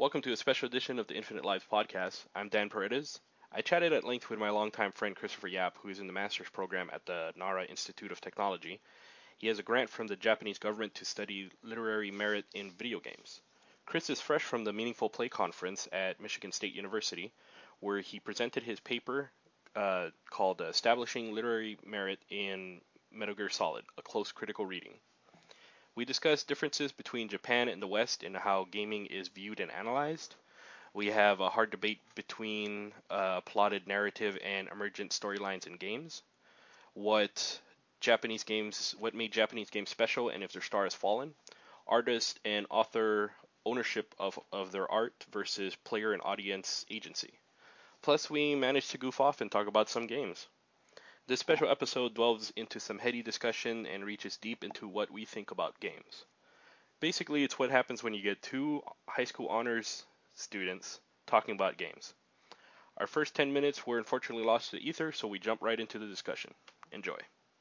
Welcome to a special edition of the Infinite Lives podcast. I'm Dan Paredes. I chatted at length with my longtime friend Christopher Yap, who is in the master's program at the Nara Institute of Technology. He has a grant from the Japanese government to study literary merit in video games. Chris is fresh from the Meaningful Play conference at Michigan State University, where he presented his paper called Establishing Literary Merit in Metal Gear Solid, a close critical reading. We discuss differences between Japan and the West in how gaming is viewed and analyzed. We have a hard debate between plotted narrative and emergent storylines in games. What made Japanese games special, and if their star has fallen. Artist and author ownership of their art versus player and audience agency. Plus, we managed to goof off and talk about some games. This special episode delves into some heady discussion and reaches deep into what we think about games. Basically, it's what happens when you get two high school honors students talking about games. Our first 10 minutes were unfortunately lost to the ether, so we jump right into the discussion. Enjoy.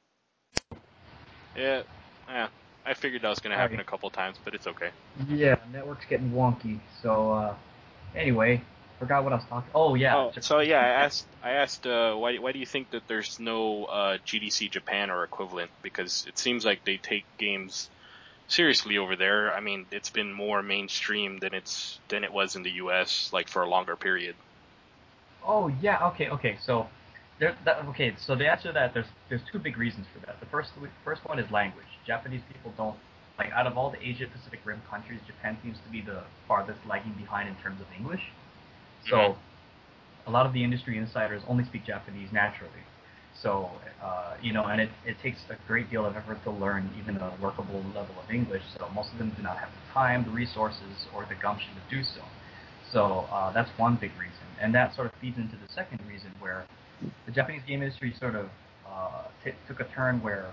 Yeah, I figured that was going to happen a couple times, but it's okay. Yeah, network's getting wonky. So, anyway, forgot what I was talking. Oh yeah. I asked why do you think that there's no GDC Japan or equivalent? Because it seems like they take games seriously over there. I mean, it's been more mainstream than it was in the U.S. like for a longer period. Oh yeah. Okay. So so the answer to that, there's two big reasons for that. The first one is language. Japanese people don't out of all the Asia Pacific Rim countries, Japan seems to be the farthest lagging behind in terms of English. So a lot of the industry insiders only speak Japanese naturally. So, and it takes a great deal of effort to learn even a workable level of English. So most of them do not have the time, the resources, or the gumption to do so. So that's one big reason. And that sort of feeds into the second reason where the Japanese game industry sort of took a turn where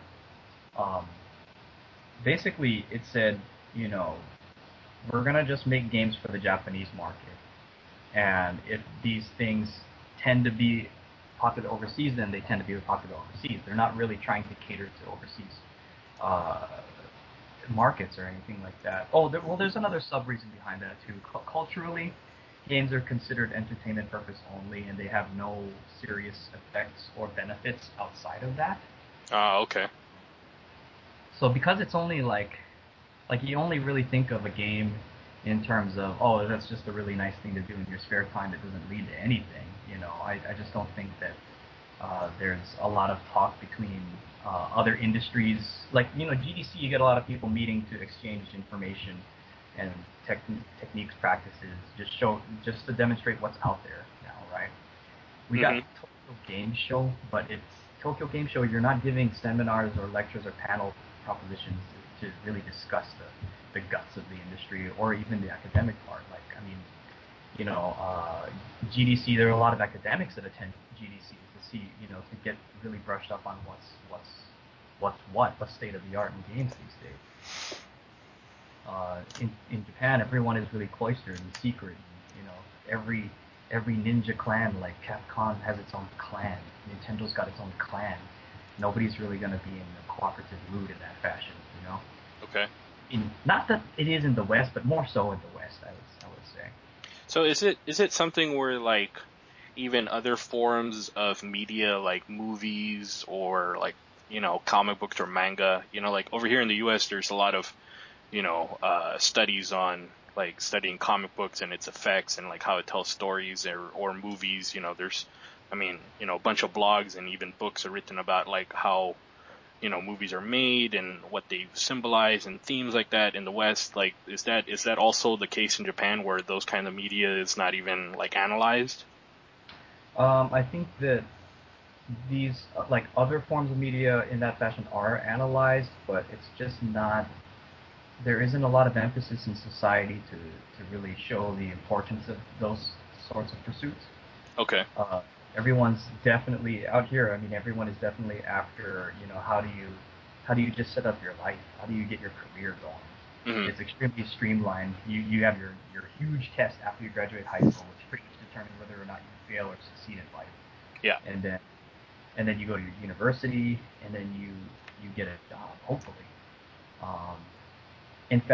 basically it said, we're going to just make games for the Japanese market. And if these things tend to be popular overseas, then they tend to be popular overseas. They're not really trying to cater to overseas markets or anything like that. There's another sub-reason behind that, too. Culturally, games are considered entertainment purpose only, and they have no serious effects or benefits outside of that. Okay. So because it's only you only really think of a game in terms of, that's just a really nice thing to do in your spare time. It doesn't lead to anything. I just don't think that there's a lot of talk between other industries. GDC, you get a lot of people meeting to exchange information and techniques, practices, just to demonstrate what's out there now, right? We got Tokyo Game Show, but it's Tokyo Game Show. You're not giving seminars or lectures or panel propositions to really discuss the guts of the industry or even the academic part. GDC, there are a lot of academics that attend GDC to see, to get really brushed up on what's state of the art in games these days. In Japan, everyone is really cloistered and secret. Every ninja clan, like Capcom has its own clan, Nintendo's got its own clan. Nobody's really going to be in a cooperative mood in that fashion, Okay. Not that it is in the West, but more so in the West, I would say. So is it something where even other forms of media like movies or comic books or manga, over here in the U.S. there's a lot of studies on studying comic books and its effects and how it tells stories or movies. There's a bunch of blogs and even books are written about how movies are made and what they symbolize and themes like that in the West. Is that also the case in Japan where those kind of media is not even analyzed? I think that these other forms of media in that fashion are analyzed, but it's just not. There isn't a lot of emphasis in society to really show the importance of those sorts of pursuits. Okay. Everyone's definitely out here. Everyone is definitely after, how do you just set up your life? How do you get your career going? Mm-hmm. It's extremely streamlined. You have your huge test after you graduate high school, which pretty much determines whether or not you fail or succeed in life. Yeah. And then you go to your university, and then you get a job, hopefully. In fact,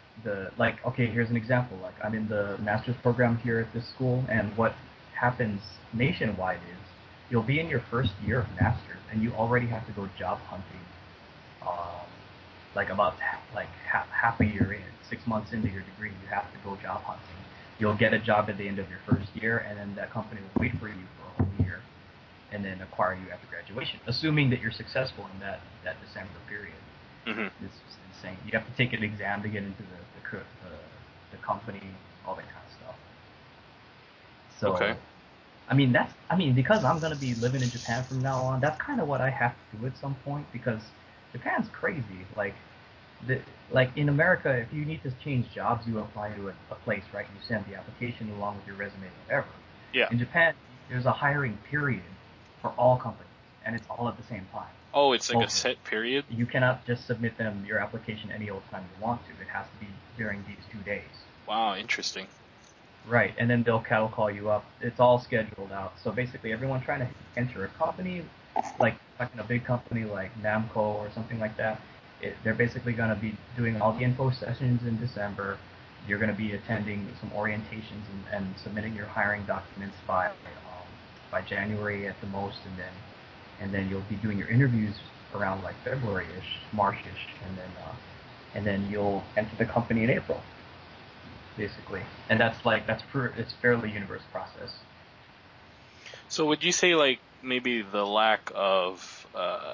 okay, here's an example. Like I'm in the master's program here at this school, and what happens nationwide is you'll be in your first year of master's, and you already have to go job hunting. Um, like about half a year in, 6 months into your degree, you have to go job hunting. You'll get a job at the end of your first year, and then that company will wait for you for a whole year, and then acquire you after graduation, assuming that you're successful in that December period. Mm-hmm. It's just insane. You have to take an exam to get into the company, all that kind of stuff. So, Okay. because I'm gonna be living in Japan from now on, that's kind of what I have to do at some point because Japan's crazy. Like in America, if you need to change jobs, you apply to a place, right? You send the application along with your resume, whatever. Yeah. In Japan, there's a hiring period for all companies, and it's all at the same time. Oh, it's like a set period? You cannot just submit them your application any old time you want to. It has to be during these 2 days. Wow, interesting. Right, and then they'll cattle call you up. It's all scheduled out. So basically, everyone trying to enter a company, like in a big company like Namco or something like that, they're basically going to be doing all the info sessions in December. You're going to be attending some orientations and submitting your hiring documents by January at the most, and then you'll be doing your interviews around like February-ish, March-ish, and then you'll enter the company in April, basically. And it's fairly universal process. So would you say like maybe the lack of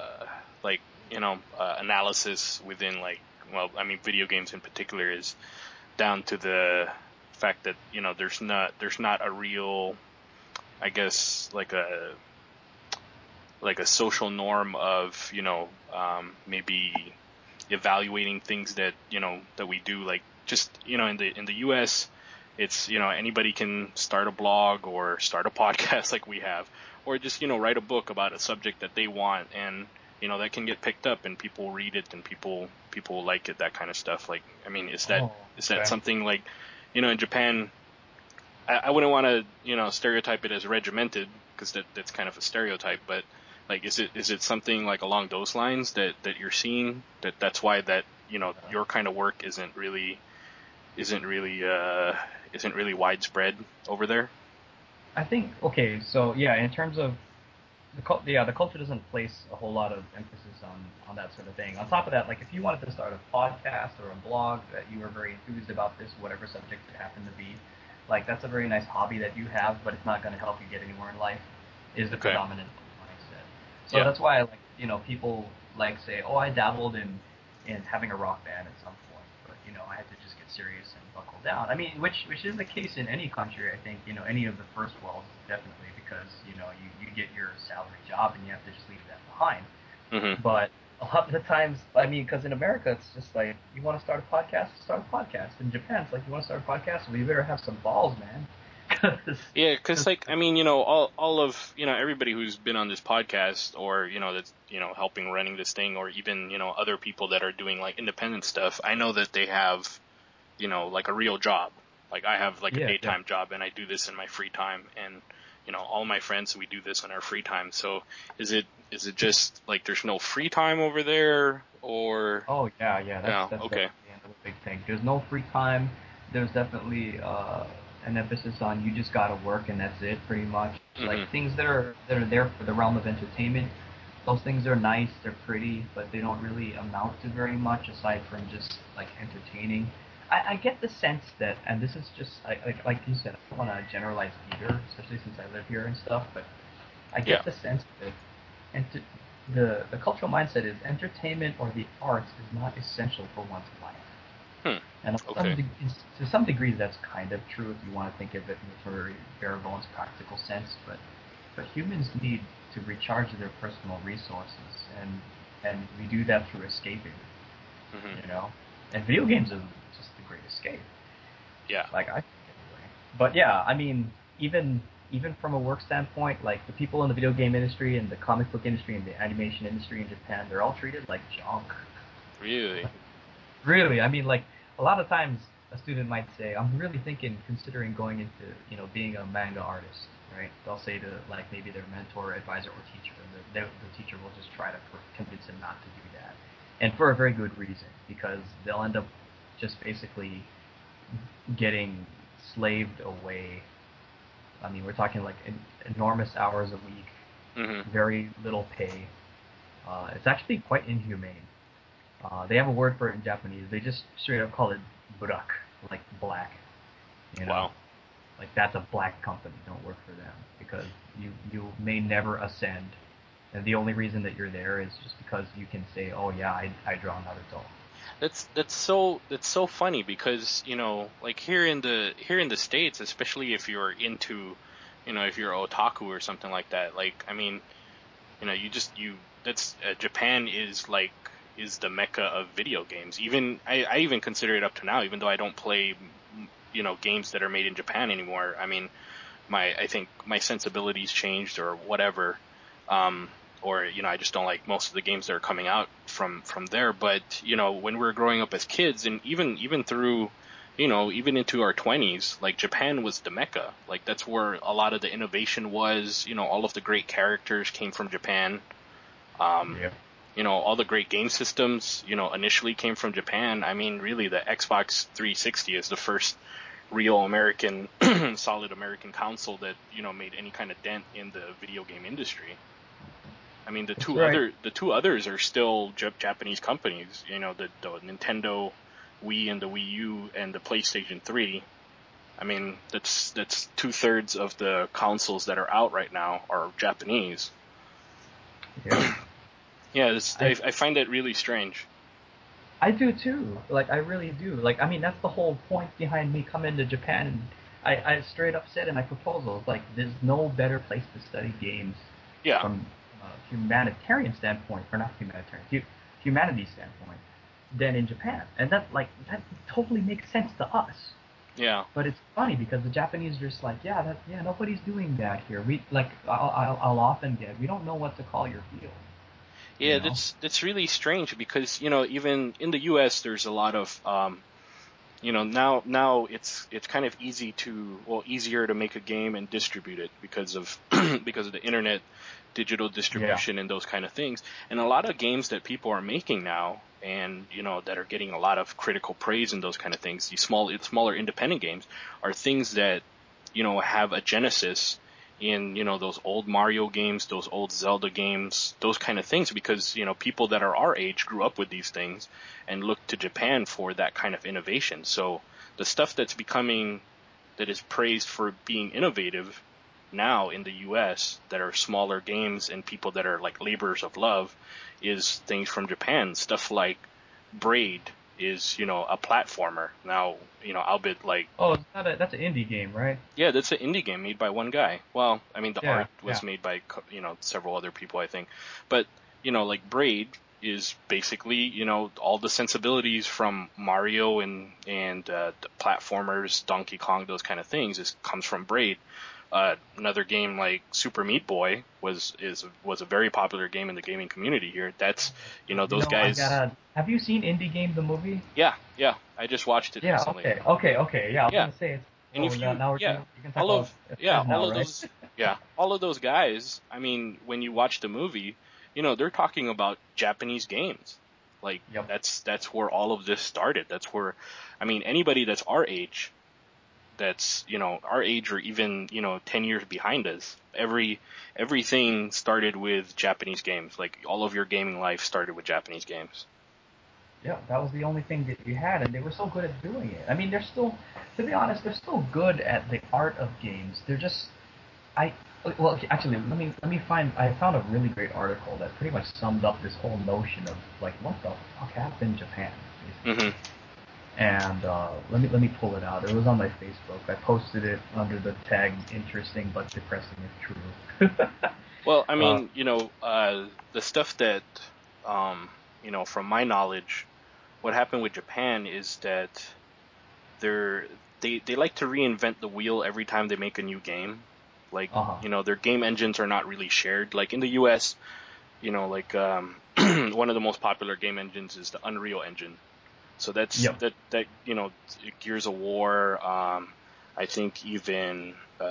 analysis within video games in particular is down to the fact that there's not a real, I guess, like a social norm of maybe evaluating things that that we do, like just in the US it's anybody can start a blog or start a podcast like we have, or just write a book about a subject that they want, and that can get picked up and people read it and people like it, that kind of stuff. Like, I mean, is that something like in Japan? I wouldn't want to stereotype it as regimented, because that's kind of a stereotype, but like is it something like along those lines that you're seeing, that's why that your kind of work isn't really widespread over there? I think, okay, so yeah, in terms of the culture doesn't place a whole lot of emphasis on that sort of thing. On top of that, like if you wanted to start a podcast or a blog that you were very enthused about this, whatever subject it happened to be, like that's a very nice hobby that you have, but it's not going to help you get anywhere in life, is the predominant mindset. So that's why, like, people like say, oh, I dabbled in having a rock band at some point, but I had to just get serious and buckle down. I mean, which is the case in any country. I think any of the first worlds, definitely, because you get your salary job and you have to just leave that behind. Mm-hmm. But a lot of the times, I mean, because in America it's just like, you want to start a podcast, start a podcast. In Japan it's like, you want to start a podcast, well, you better have some balls, man. Yeah, because like, I mean, all of everybody who's been on this podcast, or that's helping running this thing, or even other people that are doing like independent stuff, I know that they have like a real job. Like I have like a daytime job, and I do this in my free time, and all my friends, we do this in our free time. So is it just like there's no free time over there, or? Oh yeah, that's okay. another big thing. There's no free time. There's definitely an emphasis on you just gotta work and that's it, pretty much. Mm-hmm. Like things that are there for the realm of entertainment, those things are nice, they're pretty, but they don't really amount to very much aside from just like entertaining. I get the sense that, and this is just like you said, I don't want to generalize either, especially since I live here and stuff, but I get the sense that the cultural mindset is entertainment or the arts is not essential for one's life. And to some degree, that's kind of true if you want to think of it in a very bare bones practical sense. But humans need to recharge their personal resources, and we do that through escaping. Mm-hmm. And video games are just the great escape. Yeah. Like, I think anyway. But yeah, I mean, even from a work standpoint, like the people in the video game industry and the comic book industry and the animation industry in Japan, they're all treated like junk. Really? Really, I mean, like a lot of times a student might say, I'm really considering going into, being a manga artist, right? They'll say to like maybe their mentor, advisor, or teacher, and the teacher will just try to convince them not to do that. And for a very good reason, because they'll end up just basically getting slaved away. I mean, we're talking like enormous hours a week, very little pay. It's actually quite inhumane. They have a word for it in Japanese. They just straight up call it burak, like black. You know, Wow. like that's a black company. Don't work for them because you may never ascend, and the only reason that you're there is just because you can say, oh yeah, I draw Naruto. That's so funny because like here in the States, especially if you're into, if you're otaku or something like that, like I mean, you that's Japan is the mecca of video games. Even I even consider it up to now, even though I don't play games that are made in Japan anymore. I mean, I think my sensibilities changed or whatever. Or I just don't like most of the games that are coming out from there. But when we were growing up as kids, and even through even into our 20s, like Japan was the mecca. Like that's where a lot of the innovation was. All of the great characters came from Japan. Yeah. All the great game systems initially came from Japan. I mean, really, the Xbox 360 is the first real American solid American console that made any kind of dent in the video game industry. I mean, the two others are still Japanese companies. The Nintendo Wii and the Wii U and the PlayStation 3. I mean, that's 2/3 of the consoles that are out right now are Japanese. Yeah. Yeah, I find that really strange. I do too. Like I really do. Like I mean, that's the whole point behind me coming to Japan. I straight up said in my proposal, like there's no better place to study games Yeah. from a humanitarian standpoint, or not humanitarian, humanities standpoint, than in Japan. And that totally makes sense to us. Yeah. But it's funny because the Japanese are just like, yeah, nobody's doing that here. We like, I'll often get, we don't know what to call your field. Yeah, that's really strange because even in the U.S. there's a lot of now it's kind of easier to make a game and distribute it because of the internet, digital distribution, and those kind of things. And a lot of games that people are making now and that are getting a lot of critical praise and those kind of things, these smaller independent games are things that have a genesis in those old Mario games, those old Zelda games, those kind of things, because people that are our age grew up with these things and looked to Japan for that kind of innovation. So the stuff that is praised for being innovative now in the US that are smaller games and people that are like labors of love is things from Japan. Stuff like Braid is a platformer now, albeit like, oh, that's an indie game, right? Yeah, that's an indie game made by one guy. Well, I mean, the art was made by several other people, I think. But like Braid is basically all the sensibilities from Mario and the platformers, Donkey Kong, those kind of things comes from Braid. Another game like Super Meat Boy was a very popular game in the gaming community here. That's those guys. Have you seen Indie Game the movie? Yeah, I just watched it recently. Okay. Yeah, I was gonna say it's. And if you can talk all of those guys. I mean, when you watch the movie, they're talking about Japanese games. Like that's where all of this started. That's where, I mean, anybody that's our age or even 10 years behind us, everything started with Japanese games. Like all of your gaming life started with Japanese games. Yeah, that was the only thing that you had, and they were so good at doing it. I mean, they're still, to be honest, they're still good at the art of games. They're just, actually, let me find. I found a really great article that pretty much summed up this whole notion of like what the fuck happened in Japan. Mm-hmm. And let me pull it out. It was on my Facebook. I posted it under the tag "interesting but depressing if true." Well, I mean, the stuff that, from my knowledge, what happened with Japan is that they like to reinvent the wheel every time they make a new game. Like, their game engines are not really shared. Like in the U.S., like one of the most popular game engines is the Unreal Engine. So that's that Gears of War. I think even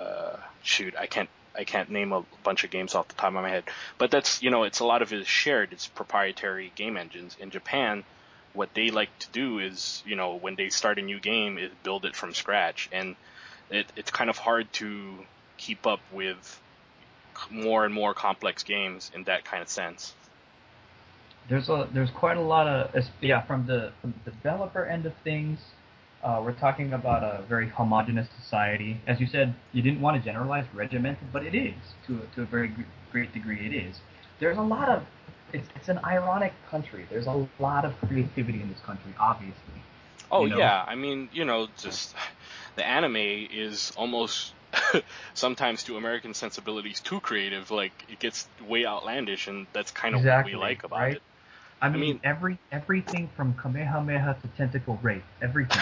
I can't name a bunch of games off the top of my head, but that's it's a lot of it is shared. It's proprietary game engines. In Japan, what they like to do is, when they start a new game, is build it from scratch, and it's kind of hard to keep up with more and more complex games in that kind of sense. There's quite a lot of from the developer end of things. We're talking about a very homogenous society. As you said, you didn't want to generalize regimented, but it is to a very great degree. It is. There's a lot of it's an ironic country. There's a lot of creativity in this country, obviously. Oh yeah, I mean, just the anime is almost sometimes to American sensibilities too creative. Like it gets way outlandish, and that's kind of what we like about it. I mean, everything from Kamehameha to Tentacle Rape, everything.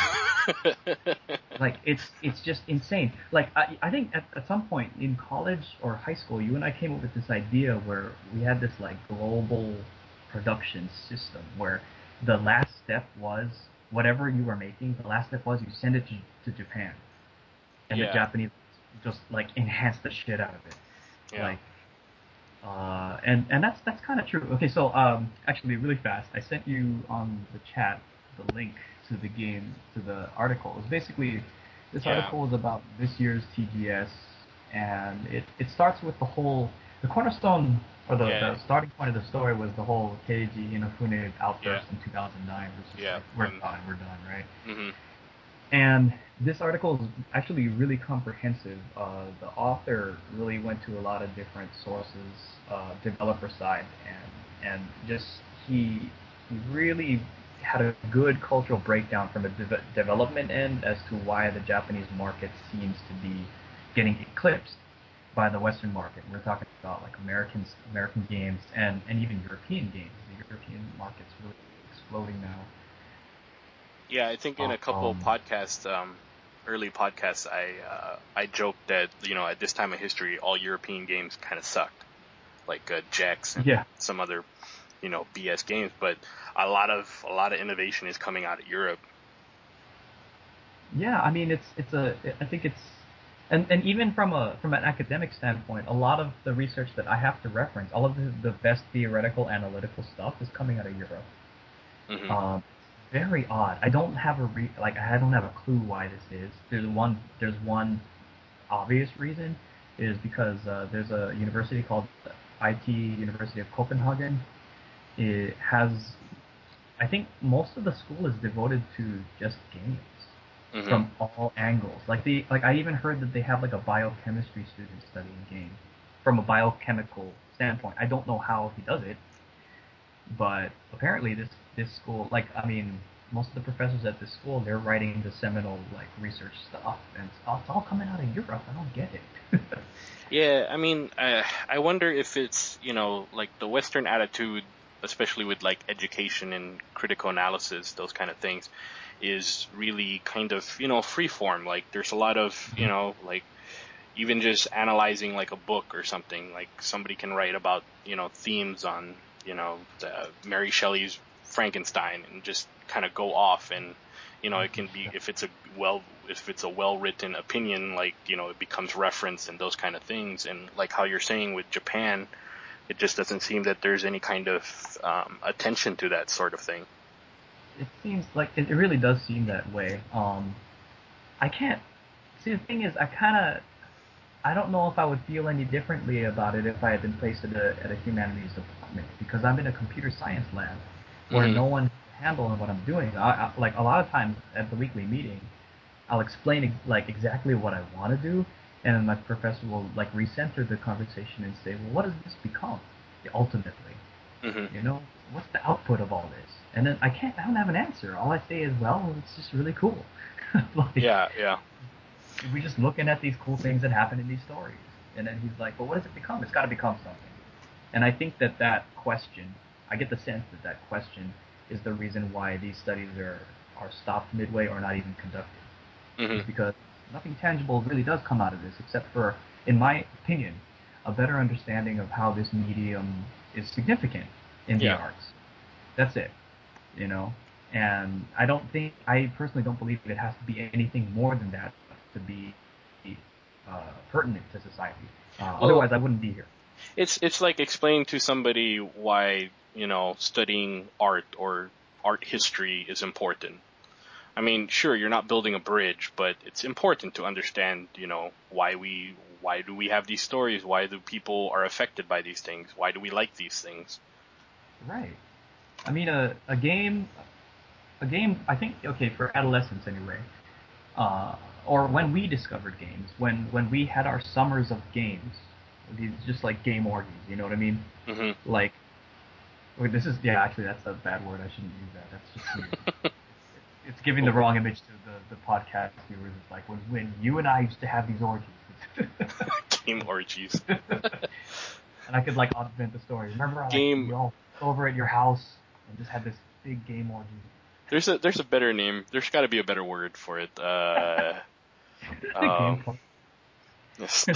Like it's just insane. Like I think at some point in college or high school, you and I came up with this idea where we had this like global production system where the last step was whatever you were making. The last step was you send it to Japan, and the Japanese just like enhance the shit out of it. Yeah. Like, and that's kind of true. Okay, so actually, really fast, I sent you on the chat the link to the game, to the article. It was basically, this article is about this year's TGS, and it starts with the cornerstone, or the starting point of the story was the whole Keiji Inafune outburst in 2009, which is like, we're done, right? Mm-hmm. And this article is actually really comprehensive. The author really went to a lot of different sources, developer side, and just he really had a good cultural breakdown from a development end as to why the Japanese market seems to be getting eclipsed by the Western market. We're talking about like American games and even European games. The European market's really exploding now. Yeah, I think in a couple of podcasts, early podcasts, I joked that at this time of history, all European games kind of sucked, like Jax and some other BS games. But a lot of innovation is coming out of Europe. Yeah, I mean I think it's and even from an academic standpoint, a lot of the research that I have to reference, all of the best theoretical analytical stuff is coming out of Europe. Mm-hmm. Very odd. I don't have I don't have a clue why this is. There's one obvious reason, is because there's a university called IT University of Copenhagen. It has, I think most of the school is devoted to just games from all angles. Like I even heard that they have like a biochemistry student studying games from a biochemical standpoint. I don't know how he does it, but apparently this school, like, I mean, most of the professors at this school, they're writing the seminal like research stuff, and it's all coming out of Europe. I don't get it. Yeah, I mean, I wonder if it's like the Western attitude, especially with like education and critical analysis, those kind of things, is really kind of free form. Like there's a lot of like even just analyzing like a book or something. Like somebody can write about themes on Mary Shelley's Frankenstein and just kind of go off, and it can be, if it's a well written opinion, like it becomes reference and those kind of things. And like how you're saying with Japan, it just doesn't seem that there's any kind of attention to that sort of thing. It seems like it really does seem that way. I can't see, the thing is, I don't know if I would feel any differently about it if I had been placed at a humanities department, because I'm in a computer science lab where no one can handle what I'm doing. Like a lot of times at the weekly meeting, I'll explain like exactly what I want to do, and then my professor will like recenter the conversation and say, well, what does this become ultimately? What's the output of all this? And then I don't have an answer. All I say is, well, it's just really cool. Like, yeah. We're just looking at these cool things that happen in these stories. And then he's like, well, what does it become? It's got to become something. And I think that question, I get the sense that question is the reason why these studies are stopped midway or not even conducted. It's because nothing tangible really does come out of this, except for, in my opinion, a better understanding of how this medium is significant in the arts. That's it, And I personally don't believe it has to be anything more than that to be pertinent to society. Otherwise, I wouldn't be here. It's like explaining to somebody why studying art or art history is important. I mean, sure, you're not building a bridge, but it's important to understand, why do we have these stories? Why do people are affected by these things? Why do we like these things? Right. I mean, a game, I think, okay, for adolescents anyway, or when we discovered games, when we had our summers of games, these just like game orgies, you know what I mean? Mm-hmm. Like, wait, this is, yeah, actually, that's a bad word. I shouldn't use that. That's just weird. It's giving the wrong image to the podcast viewers. It's like when you and I used to have these orgies. Game orgies. And I could like augment the story. Remember, Game. we all over at your house and just had this big game orgy. There's a better name. There's got to be a better word for it. Game prom. Yes.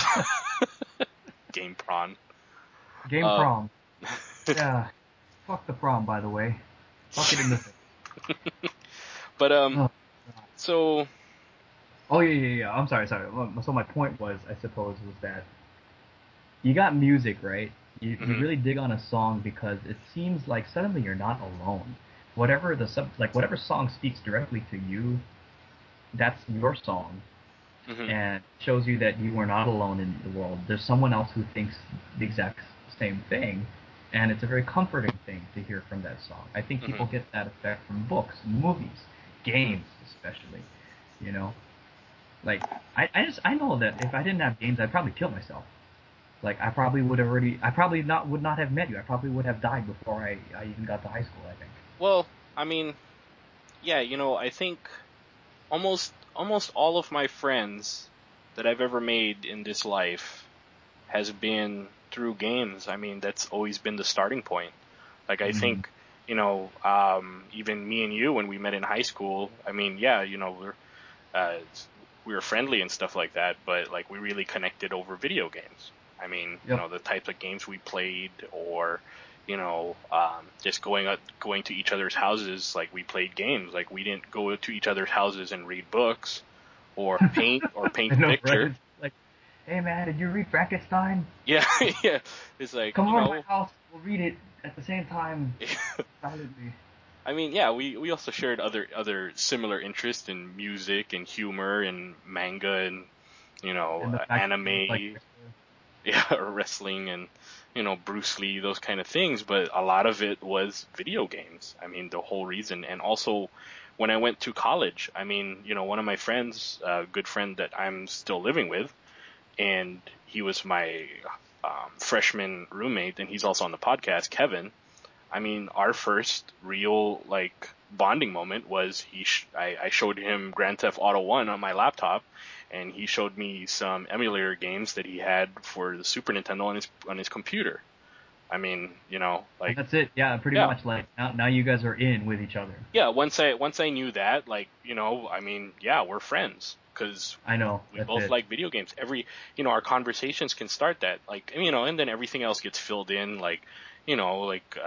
Game prawn. Game prom. Yeah. Fuck the prom, by the way. Fuck it in the face. But Oh, so. Oh yeah. I'm sorry. So my point was, I suppose, was that you got music, right? You really dig on a song because it seems like suddenly you're not alone. Whatever whatever song speaks directly to you, that's your song, and shows you that you are not alone in the world. There's someone else who thinks the exact same thing, and it's a very comforting thing to hear from that song. I think people get that effect from books, movies, games, especially. Like I know that if I didn't have games, I'd probably kill myself. Like I probably would not have met you. I probably would have died before I even got to high school, I think. Well, I mean, yeah, I think almost all of my friends that I've ever made in this life has been through games. I mean, that's always been the starting point. Like I think, even me and you when we met in high school, I mean, yeah, we were friendly and stuff like that, but like we really connected over video games. I mean, the types of games we played, or just going to each other's houses. Like we played games. Like we didn't go to each other's houses and read books, or paint a picture. Right? Like, hey man, did you read Frankenstein? Yeah, yeah. It's like come over to my house. We'll read it at the same time, silently. I mean, yeah, we also shared other similar interests in music and humor and manga and anime. Yeah, or wrestling and Bruce Lee, those kind of things, but a lot of it was video games. I mean, the whole reason. And also when I went to college, I mean, one of my friends, a good friend that I'm still living with, and he was my freshman roommate, and he's also on the podcast, Kevin. I mean, our first real like bonding moment was I showed him Grand Theft Auto 1 on my laptop, and he showed me some emulator games that he had for the Super Nintendo on his computer. I mean, like, and that's it. Yeah, pretty much. Like now you guys are in with each other. Yeah, once I knew that, like, I mean, yeah, we're friends because I know we both like video games. Our conversations can start that, like, and then everything else gets filled in, like, like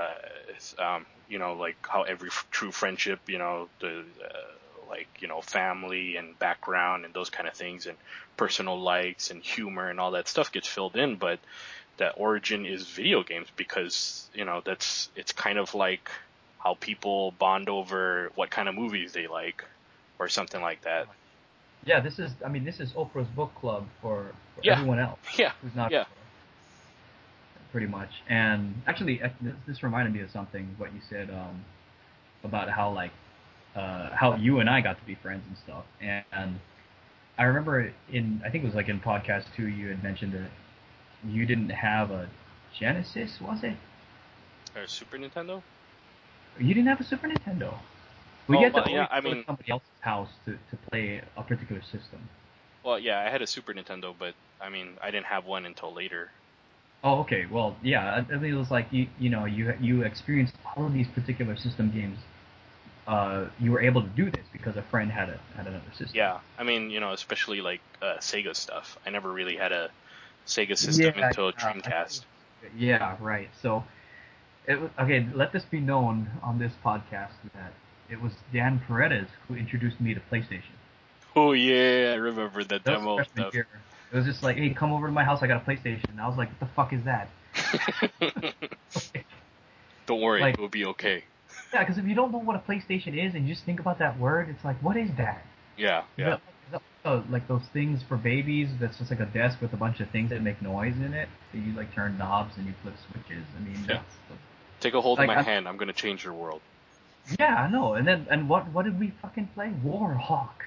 how every true friendship, the like, family and background and those kind of things and personal likes and humor and all that stuff gets filled in. But that origin is video games because, it's kind of like how people bond over what kind of movies they like or something like that. Yeah, this is Oprah's book club for Yeah. everyone else who's not Yeah. pretty much. And actually, this reminded me of something, what you said about how how you and I got to be friends and stuff. And I remember I think it was like in podcast 2, you had mentioned that you didn't have a Genesis, was it? Or Super Nintendo? You didn't have a Super Nintendo. We had to always I go mean, to somebody else's house to play a particular system. well, yeah, I had a Super Nintendo, but I mean, I didn't have one until later. Oh, okay. Well, yeah. I mean, it was like you experienced all of these particular system games. You were able to do this because a friend had another system. Yeah, I mean, especially like Sega stuff. I never really had a Sega system until Dreamcast. Yeah, right. So, okay. Let this be known on this podcast that it was Dan Paredes who introduced me to PlayStation. Oh yeah, I remember that That was demo freshman stuff. year. It was just like, hey, come over to my house. I got a PlayStation. And I was like, what the fuck is that? Don't worry, Like, it will be okay. Yeah, because if you don't know what a PlayStation is and you just think about that word, it's like, what is that? Yeah, Is yeah. that like those things for babies that's just like a desk with a bunch of things that make noise in it that you like turn knobs and you flip switches? I mean, Yeah. that's Take a hold of like my hand. I'm gonna change your world. yeah, I know. And what did we fucking play? Warhawk.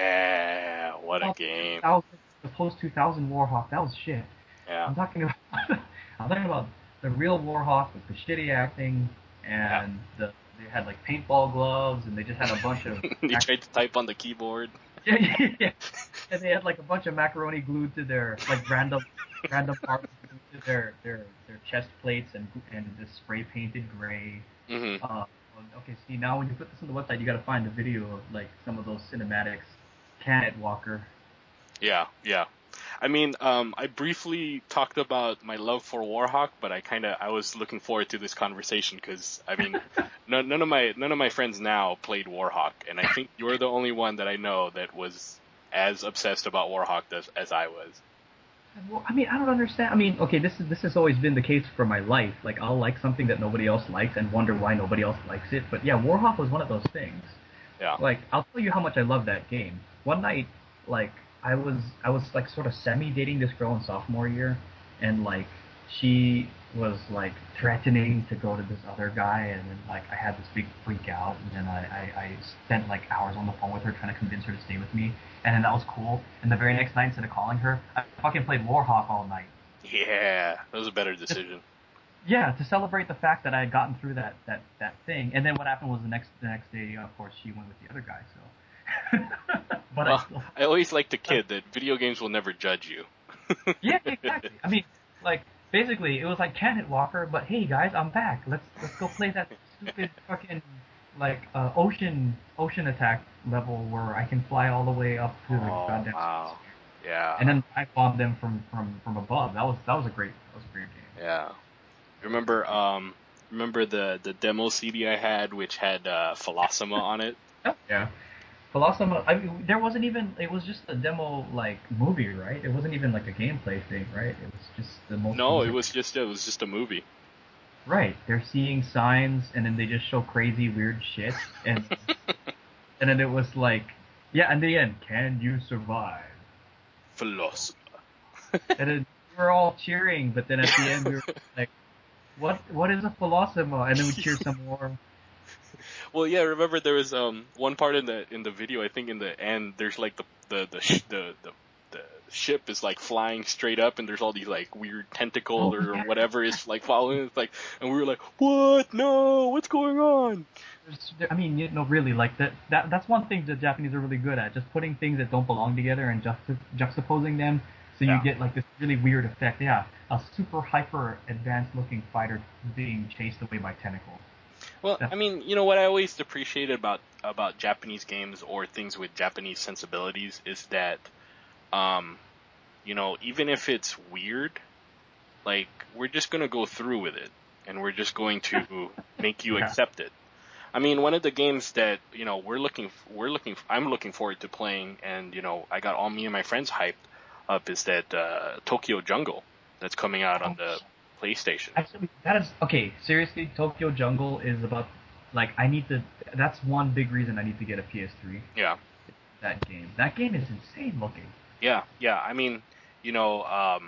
Yeah, what a Oh, game. 2000, the post 2000 Warhawk. That was shit. Yeah, I'm talking about I'm talking about the real Warhawk with the shitty acting yeah. and they had like paintball gloves and they just had a bunch of You tried to type on the keyboard. yeah, yeah, yeah. And they had like a bunch of macaroni glued to their like random parts glued to their chest plates and just spray painted gray. Hmm. Okay, see now when you put this on the website, you got to find a video of like some of those cinematics. Can it, Walker? Yeah, yeah. I mean, I briefly talked about my love for Warhawk, but I was looking forward to this conversation because I mean, none of my friends now played Warhawk, and I think you're the only one that I know that was as obsessed about Warhawk as I was. Well, I mean, I don't understand. I mean, okay, this has always been the case for my life. Like, I'll like something that nobody else likes and wonder why nobody else likes it. But yeah, Warhawk was one of those things. Yeah. Like, I'll tell you how much I love that game. One night, like, I was like sort of semi dating this girl in sophomore year, and like she was like threatening to go to this other guy, and then like I had this big freak out, and then I spent like hours on the phone with her trying to convince her to stay with me, and then that was cool. And the very next night, instead of calling her, I fucking played Warhawk all night. Yeah, that was a better Just decision. yeah, to celebrate the fact that I had gotten through that thing. And then what happened was the next day, of course, she went with the other guy. So, but I Well, still I always like the kid that video games will never judge you. yeah, exactly. I mean, like basically, it was like Can It Walker, but hey guys, I'm back. Let's go play that stupid fucking like ocean attack level where I can fly all the way up to the Oh goddamn wow. stratosphere, and Yeah, then I bombed them from above. That was a great game. yeah. Remember remember the demo CD I had which had Philosoma on it? Yeah. Philosopher, I mean, there wasn't even. It was just a demo like movie, right? It wasn't even like a gameplay thing, right? It was just the most No, basic. it was just a movie. Right. They're seeing signs, and then they just show crazy, weird shit, and then it was like, yeah, in the end, can you survive? Philosoma. And then we were all cheering, but then at the end we were like, what is a philosopher? And then we cheered some more. Well, yeah, remember there was one part in the video, I think in the end there's like the ship is like flying straight up and there's all these like weird tentacles Oh or yeah. whatever is like following. It's like, and we were like, "What? No, what's going on?" I mean, really, like that's one thing the Japanese are really good at, just putting things that don't belong together and juxtaposing them, so you Yeah. get like this really weird effect. Yeah, a super hyper advanced looking fighter being chased away by tentacles. Well, That's I mean, you know what I always appreciated about Japanese games or things with Japanese sensibilities is that um, you know, even if it's weird, like we're just going to go through with it and we're just going to make you yeah. accept it. I mean, one of the games that, you know, I'm looking forward to playing and, you know, I got all me and my friends hyped up is that Tokyo Jungle that's coming out on Oh, the PlayStation. actually, that is okay. Seriously, Tokyo Jungle is about like I need to. That's one big reason I need to get a PS3. Yeah. That game. That game is insane looking. Yeah, yeah. I mean, you know,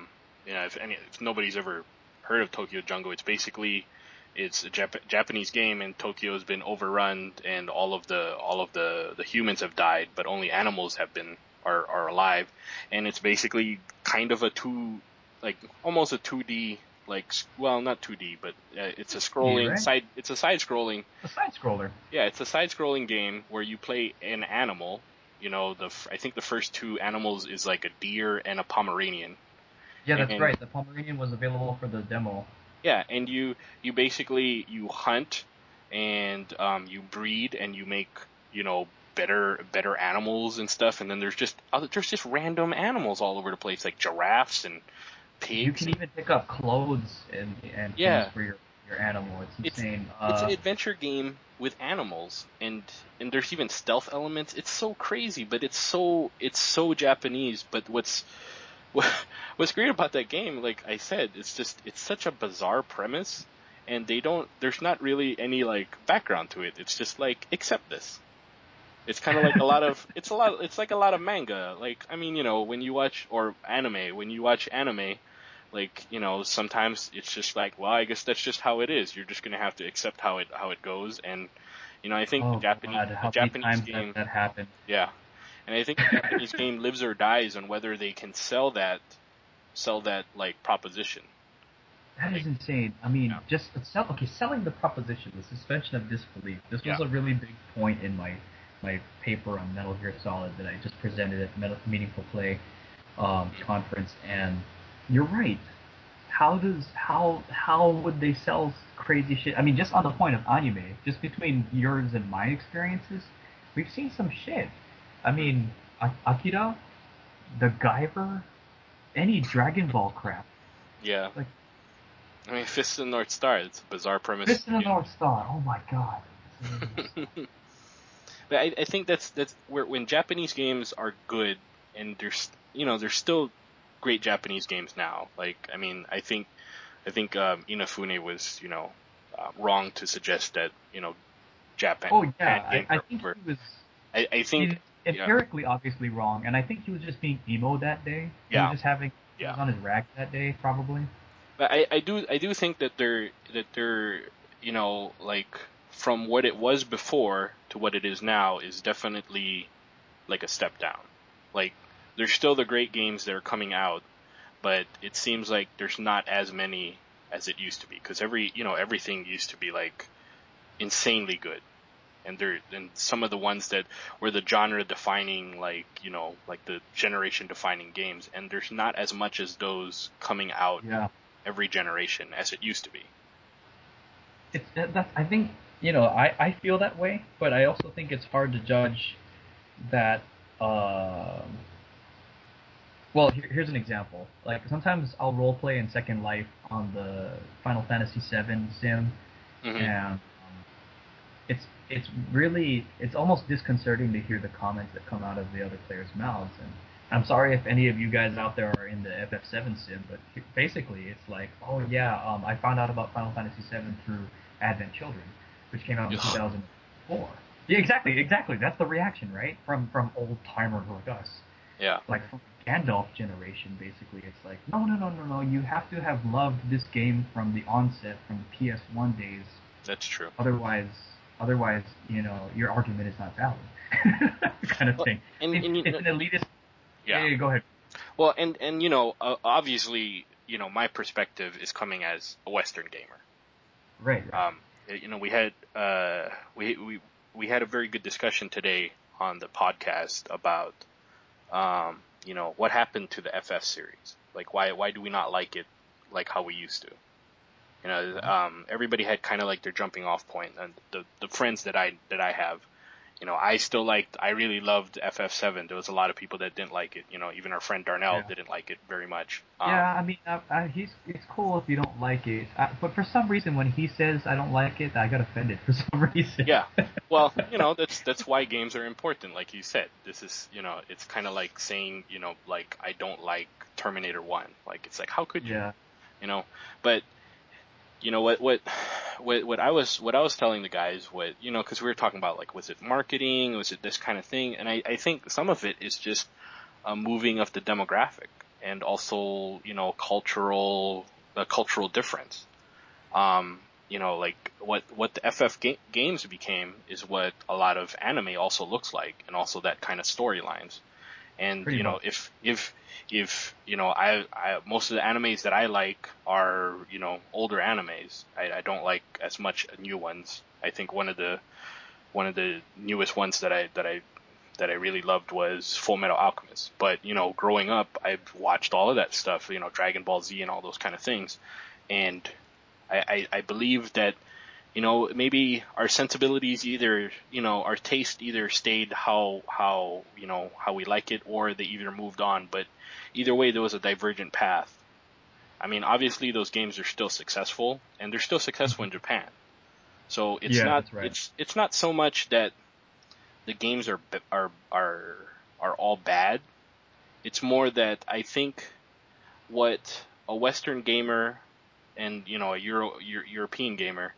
if nobody's ever heard of Tokyo Jungle, it's a Japanese game, and Tokyo has been overrun, and all of the humans have died, but only animals are alive, and it's basically kind of a like almost a 2D well, not 2D, but it's a scrolling Right? side it's a side scrolling A side scroller. yeah, it's a side-scrolling game where you play an animal. You know, I think the first two animals is like a deer and a Pomeranian, Yeah, that's and right. The Pomeranian was available for the demo. yeah, and you basically you hunt and you breed and you make you know better animals and stuff. And then there's just random animals all over the place like giraffes and You pigs can and even pick up clothes and things yeah, for your animal. It's it's insane. it's an adventure game with animals and there's even stealth elements. It's so crazy, but it's so Japanese. But what's great about that game, like I said, it's such a bizarre premise, and they don't. There's not really any like background to it. It's just like accept this. It's kind of like a lot of it's like a lot of manga. Like I mean, when you watch or anime, when you watch anime, like sometimes it's just like, well, I guess that's just how it is. You're just gonna have to accept how it goes. And I think Oh God, The how many Japanese times game, that happened? yeah, and I think the Japanese game lives or dies on whether they can sell that like proposition. That is Like, insane. I mean, yeah, selling the proposition, the suspension of disbelief. This yeah, was a really big point in my paper on Metal Gear Solid that I just presented at the Meaningful Play mm, conference. And you're right. How would they sell crazy shit? I mean, just on the point of anime, just between yours and my experiences, we've seen some shit. I mm, mean, Akira, the Guyver, any Dragon Ball crap. yeah. Like, I mean, Fist of the North Star. It's a bizarre premise Fist to of the begin North Star. Oh my god. with. But I think that's where when Japanese games are good, and there's still great Japanese games now. Like I mean, I think Inafune was wrong to suggest that Oh Japan yeah, games I are think over. he was I think he's yeah empirically obviously wrong, and I think he was just being emo that day. yeah He yeah. was on his rack that day, probably. But I do think that they're like from what it was before to what it is now is definitely like a step down. Like there's still the great games that are coming out, but it seems like there's not as many as it used to be because everything used to be like insanely good. And some of the ones that were the genre defining, like the generation defining games, and there's not as much as those coming out Yeah, every generation as it used to be. that's I think I feel that way, but I also think it's hard to judge that. Well, here's an example. Like sometimes I'll roleplay in Second Life on the Final Fantasy VII sim, Hmm. and it's almost disconcerting to hear the comments that come out of the other players' mouths. And I'm sorry if any of you guys out there are in the FF7 sim, but basically it's like, oh yeah, I found out about Final Fantasy VII through Advent Children, which came out in 2004. Yeah, exactly. That's the reaction, right? From old timers like us, Yeah, like from Gandalf generation. Basically, it's like, no. You have to have loved this game from the onset, from the PS1 days. that's true. Otherwise, otherwise, your argument is not valid, kind of Well, thing. I and mean, and it's an elitist. yeah. Yeah, go ahead. Well, and obviously, my perspective is coming as a Western gamer. Right, right. Um, we had we had a very good discussion today on the podcast about what happened to the FF series. Like why do we not like it like how we used to? Everybody had kind of like their jumping off point, and the friends that I have, I really loved FF7. There was a lot of people that didn't like it. Even our friend Darnell Yeah. didn't like it very much. Yeah, I mean, it's cool if you don't like it, but for some reason, when he says I don't like it, I got offended for some reason. Yeah. Well, that's why games are important. Like you said, this is, it's kind of like saying, like I don't like Terminator 1. Like it's like how could you? Yeah, You know, but what I was telling the guys, because we were talking about like was it marketing, was it this kind of thing, and I think some of it is just a moving of the demographic and also a cultural difference. Like what the games became is what a lot of anime also looks like, and also that kind of storylines. And pretty much. if I most of the animes that I like are older animes. I don't like as much new ones. I think one of the newest ones that I really loved was Full Metal Alchemist. But growing up, I've watched all of that stuff. Dragon Ball Z and all those kind of things, and I believe that maybe our sensibilities either, our taste either stayed how we like it, or they either moved on. But either way, there was a divergent path. I mean, obviously those games are still successful, and they're still successful in Japan. So it's Yeah, not that's right. it's not so much that the games are all bad. It's more that I think what a Western gamer and a European gamer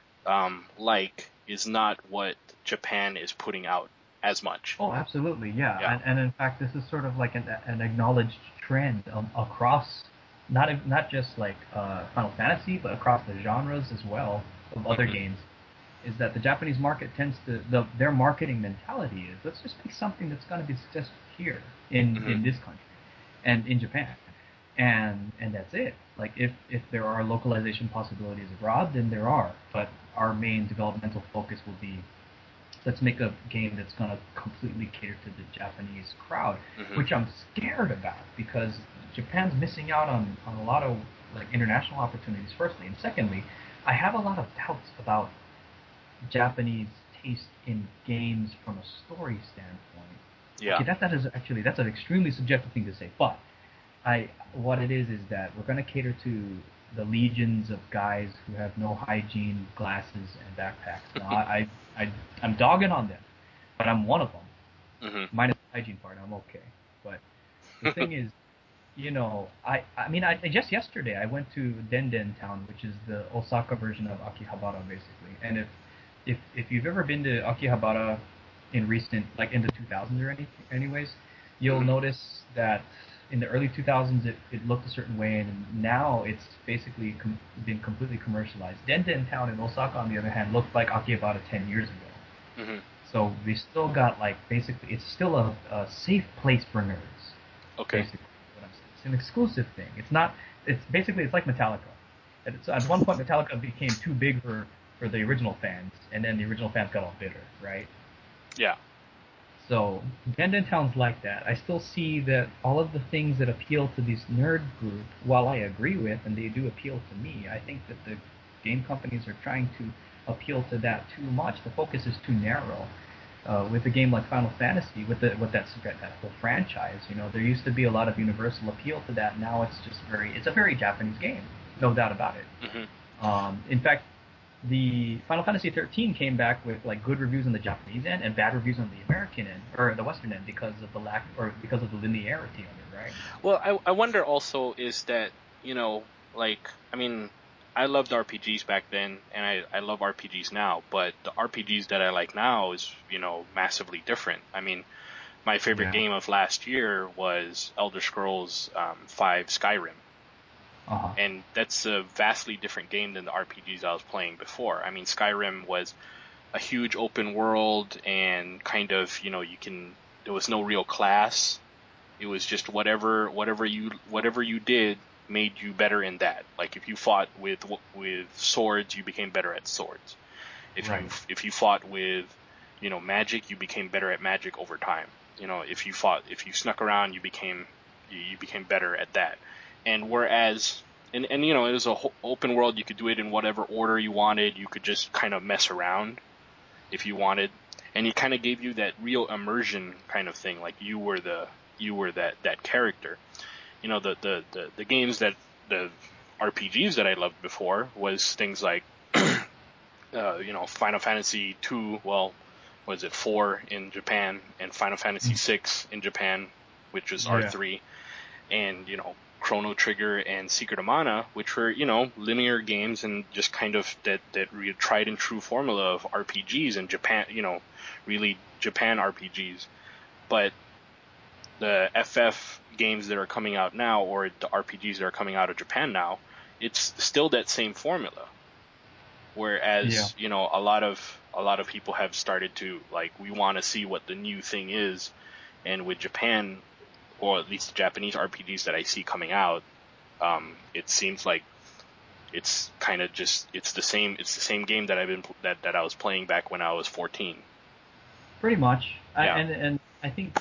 is not what Japan is putting out as much. Oh, absolutely, yeah. Yeah. And in fact, this is sort of like an acknowledged trend across not just like Final Fantasy, but across the genres as well of other games. Is that the Japanese market tends to their marketing mentality is let's just make something that's going to be successful here in this country and in Japan, and that's it. Like if there are localization possibilities abroad, then there are, but our main developmental focus will be let's make a game that's going to completely cater to the Japanese crowd, which I'm scared about because Japan's missing out on a lot of like international opportunities. Firstly, and secondly, I have a lot of doubts about Japanese taste in games from a story standpoint. Yeah. Okay, that's an extremely subjective thing to say, but what it is that we're going to cater to the legions of guys who have no hygiene, glasses, and backpacks. Now, I'm dogging on them, but I'm one of them. Minus the hygiene part, I'm okay. But the thing is, I just yesterday I went to Denden Town, which is the Osaka version of Akihabara, basically. And if you've ever been to Akihabara in recent, like in the 2000s or anyways, you'll notice that in the early 2000s it looked a certain way, and now it's basically been completely commercialized. Denden Town in Osaka, on the other hand, looked like Akihabara 10 years ago. So we still got basically, it's still a safe place for nerds. Okay. Basically, what I'm saying. It's an exclusive thing. It's not. It's like Metallica. At one point, Metallica became too big for the original fans, and then the original fans got all bitter, right? Yeah. So Denden Town's like that. I still see that all of the things that appeal to this nerd group, while I agree with, and they do appeal to me, I think that the game companies are trying to appeal to that too much. The focus is too narrow. With a game like Final Fantasy, with that whole franchise, there used to be a lot of universal appeal to that. Now it's a very Japanese game, no doubt about it. In fact, the Final Fantasy 13 came back with good reviews on the Japanese end and bad reviews on the American end or the Western end because of the linearity of it, right? Well, I wonder also is that I loved RPGs back then, and I love RPGs now, but the RPGs that I like now is massively different. I mean, my favorite game of last year was Elder Scrolls V Skyrim. And that's a vastly different game than the RPGs I was playing before. I mean, Skyrim was a huge open world and kind of, there was no real class. It was just whatever you did made you better in that. Like if you fought with swords, you became better at swords. If you fought with, magic, you became better at magic over time. If you snuck around, you became better at that. And whereas, and it was a open world, you could do it in whatever order you wanted. You could just kind of mess around if you wanted, and it kind of gave you that real immersion kind of thing, like you were that character. The games that the RPGs that I loved before was things like, Final Fantasy 2. Well, was it 4 in Japan, and Final Fantasy 6 in Japan, which was R3, and Chrono Trigger and Secret of Mana, which were linear games and just kind of that tried and true formula of RPGs in Japan, really Japan RPGs. But the FF games that are coming out now, or the RPGs that are coming out of Japan now, it's still that same formula. Whereas a lot of people have started to we want to see what the new thing is, and with Japan, or at least the Japanese RPGs that I see coming out, it seems like it's kind of just it's the same game that I was playing back when I was 14. Pretty much, and I think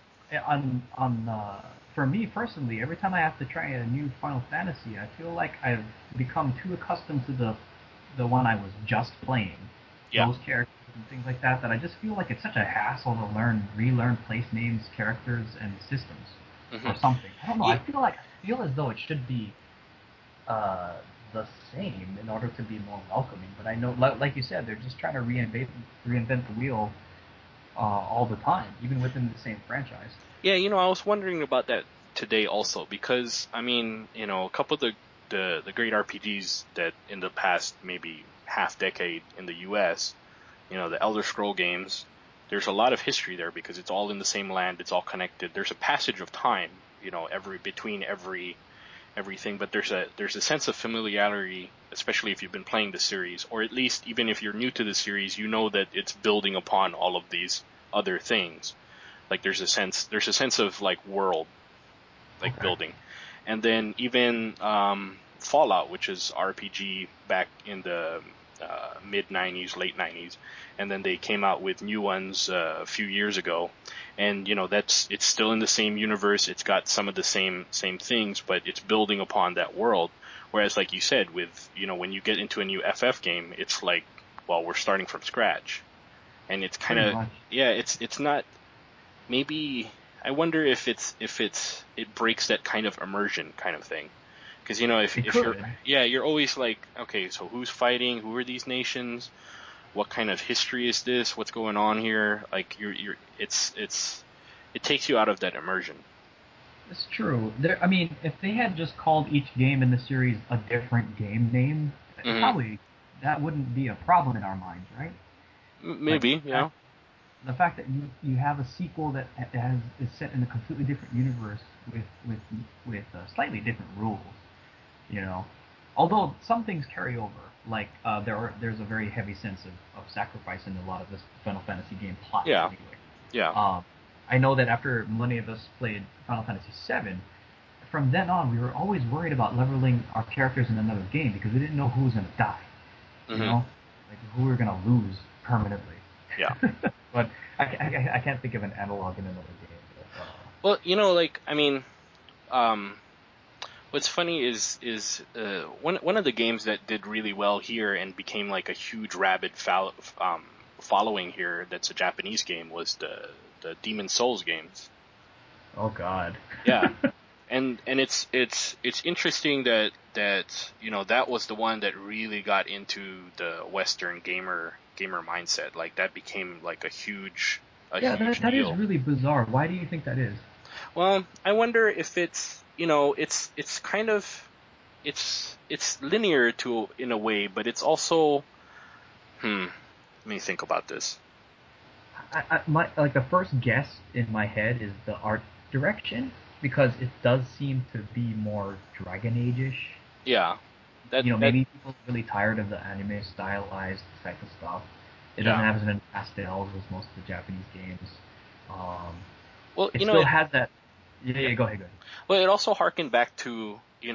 for me personally, every time I have to try a new Final Fantasy, I feel like I've become too accustomed to the one I was just playing, those characters and things like that I just feel like it's such a hassle to relearn place names, characters, and systems or something. I don't know. I feel as though it should be the same in order to be more welcoming. But I know, like you said, they're just trying to reinvent the wheel all the time, even within the same franchise. Yeah, I was wondering about that today also, because I mean, a couple of the the great RPGs that in the past maybe half decade in the U.S., the Elder Scroll games, there's a lot of history there because it's all in the same land, it's all connected. There's a passage of time, between everything, but there's a sense of familiarity, especially if you've been playing the series, or at least even if you're new to the series, that it's building upon all of these other things. Like there's a sense of like world, like building. And then even Fallout, which is RPG back in the mid 90s, late 90s, and then they came out with new ones a few years ago, and it's still in the same universe. It's got some of the same things, but it's building upon that world. Whereas, like you said, with when you get into a new FF game, it's like, well, we're starting from scratch, and it's kind of it's not. Maybe I wonder if it breaks that kind of immersion kind of thing. Because you're always like, okay, so who's fighting? Who are these nations? What kind of history is this? What's going on here? Like it takes you out of that immersion. It's true. If they had just called each game in the series a different game name, probably that wouldn't be a problem in our minds, right? Maybe, yeah. The fact that you have a sequel that is set in a completely different universe with slightly different rules. Although some things carry over, like there's a very heavy sense of sacrifice in a lot of this Final Fantasy game plot. Yeah. Anyway. Yeah. I know that after many of us played Final Fantasy VII, from then on we were always worried about leveling our characters in another game because we didn't know who was going to die. Like who we were going to lose permanently. Yeah. But I can't think of an analog in another game. Well, what's funny is one of the games that did really well here and became like a huge rabid following here. That's a Japanese game. Was the Demon Souls games. Oh God. Yeah, and it's interesting that that was the one that really got into the Western gamer mindset. Like that became like a huge that deal. is really bizarre. Why do you think that is? Well, I wonder if it's it's kind of it's linear in a way, but it's also let me think about this. The first guess in my head is the art direction, because it does seem to be more Dragon Age-ish. Yeah. Maybe people are really tired of the anime stylized type of stuff. It doesn't have as many pastels as most of the Japanese games. Well, it still has that. Yeah, go ahead. Well, it also harkened back to,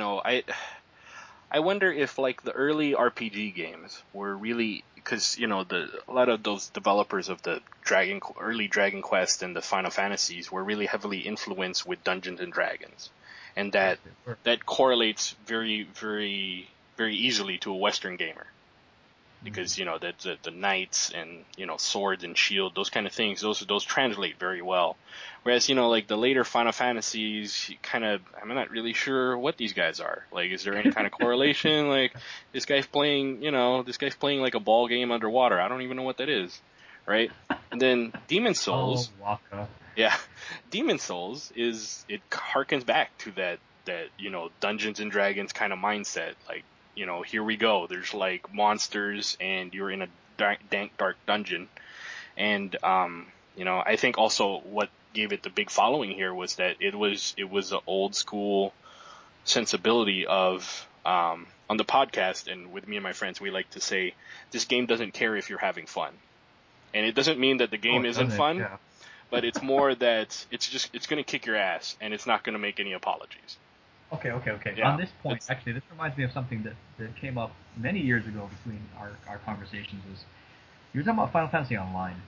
I wonder if like the early RPG games were really, because a lot of those developers of the early Dragon Quest and the Final Fantasies were really heavily influenced with Dungeons and Dragons, and that correlates very, very, very easily to a Western gamer. Because that the knights and swords and shield, those kind of things, those translate very well. Whereas like the later Final Fantasies, I'm not really sure what these guys are. Like, is there any kind of correlation? Like this guy's playing like a ball game underwater. I don't even know what that is, right? And then Demon Souls. Oh, Waka. Yeah, Demon Souls it harkens back to that Dungeons and Dragons kind of mindset, like. Here we go. There's like monsters, and you're in a dank, dark dungeon. And I think also what gave it the big following here was that it was an old school sensibility of on the podcast, and with me and my friends, we like to say this game doesn't care if you're having fun, and it doesn't mean that the game isn't fun, but it's more that it's going to kick your ass, and it's not going to make any apologies. Okay. Yeah, on this point, actually, this reminds me of something that came up many years ago between our conversations. Was you were talking about Final Fantasy Online,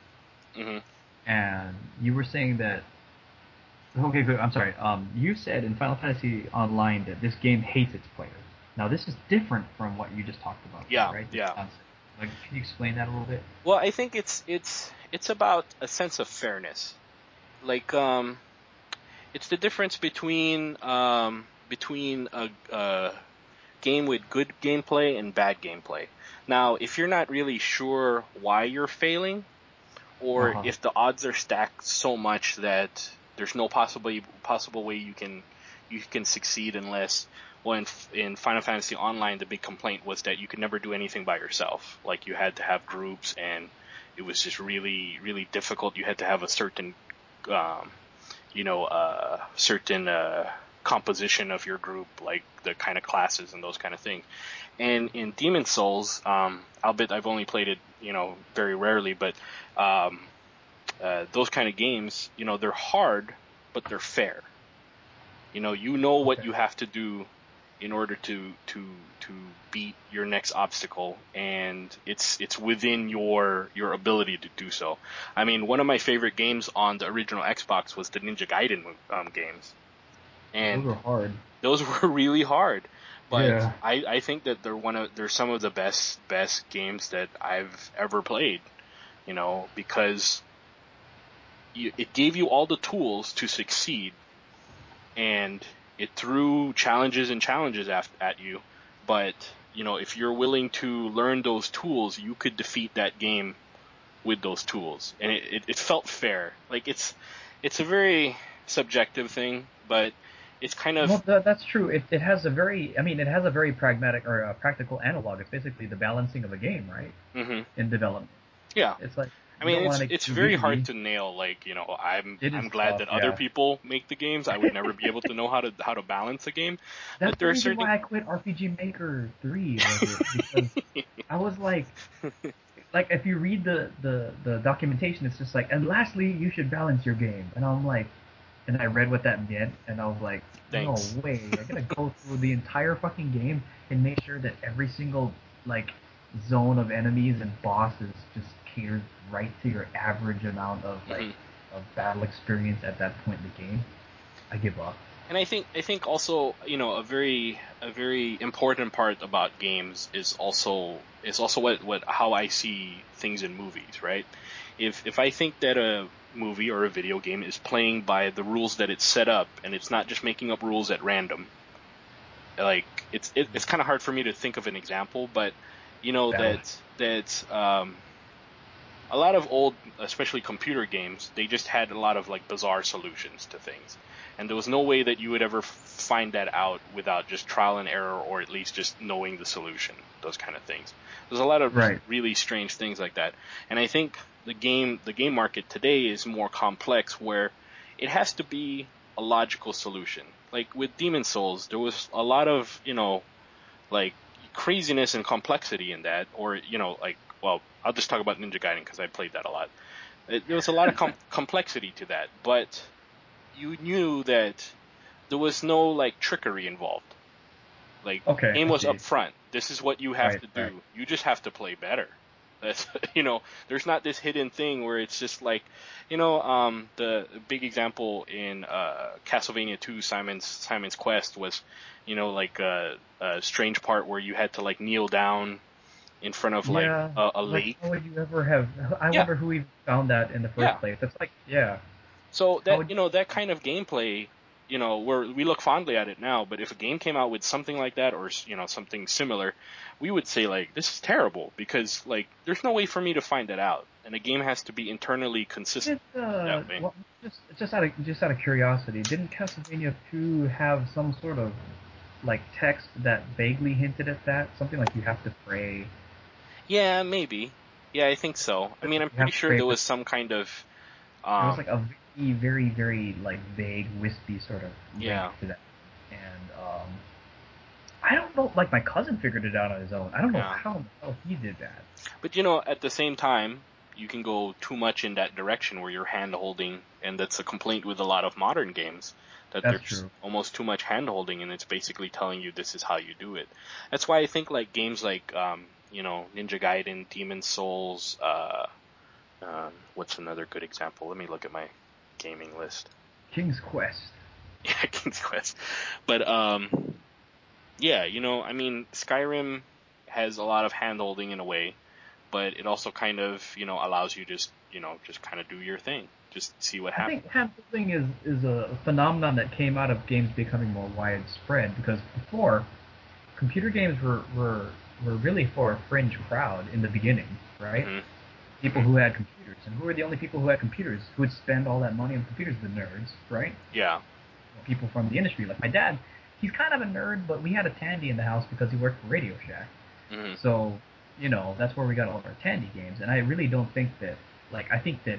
and you were saying that. Okay, good. I'm sorry. You said in Final Fantasy Online that this game hates its players. Now, this is different from what you just talked about. Yeah, right? Yeah. Like, can you explain that a little bit? Well, I think it's about a sense of fairness. Like, it's the difference between a game with good gameplay and bad gameplay. Now, if you're not really sure why you're failing, or if the odds are stacked so much that there's no possible way you can you can succeed unless, well, in Final Fantasy Online, the big complaint was that you could never do anything by yourself. Like, you had to have groups, and it was just really, really difficult. You had to have a certain, certain composition of your group, like the kind of classes and those kind of things. And in Demon's Souls, albeit I've only played it, very rarely, but those kind of games, they're hard, but they're fair. What you have to do in order to beat your next obstacle, and it's within your ability to do so. I mean, one of my favorite games on the original Xbox was the Ninja Gaiden games, and those were hard. Those were really hard. But Yeah. I think that they're some of the best games that I've ever played, because it gave you all the tools to succeed, and it threw challenges and challenges at you. But, if you're willing to learn those tools, you could defeat that game with those tools. And it felt fair. Like, it's a very subjective thing, but it's kind of... Well, that's true. It has a very, it has a very pragmatic or practical analog. It's basically the balancing of a game, right? Mm-hmm. In development. Yeah. It's like, it's very hard to nail. Like, I'm glad that other people make the games. I would never be able to know how to balance a game. That's but the reason why I quit RPG Maker 3, because I was like, if you read the documentation, it's just like, and lastly, you should balance your game. And I'm like, and I read what that meant, and I was like, thanks. No way. I gotta go through the entire fucking game and make sure that every single, zone of enemies and bosses just catered right to your average amount of, of battle experience at that point in the game. I give up. And I think also, a very important part about games is also how I see things in movies, right? If I think that a movie or a video game is playing by the rules that it's set up, and it's not just making up rules at random, like, it's kind of hard for me to think of an example, but a lot of old, especially computer games, they just had a lot of bizarre solutions to things, and there was no way that you would ever find that out without just trial and error, or at least just knowing the solution. Those kind of things. There's a lot of really strange things like that, and I think the game market today is more complex, where it has to be a logical solution. Like with Demon's Souls, there was a lot of craziness and complexity in that, or well, I'll just talk about Ninja Gaiden because I played that a lot. There was a lot of complexity to that, but you knew that there was no trickery involved. The game was up front. This is what you have to do. Right. You just have to play better. That's there's not this hidden thing where it's just the big example in Castlevania 2 Simon's Quest was a strange part where you had to kneel down in front of a lake. How would you ever have? I wonder who even found that in the first place. It's So that that kind of gameplay, where we look fondly at it now, but if a game came out with something like that, or something similar, we would say this is terrible, because there's no way for me to find that out, and a game has to be internally consistent that way. Well, just out of curiosity, didn't Castlevania 2 have some sort of text that vaguely hinted at that? Something like you have to pray. Yeah, maybe. Yeah, I think so. I mean, I'm pretty sure there was some kind of... It was a very, very, vague, wispy sort of link to that. And, I don't know, my cousin figured it out on his own. I don't know how the hell he did that. But, at the same time, you can go too much in that direction where you're hand-holding, and that's a complaint with a lot of modern games. That's true. Almost too much hand-holding, and it's basically telling you this is how you do it. That's why I think games like Ninja Gaiden, Demon's Souls, what's another good example? Let me look at my gaming list. King's Quest. Yeah, King's Quest. But Skyrim has a lot of hand-holding in a way, but it also kind of allows you just kind of do your thing. Just see what happens. I think hand-holding is a phenomenon that came out of games becoming more widespread, because before, computer games were really for a fringe crowd in the beginning, right? Mm-hmm. People who had computers. And who were the only people who had computers? Who would spend all that money on computers? The nerds, right? Yeah. people from the industry. Like my dad, he's kind of a nerd, but we had a Tandy in the house because he worked for Radio Shack. Mm-hmm. So, that's where we got all of our Tandy games. And I really don't think that, I think that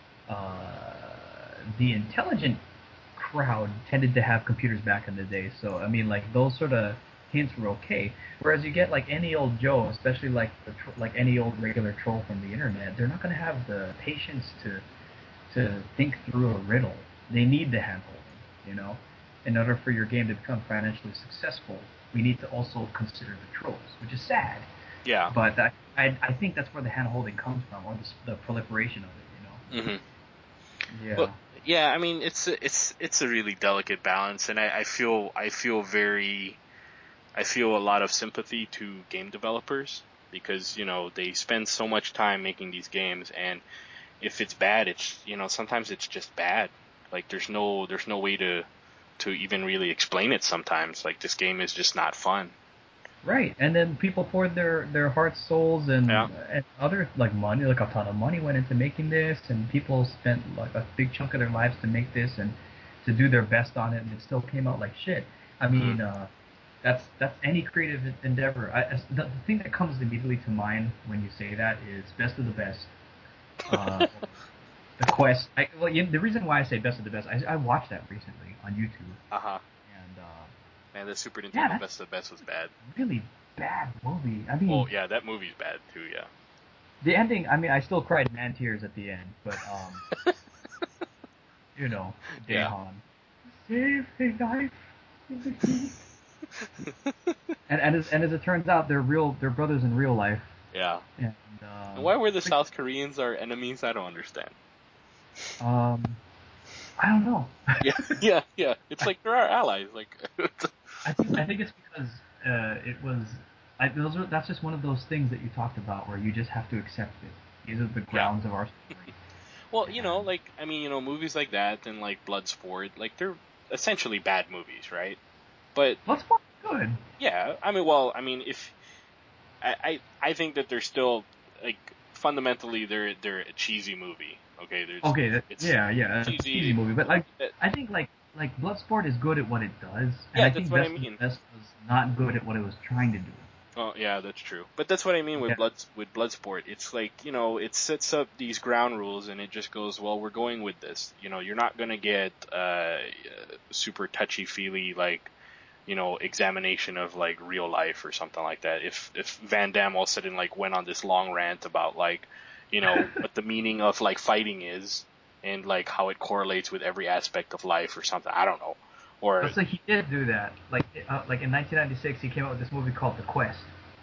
the intelligent crowd tended to have computers back in the day. So, I mean, those sort of hints were okay. Whereas you get any old Joe, especially like any old regular troll from the internet, they're not going to have the patience to think through a riddle. They need the handholding, In order for your game to become financially successful, we need to also consider the trolls, which is sad. Yeah. But I think that's where the handholding comes from, or the proliferation of it, Mm-hmm. Yeah. Well, yeah. I mean, it's a really delicate balance, and I feel a lot of sympathy to game developers because they spend so much time making these games, and if it's bad, it's sometimes it's just bad. Like there's no way to even really explain it sometimes. Like this game is just not fun. Right, and then people poured their hearts, souls, and other money, a ton of money went into making this, and people spent a big chunk of their lives to make this and to do their best on it, and it still came out like shit. I mean, that's any creative endeavor. The thing that comes immediately to mind when you say that is Best of the Best. The Quest. The reason why I say Best of the Best, I watched that recently on YouTube. And man, the Super Nintendo Best of the Best was bad. Really bad movie. I mean, well, yeah, that movie's bad too. Yeah. The ending. I mean, I still cried man tears at the end, but Daehan, save a knife in the heat. and as it turns out, they're brothers in real life. Yeah. And why were the South Koreans our enemies? I don't understand. I don't know. yeah. It's like they're our allies. Like. I think it's because it was. That's just one of those things that you talked about where you just have to accept it. These are the grounds of our story. Well, movies like that and like Bloodsport, like they're essentially bad movies, right? But Bloodsport's good. Yeah, if I think that they're still like fundamentally they're a cheesy movie. Okay, it's a cheesy movie, but I think Bloodsport is good at what it does, and I think Best was not good at what it was trying to do. Oh yeah, that's true. But that's what I mean with Bloodsport. It's like it sets up these ground rules, and it just goes, well, we're going with this. You're not gonna get super touchy feely examination of like real life or something like that. If Van Damme all of a sudden went on this long rant about what the meaning of fighting is and how it correlates with every aspect of life or something, I don't know. Or so he did do that. Like in 1996, he came out with this movie called The Quest.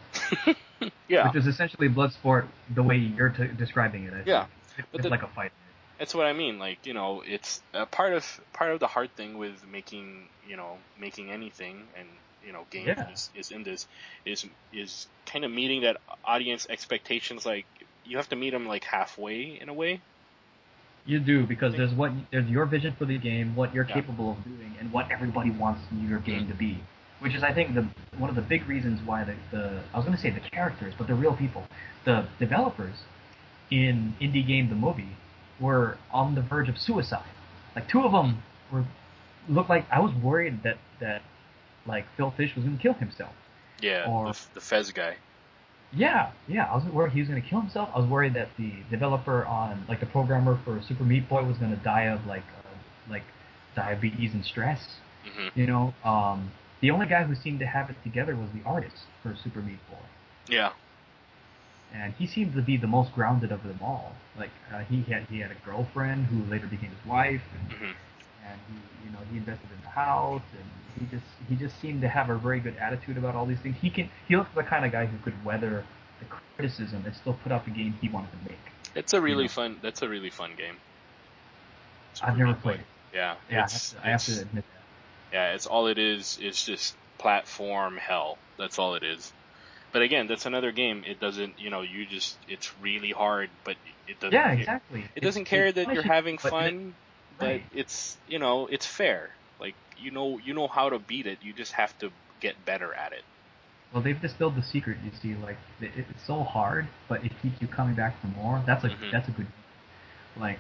Yeah. Which is essentially Bloodsport the way you're describing it. I think. It's like a fight. That's what I mean. It's part of the hard thing with making anything, and games is in this is kind of meeting that audience expectations. Like you have to meet them halfway in a way. You do, because there's your vision for the game, what you're capable of doing, and what everybody wants your game to be. Which is, I think, one of the big reasons why I was going to say the characters, but the real people, the developers in Indie Game the Movie were on the verge of suicide. Like two of them looked like I was worried that Phil Fish was going to kill himself. Yeah, or the Fez guy. Yeah, I was worried he was going to kill himself. I was worried that the developer on the programmer for Super Meat Boy was going to die of diabetes and stress. Mm-hmm. The only guy who seemed to have it together was the artist for Super Meat Boy. Yeah. And he seemed to be the most grounded of them all. He had a girlfriend who later became his wife, and he invested in the house, and he just seemed to have a very good attitude about all these things. He looked like the kind of guy who could weather the criticism and still put out the game he wanted to make. It's a really fun. That's a really fun game. I've never played it. Yeah, I have to admit that. Yeah, it's all it is just platform hell. That's all it is. But again, that's another game. It doesn't, it's really hard, but it doesn't. Yeah, exactly. It doesn't care that you're having fun, but it's, it's fair. Like, you know how to beat it. You just have to get better at it. Well, they've distilled the secret. You see, it's so hard, but it keeps you coming back for more. That's a good.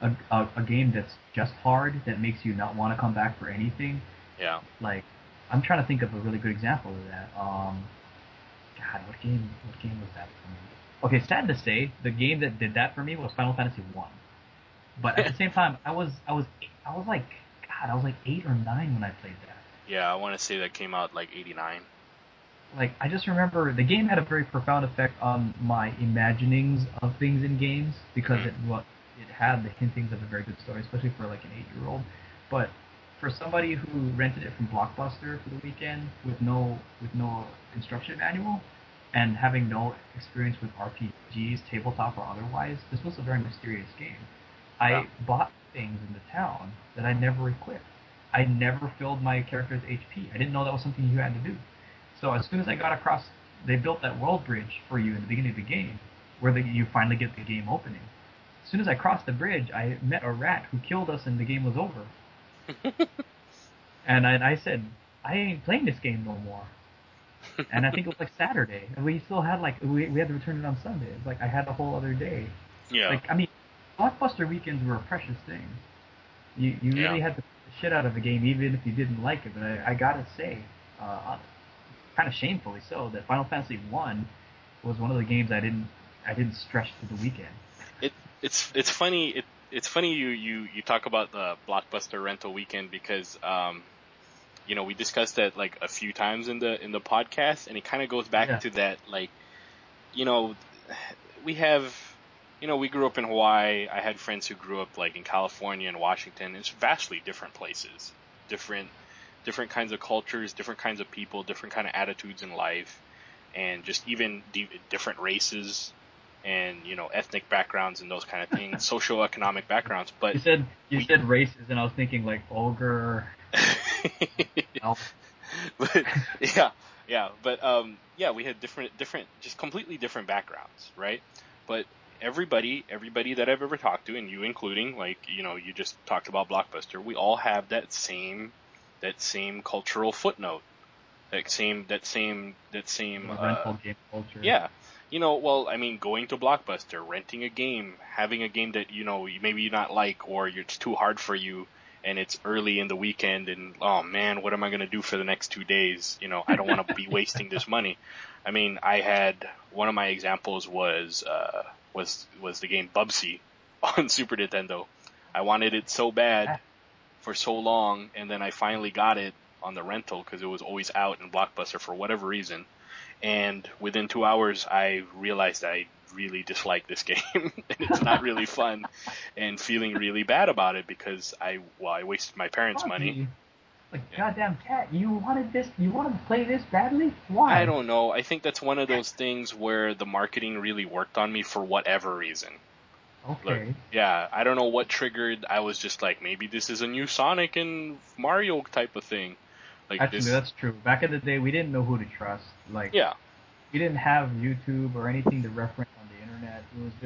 a game that's just hard that makes you not want to come back for anything. Yeah. Like, I'm trying to think of a really good example of that. God, what game was that for me? Okay, sad to say, the game that did that for me was Final Fantasy One. But at the same time, I was like, God, I was like 8 or 9 when I played that. Yeah, I want to say that came out like 89. Like, I just remember the game had a very profound effect on my imaginings of things in games because it had the hintings of a very good story, especially for like an 8-year-old. But for somebody who rented it from Blockbuster for the weekend with no instruction manual and having no experience with RPGs, tabletop or otherwise, this was a very mysterious game. Yeah. I bought things in the town that I never equipped. I never filled my character's HP. I didn't know that was something you had to do. So as soon as I got across, they built that world bridge for you in the beginning of the game, where you finally get the game opening. As soon as I crossed the bridge, I met a rat who killed us, and the game was over. And I said, I ain't playing this game no more. And I think it was like Saturday, and we still had we had to return it on Sunday. It's like I had a whole other day. Yeah. Like, I mean, Blockbuster weekends were a precious thing. You really had to put the shit out of the game, even if you didn't like it. But I gotta say, kind of shamefully so, that Final Fantasy One was one of the games I didn't stretch through the weekend. It's funny it's funny you talk about the Blockbuster rental weekend because we discussed that like a few times in the podcast, and it kind of goes back to that, like, we grew up in Hawaii. I had friends who grew up like in California and Washington. It's vastly different places, different kinds of cultures, different kinds of people, different kind of attitudes in life, and just even different races and ethnic backgrounds and those kind of things, socioeconomic backgrounds. But you said races, and I was thinking like ogre. But we had different, just completely different backgrounds, right? But everybody that I've ever talked to, and you including, like, you just talked about Blockbuster, we all have that same cultural footnote, that same rental game culture. Yeah. Well, I mean, going to Blockbuster, renting a game, having a game that, maybe you not like, or it's too hard for you, and it's early in the weekend, and, oh man, what am I going to do for the next 2 days? I don't want to be wasting this money. I mean, I had, one of my examples was the game Bubsy on Super Nintendo. I wanted it so bad for so long, and then I finally got it on the rental because it was always out in Blockbuster for whatever reason. And within 2 hours, I realized I really dislike this game, and it's not really fun, and feeling really bad about it because I wasted my parents' money. Like, goddamn cat, you wanted to play this badly? Why? I don't know. I think that's one of those things where the marketing really worked on me for whatever reason. Okay. Look, yeah, I don't know what triggered. I was just like, maybe this is a new Sonic and Mario type of thing. Like, actually, that's true. Back in the day, we didn't know who to trust. Like, yeah. We didn't have YouTube or anything to reference on the internet.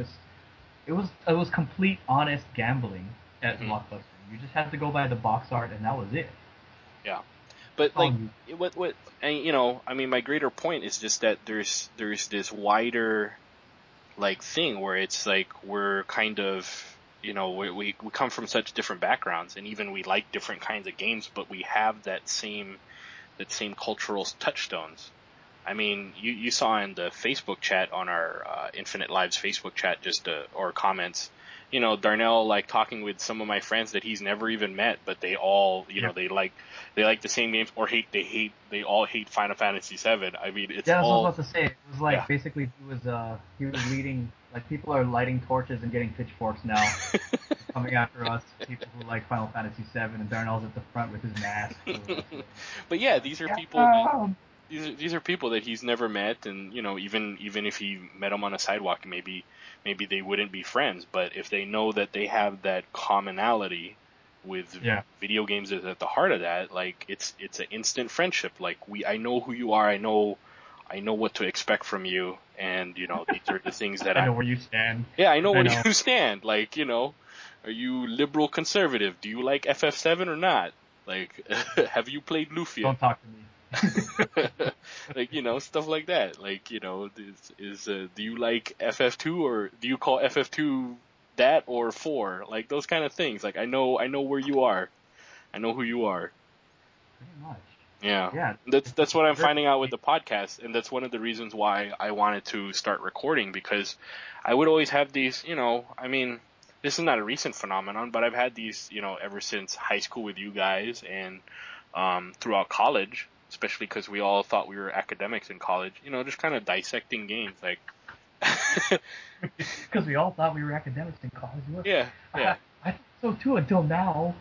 It was complete honest gambling at Blockbuster. You just had to go by the box art, and that was it. Yeah, but like, what, and I mean, my greater point is just that there's this wider, like, thing where it's like we're kind of, we come from such different backgrounds, and even we like different kinds of games, but we have that same cultural touchstones. I mean, you saw in the Facebook chat on our Infinite Lives Facebook chat, or comments, Darnell, like, talking with some of my friends that he's never even met, but they all, they like the same games, or they all hate Final Fantasy VII. I mean, it's I was all about to say. It was like, basically he was leading, like, people are lighting torches and getting pitchforks now, coming after us, people who like Final Fantasy VII, and Darnell's at the front with his mask. But yeah, these are people. These are people that he's never met, and even if he met them on a sidewalk, maybe they wouldn't be friends. But if they know that they have that commonality with video games is at the heart of that, like, it's an instant friendship. Like, I know who you are, I know what to expect from you, and these are the things that I know where you stand. Yeah, I know where you stand. Like, are you liberal conservative? Do you like FF7 or not? Like, have you played Lufia? Don't talk to me. Like, stuff like that. Like, do you like FF2, or do you call FF2 that or 4, like those kind of things. Like I know where you are. I know who you are. Pretty much. Yeah. Yeah. That's what I'm Very- finding out with the podcast, and that's one of the reasons why I wanted to start recording, because I would always have these, I mean, this is not a recent phenomenon, but I've had these, ever since high school with you guys and throughout college, especially because we all thought we were academics in college, just kind of dissecting games, like Because we all thought we were academics in college. yeah, yeah. I thought so too until now.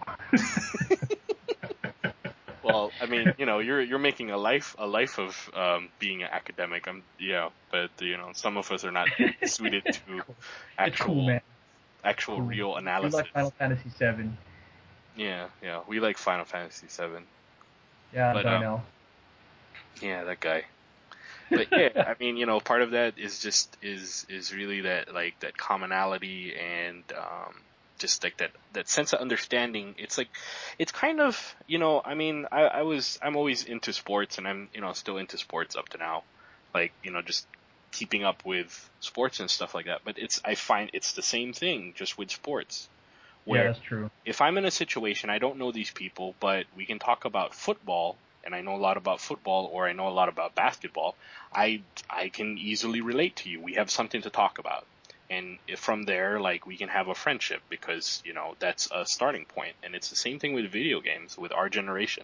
Well, I mean, you're making a life of being an academic. But some of us are not suited to It's cool, man. It's actual cool. real We analysis. like Final Fantasy VII. Yeah, yeah, we like Final Fantasy VII. Yeah, But Darnell. yeah, that guy. But yeah, I mean, part of that is just is really that, like, that commonality and just like that sense of understanding. It's like, it's kind of, I mean, I'm always into sports, and I'm, still into sports up to now, like, just keeping up with sports and stuff like that. But I find it's the same thing just with sports, Yeah, where that's true. if I'm in a situation, I don't know these people, but we can talk about football, and I know a lot about football, or I know a lot about basketball, I can easily relate to you. We have something to talk about. And if from there, like, we can have a friendship, because, that's a starting point. And it's the same thing with video games, with our generation.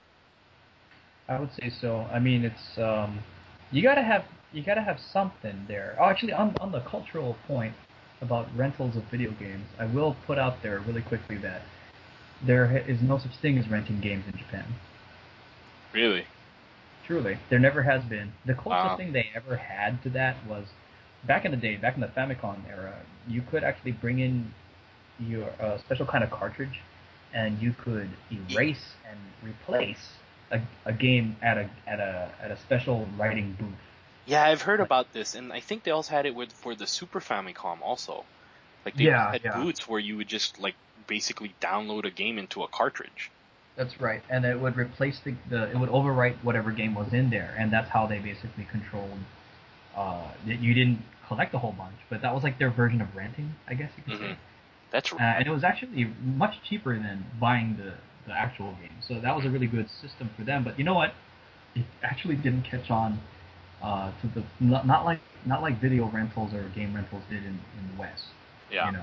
I would say so. I mean, it's you gotta have something there. Oh, actually, on the cultural point about rentals of video games, I will put out there really quickly that there is no such thing as renting games in Japan. Really? Truly, there never has been. The closest Wow. thing they ever had to that was back in the day, back in the Famicom era. You could actually bring in your special kind of cartridge, and you could erase and replace a game at a special writing booth. Yeah, I've heard Like, about this, and I think they also had it for the Super Famicom also. Like, they yeah, had yeah, booths where you would just, like, basically download a game into a cartridge. that's right. And it would replace it would overwrite whatever game was in there, and that's how they basically controlled. You didn't collect a whole bunch, but that was like their version of renting, I guess you could say. That's And it was actually much cheaper than buying the actual game. So that was a really good system for them. But you know what? It actually didn't catch on to the not like video rentals or game rentals did in the West. yeah. You know.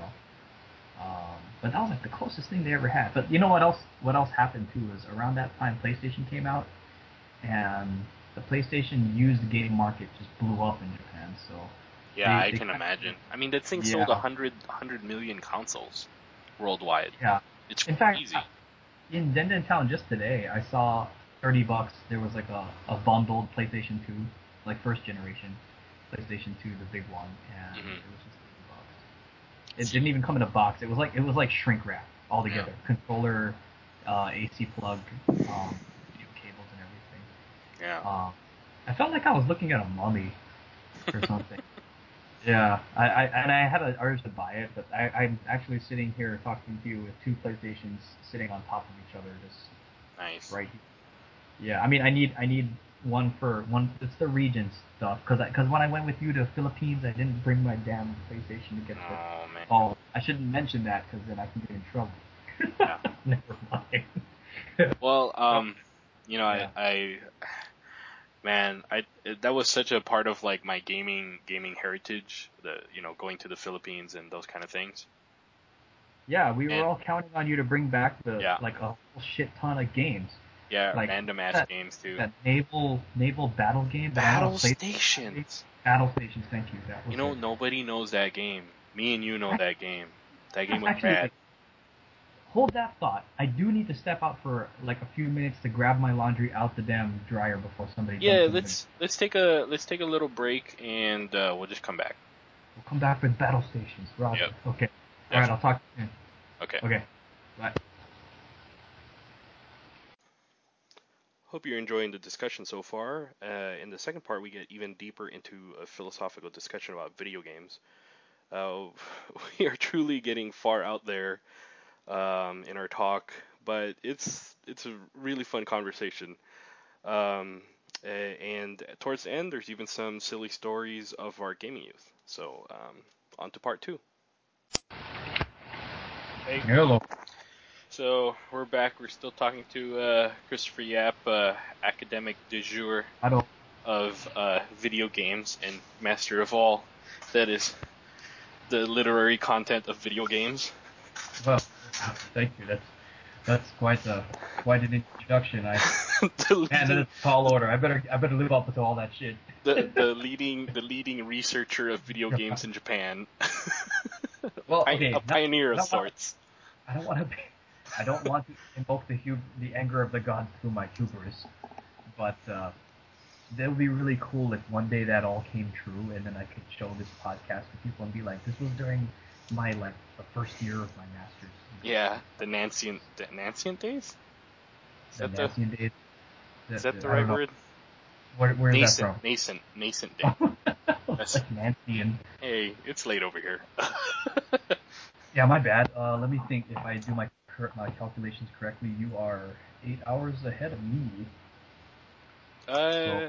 But that was like the closest thing they ever had. But you know what else? What else happened too is around that time PlayStation came out, and the PlayStation used game market just blew up in Japan. So Yeah, I they can imagine. I mean, that thing sold yeah 100 million consoles worldwide. yeah. It's In fact, crazy. in Denden Town just today, I saw $30. There was like a bundled PlayStation 2, like first generation PlayStation 2, the big one, and Hmm. it was just $30. It didn't even come in a box. It was like shrink wrap all Yeah. together, controller, AC plug, video cables, and everything. Yeah. I felt like I was looking at a mummy or something. Yeah, I had an urge to buy it, but I'm actually sitting here talking to you with two PlayStations sitting on top of each other, just Nice. right here. Yeah, I mean, I need one for one. It's the region stuff because when I went with you to Philippines, I didn't bring my damn PlayStation to get the. Oh, man. Oh, I shouldn't mention that because then I can get in trouble. Yeah. Never mind. Well, Yeah. man, that was such a part of, like, my gaming heritage, going to the Philippines and those kind of things. Yeah, we were And all counting on you to bring back yeah, like a whole shit ton of games. yeah, Like random ass that games too. that naval battle game that I want Battle to play. Stations. Battle Stations, thank you. That was it. Nobody knows that game. Me and you know Ac- that game. That game was Actually, rad. wait, hold that thought. I do need to step out for like a few minutes to grab my laundry out the damn dryer before somebody Yeah, jumps in the. let's take a little break, and we'll just come back. We'll come back with Battle Stations. Roger. Yep, Okay. All right. I'll definitely. talk to you Okay. soon. Okay. Bye. Hope you're enjoying the discussion so far. In the second part, we get even deeper into a philosophical discussion about video games. Uh, we are truly getting far out there in our talk, but it's a really fun conversation. Um, and towards the end, there's even some silly stories of our gaming youth. So on to part two. Hey, Hello. so we're back. We're still talking to Christopher Yap, academic du jour I don't. of video games and master of all that is the literary content of video games. Well, thank you. That's quite an introduction. the Man, leading that's a tall order. I better live up to all that shit. the leading researcher of video games in Japan. Well, A okay. pioneer I of don't want. sorts. I don't want to be. I don't want to invoke the anger of the gods through my hubris, but that would be really cool if one day that all came true, and then I could show this podcast to people and be like, "This was during my the first year of my master's." Yeah, the Nancient days. Is The that the Nazian days. is that the I right don't know. word? Where is that Nascent, from? nascent, nascent day. That's, Like Nazian. hey, it's late over here. Yeah, my bad. Let me think. If I do my calculations correctly, you are 8 hours ahead of me. So Yeah,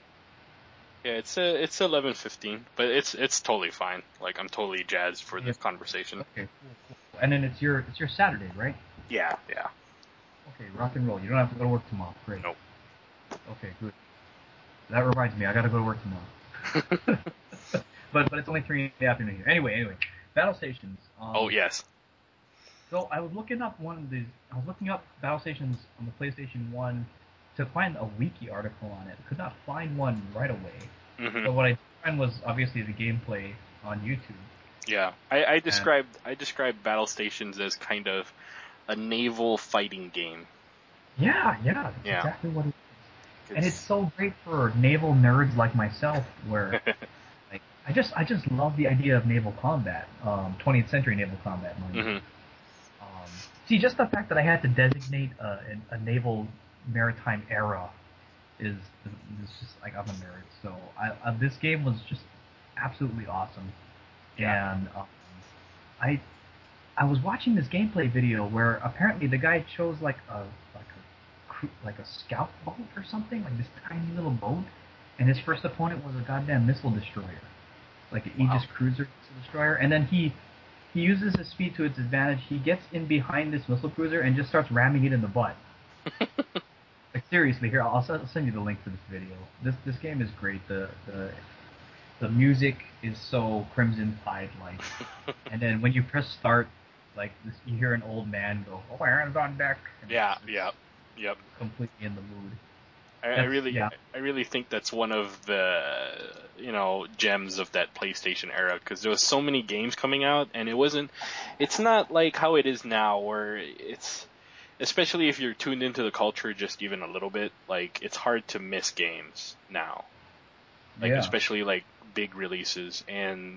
it's 11:15, but it's totally fine. Like I'm totally jazzed for yeah, this conversation. okay, cool. And then it's your Saturday, right? Yeah. Okay, rock and roll. You don't have to go to work tomorrow. Great. Nope. Okay, good. That reminds me, I gotta go to work tomorrow. but it's only 3 in the afternoon here. Anyway, battle stations. Oh yes. So I was looking up one of these. I was looking up battle stations on the PlayStation 1 to find a wiki article on it. Could not find one right away. Hmm. So what I did find was obviously the gameplay on YouTube. Yeah. I And described battle stations as kind of a naval fighting game. yeah, that's Yeah. exactly what it is. And it's 'Cause- so great for naval nerds like myself, where like I just love the idea of naval combat, 20th century naval combat, mind you. Mhm. Um, See, just the fact that I had to designate a naval maritime era is just like I'm a nerd. So this game was just absolutely awesome, Yeah. and I I was watching this gameplay video where apparently the guy chose like a scout boat or something, like this tiny little boat, and his first opponent was a goddamn missile destroyer, like an Wow. Aegis cruiser missile destroyer, and then he uses his speed to its advantage. He gets in behind this missile cruiser and just starts ramming it in the butt. Like seriously, here I'll send you the link to this video. This game is great. The music is so Crimson Tide like, and then when you press start, like this, you hear an old man go, "Oh, Aaron's on deck." And Yeah. it's Yep. completely in the mood. I That's really, yeah, I really think that's one of the, gems of that PlayStation era because there was so many games coming out, and it's not like how it is now, where it's, especially if you're tuned into the culture just even a little bit, like it's hard to miss games now, like yeah, especially like big releases, and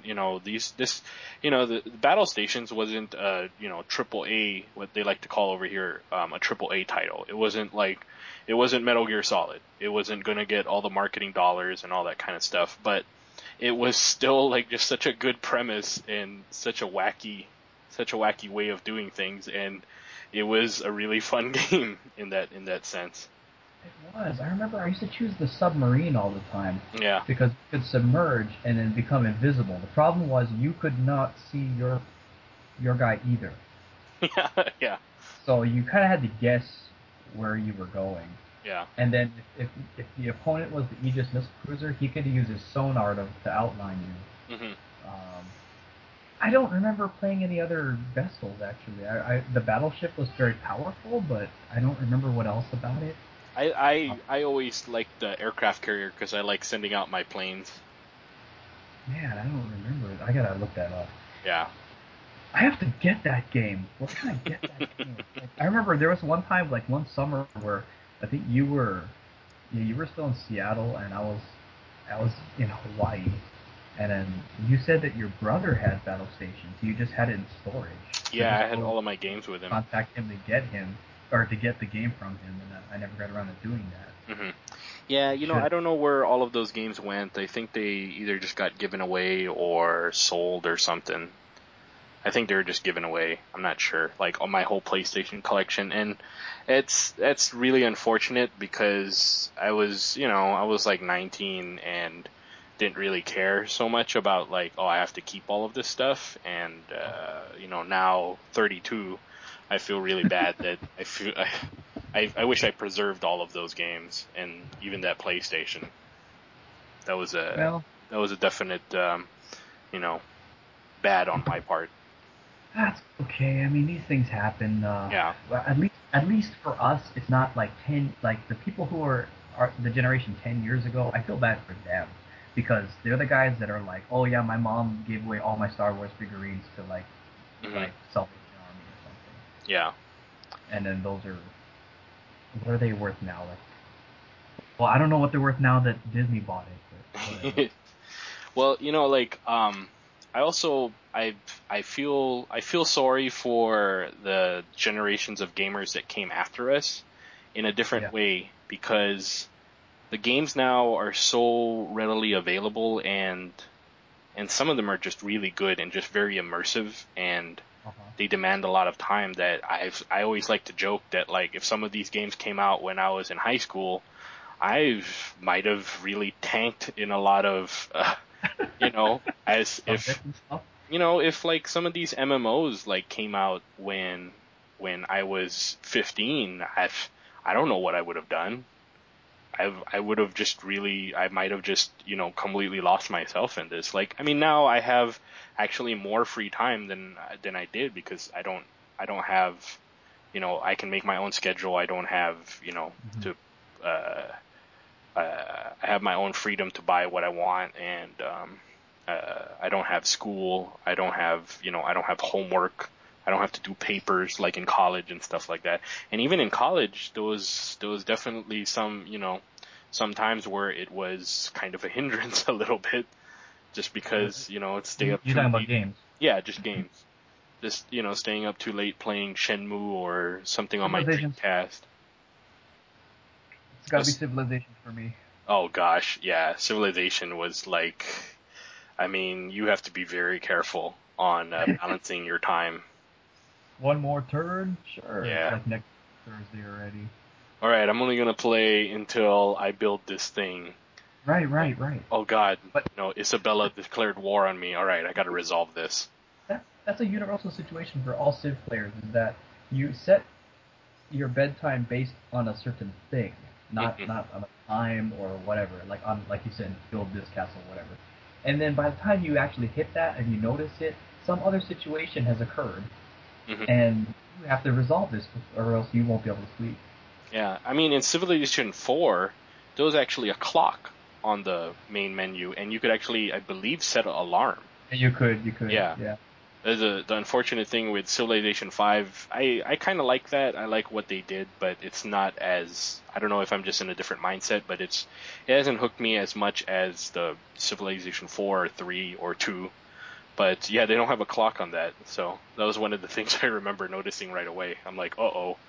the battle stations wasn't triple A, what they like to call over here, a triple A title. It wasn't Metal Gear Solid. It wasn't gonna get all the marketing dollars and all that kind of stuff, but it was still like just such a good premise and such a wacky way of doing things, and it was a really fun game in that sense. it was. I remember I used to choose the submarine all the time Yeah. because you could submerge and then become invisible. The problem was you could not see your guy either, Yeah. Yeah. so you kind of had to guess where you were going. Yeah. And then if the opponent was the Aegis missile cruiser, he could use his sonar to outline you. Hmm. Um, I don't remember playing any other vessels actually. The battleship was very powerful, but I don't remember what else about it. I Uh, I I always liked the aircraft carrier because I like sending out my planes. Man, I don't remember it. I gotta look that up. Yeah. I have to get that game. Where can I get that game? Like, I remember there was one time, like one summer, where I think you were still in Seattle, and I was in Hawaii, and then you said that your brother had Battle Stations. You just had it in storage. So I Yeah, just I had told all of my games with him. contact him to get him, or to get the game from him, and I never got around to doing that. Hmm. Yeah, Should I don't know where all of those games went. I think they either just got given away or sold or something. I think they were just given away. I'm not sure. Like on my whole PlayStation collection, and that's really unfortunate because I was like 19, and didn't really care so much about like, oh, I have to keep all of this stuff. And now 32, I feel really bad that I wish I preserved all of those games and even that PlayStation. That was a definite bad on my part. That's okay. I mean, these things happen. Yeah. At least for us, it's not like the people who are the generation 10 years ago. I feel bad for them because they're the guys that are like, oh yeah, my mom gave away all my Star Wars figurines to like Salvation Army or something. Yeah. And then those are, what are they worth now? Like, well, I don't know what they're worth now that Disney bought it. But well, I also I feel sorry for the generations of gamers that came after us in a different way, because the games now are so readily available, and some of them are just really good and just very immersive, and they demand a lot of time. That I always like to joke that like if some of these games came out when I was in high school, I might have really tanked in a lot of as if like some of these MMOs like came out when I was 15, I don't know what I would have done. I would have just I might have just, completely lost myself in this. Like, I mean, now I have actually more free time than I did, because I don't have, I can make my own schedule. I don't have, to, I have my own freedom to buy what I want, and, I don't have school. I don't have, I don't have homework. I don't have to do papers like in college and stuff like that. And even in college, there was definitely some, some times where it was kind of a hindrance a little bit, just because, it's stay up too late. You're talking about games? Yeah, just games. Just, staying up too late playing Shenmue or something on my Dreamcast. It's gotta be Civilization for me. Oh gosh, yeah. Civilization was like, I mean, you have to be very careful on balancing your time. One more turn? Sure. Yeah. It's like next Thursday already. Alright, I'm only gonna play until I build this thing. Right. Oh god, Isabella declared war on me. Alright, I gotta resolve this. That's a universal situation for all Civ players, is that you set your bedtime based on a certain thing, not on a time or whatever, like you said, build this castle, whatever. And then by the time you actually hit that and you notice it, some other situation has occurred, and you have to resolve this, or else you won't be able to sleep. Yeah, I mean, in Civilization 4, there was actually a clock on the main menu, and you could actually, I believe, set an alarm. You could. Yeah. The unfortunate thing with Civilization 5, I kind of like that. I like what they did, but it's not as, I don't know if I'm just in a different mindset, but it hasn't hooked me as much as the Civilization 4 or 3 or 2. But yeah, they don't have a clock on that, so that was one of the things I remember noticing right away. I'm like, uh-oh.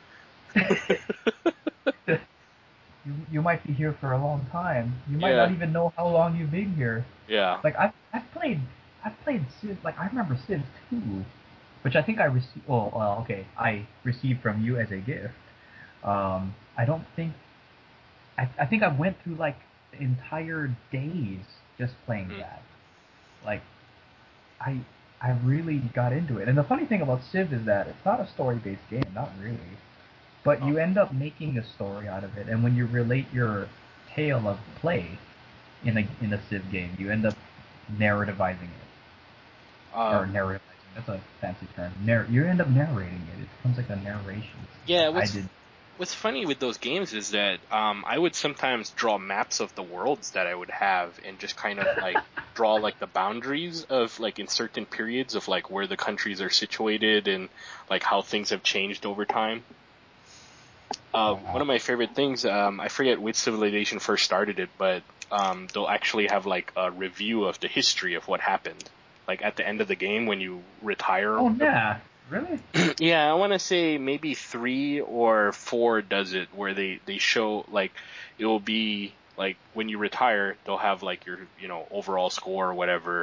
You might be here for a long time. You might not even know how long you've been here. Yeah. Like I've played Civ. Like I remember Civ 2, which I think I received. Well, okay, I received from you as a gift. I don't think. I think I went through like entire days just playing that. Like I really got into it. And the funny thing about Civ is that it's not a story-based game, not really. But you end up making a story out of it, and when you relate your tale of play in a Civ game, you end up narrativizing it. Or narrativizing, that's a fancy term. You end up narrating it. It becomes like a narration. Yeah, what's funny with those games is that I would sometimes draw maps of the worlds that I would have, and just kind of like draw like the boundaries of like in certain periods of like where the countries are situated and like how things have changed over time. One of my favorite things, I forget which civilization first started it, but they'll actually have like a review of the history of what happened, like at the end of the game when you retire. Oh yeah, really? Yeah, I want to say maybe 3 or 4 does it, where they show like it will be like when you retire, they'll have like your overall score or whatever,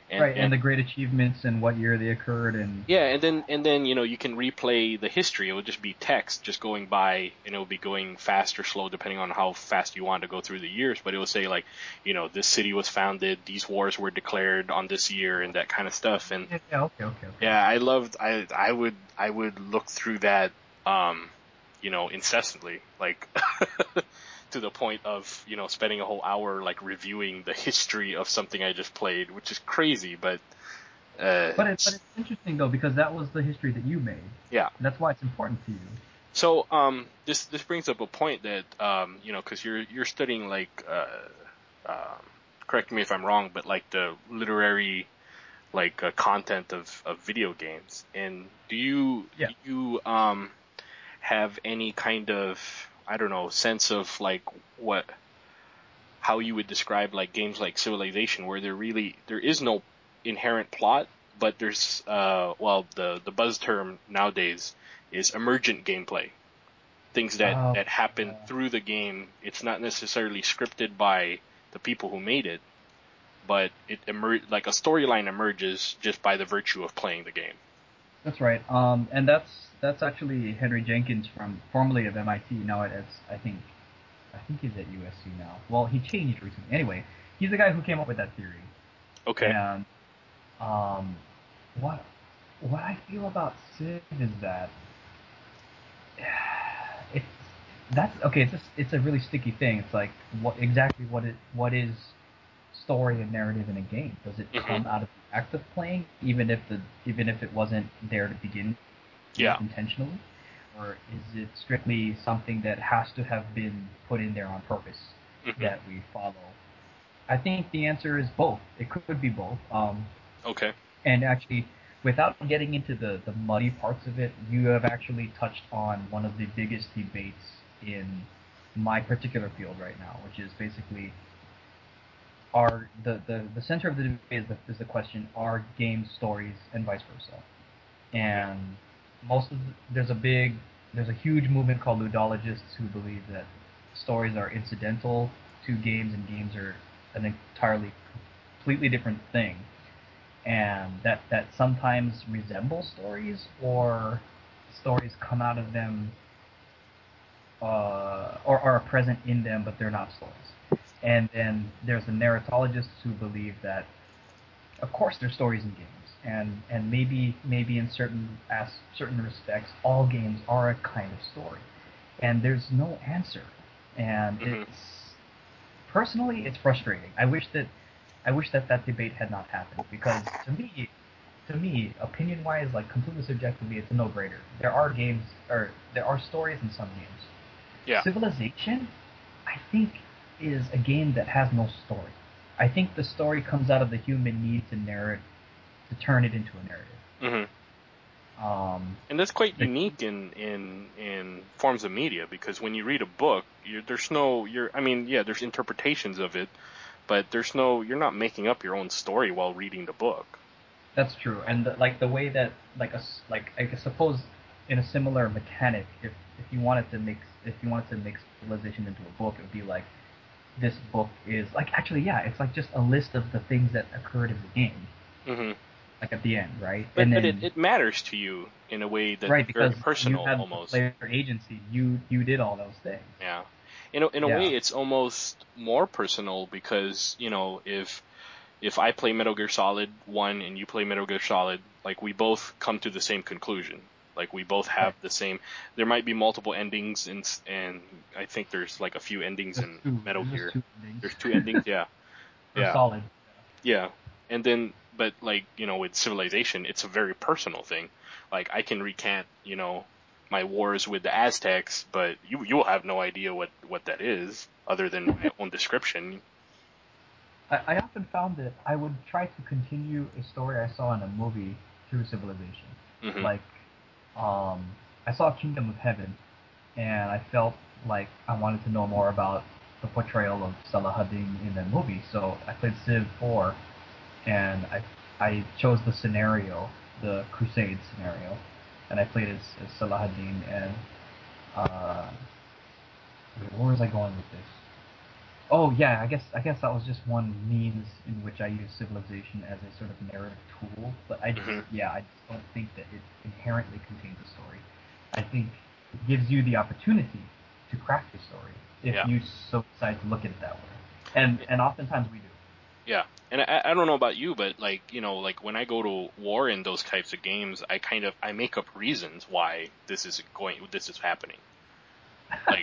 Right, and the great achievements and what year they occurred, and yeah, and then you can replay the history. It will just be text just going by, and it will be going fast or slow depending on how fast you want to go through the years. But it will say like, this city was founded, these wars were declared on this year, and that kind of stuff. And yeah, okay. yeah, I would look through that, incessantly, like to the point of spending a whole hour like reviewing the history of something I just played, which is crazy, but. But it's interesting though because that was the history that you made. Yeah. And that's why it's important to you. So this brings up a point that because you're studying like correct me if I'm wrong, but like the literary like content of video games, and do you Yeah. do you have any kind of, I don't know, sense of like how you would describe like games like Civilization, where there is no inherent plot, but there's the buzz term nowadays is emergent gameplay, things that happen through the game. It's not necessarily scripted by the people who made it, but like a storyline emerges just by the virtue of playing the game. That's right. And that's actually Henry Jenkins formerly of MIT. Now I think he's at USC now. Well, he changed recently. Anyway, he's the guy who came up with that theory. Okay. And what I feel about Civ is that it's a really sticky thing. It's like what is story and narrative in a game? Does it come out of the act of playing, even if it wasn't there to begin intentionally? Or is it strictly something that has to have been put in there on purpose that we follow? I think the answer is both. It could be both. Okay. And actually, without getting into the muddy parts of it, you have actually touched on one of the biggest debates in my particular field right now, which is basically the center of the debate is the question: are games stories and vice versa? And there's a huge movement called ludologists who believe that stories are incidental to games and games are an entirely completely different thing, and that sometimes resemble stories or stories come out of them or are present in them, but they're not stories. And then there's the narratologists who believe that, of course, there's stories in games, and maybe in certain respects, all games are a kind of story, and there's no answer. And personally, it's frustrating. I wish that debate had not happened, because to me, opinion-wise, like completely subjectively, it's a no-brainer. There are stories in some games. Yeah. Civilization, I think, is a game that has no story. I think the story comes out of the human need to turn it into a narrative. And that's quite unique in forms of media, because when you read a book, there's interpretations of it, but you're not making up your own story while reading the book. That's true, and the way that I suppose in a similar mechanic, if you wanted to make Civilization into a book, it would be like, this book is like, actually, yeah, it's like just a list of the things that occurred in the game. Like at the end, right? But it matters to you in a way that's very personal, you had almost. Player agency. You did all those things. Yeah. In a way, it's almost more personal, because if I play Metal Gear Solid 1 and you play Metal Gear Solid, like, we both come to the same conclusion. Like, we both have the same. There might be multiple endings, and I think there's like a few endings in Metal Gear. There's two endings, yeah. Yeah. Solid. Yeah. And then, but like, with Civilization, it's a very personal thing. Like, I can recant, my wars with the Aztecs, but you'll have no idea what that is, other than my own description. I often found that I would try to continue a story I saw in a movie through Civilization. Like, I saw Kingdom of Heaven, and I felt like I wanted to know more about the portrayal of Saladin in the movie, so I played Civ 4, and I chose the scenario, the Crusade scenario, and I played as Saladin, and where was I going with this? Oh yeah, I guess that was just one means in which I use Civilization as a sort of narrative tool. But Hmm. I just don't think that it inherently contains a story. I think it gives you the opportunity to craft a story if Yeah. you so decide to look at it that way. And oftentimes we do. Yeah. And I don't know about you, but like, like when I go to war in those types of games, I make up reasons why this is happening. Like,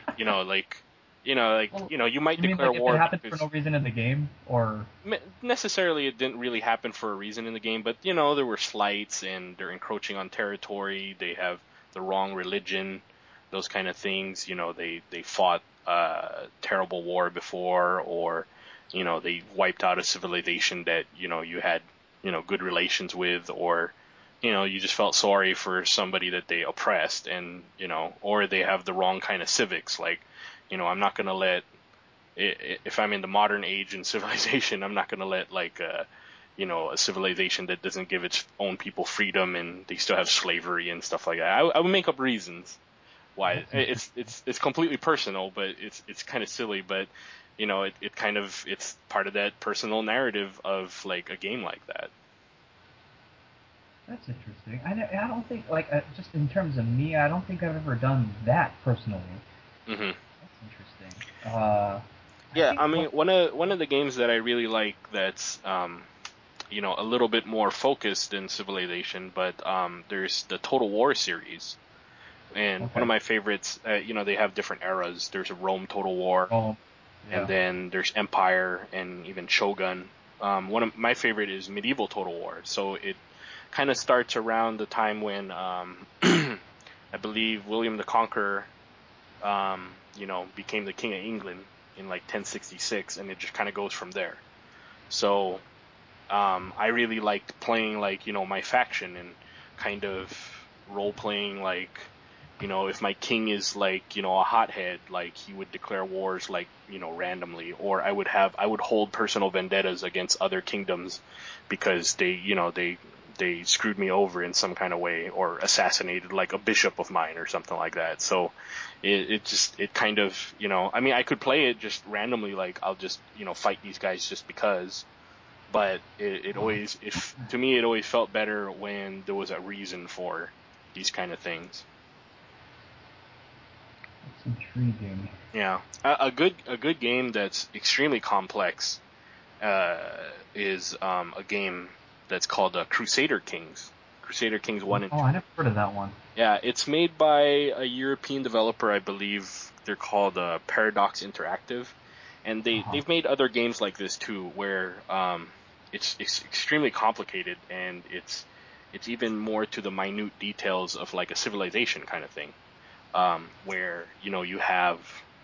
Well, you might you mean declare like if it war happens for because no reason in the game, or necessarily it didn't really happen for a reason in the game, but there were slights and they're encroaching on territory. They have the wrong religion, those kind of things. They fought a terrible war before, or they wiped out a civilization that you had good relations with, or you just felt sorry for somebody that they oppressed, and or they have the wrong kind of civics. Like, I'm not gonna let if I'm in the modern age and civilization, I'm not going to let like a civilization that doesn't give its own people freedom and they still have slavery and stuff like that. I would make up reasons why. that's It's interesting. it's it's completely personal, but it's kind of silly, but it's part of that personal narrative of like a game like that. That's interesting. I don't think like just in terms of me, I don't think I've ever done that personally. Hmm. That's interesting. I Yeah, think I what mean one of the games that I really like that's a little bit more focused than Civilization, but there's the Total War series. And one of okay. my favorites, they have different eras. There's a Rome Total War, Oh, and yeah. then there's Empire and even Shogun. One of my favorite is Medieval Total War. So it kind of starts around the time when I believe William the Conqueror, became the King of England in like 1066, and it just kind of goes from there. So I really liked playing like my faction and kind of role playing like if my king is like a hothead, like he would declare wars like randomly, or I would hold personal vendettas against other kingdoms because they screwed me over in some kind of way or assassinated like a bishop of mine or something like that. So it kind of I mean I could play it just randomly, like I'll just fight these guys just because, but it Oh, always, if to me, it always felt better when there was a reason for these kind of things. that's intriguing. Yeah, a good game that's extremely complex uh, is a game that's called Crusader Kings. Crusader Kings one and Oh, I two. never heard of that one. Yeah, it's made by a European developer, I believe. They're called Paradox Interactive, and Uh they huh. they've made other games like this too, where it's extremely complicated and it's even more to the minute details of like a civilization kind of thing, where you have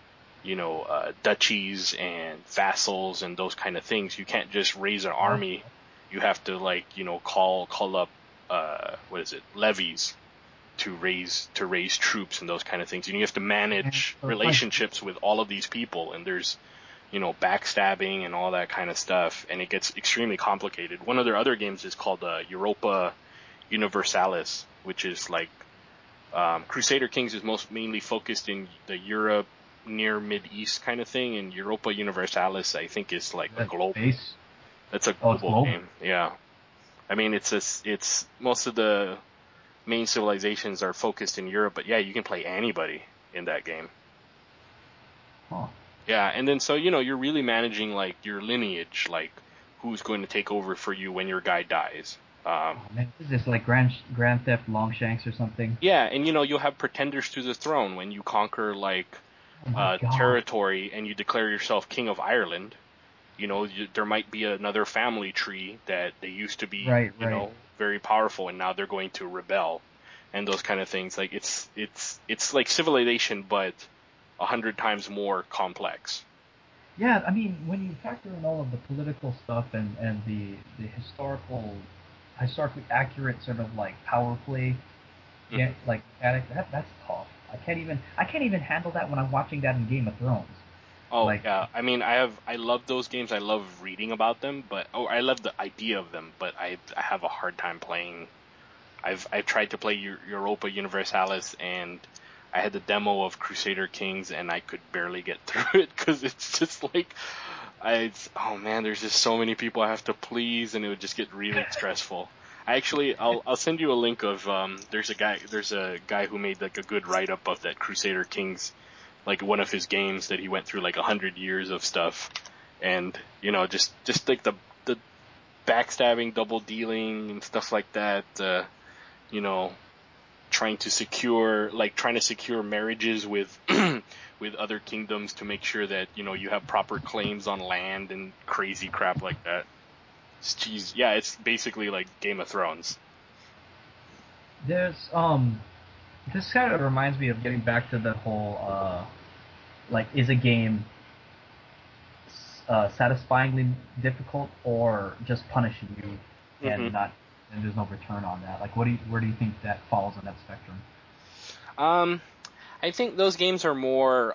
duchies and vassals and those kind of things. You can't just raise an Oh, army. You have to like call up what is it, levies to raise troops and those kind of things. And you have to man. manage So it's like relationships with all of these people, and there's backstabbing and all that kind of stuff, and it gets extremely complicated. One of their other games is called Europa Universalis, which is like Crusader Kings is most mainly focused in the Europe near Mid East kind of thing, and Europa Universalis I think is like a that global. space. That's a Oh, it's global global. game. Yeah, I mean it's most of the main civilizations are focused in Europe, but yeah, you can play anybody in that game. Huh. Yeah, and then so you're really managing like your lineage, like who's going to take over for you when your guy dies. Oh man, is this like Grand Theft Longshanks or something? Yeah, and you'll have pretenders to the throne when you conquer like Oh my god. territory and you declare yourself King of Ireland. There might be another family tree that they used to be, Right, right. very powerful, and now they're going to rebel, and those kind of things. Like it's like Civilization, but 100 times more complex. Yeah, I mean, when you factor in all of the political stuff and the historically accurate sort of like power play, yeah, Hmm. like mechanic, that's tough. I can't even handle that when I'm watching that in Game of Thrones. Oh Like, yeah, I mean, I love those games. I love reading about them, but I love the idea of them. But I have a hard time playing. I've tried to play Europa Universalis, and I had the demo of Crusader Kings, and I could barely get through it because it's just like, oh man, there's just so many people I have to please, and it would just get really stressful. I'll send you a link of there's a guy who made like a good write up of that Crusader Kings, like one of his games that he went through like 100 years of stuff, and just like the backstabbing, double dealing, and stuff like that. You know, trying to secure marriages with with other kingdoms to make sure that you have proper claims on land and crazy crap like that. Jeez, yeah, it's basically like Game of Thrones. There's this kind of reminds me of getting back to the whole like, is a game satisfyingly difficult or just punishing you and Mm-hmm. not, and there's no return on that? Like, where do you think that falls on that spectrum? I think those games are more.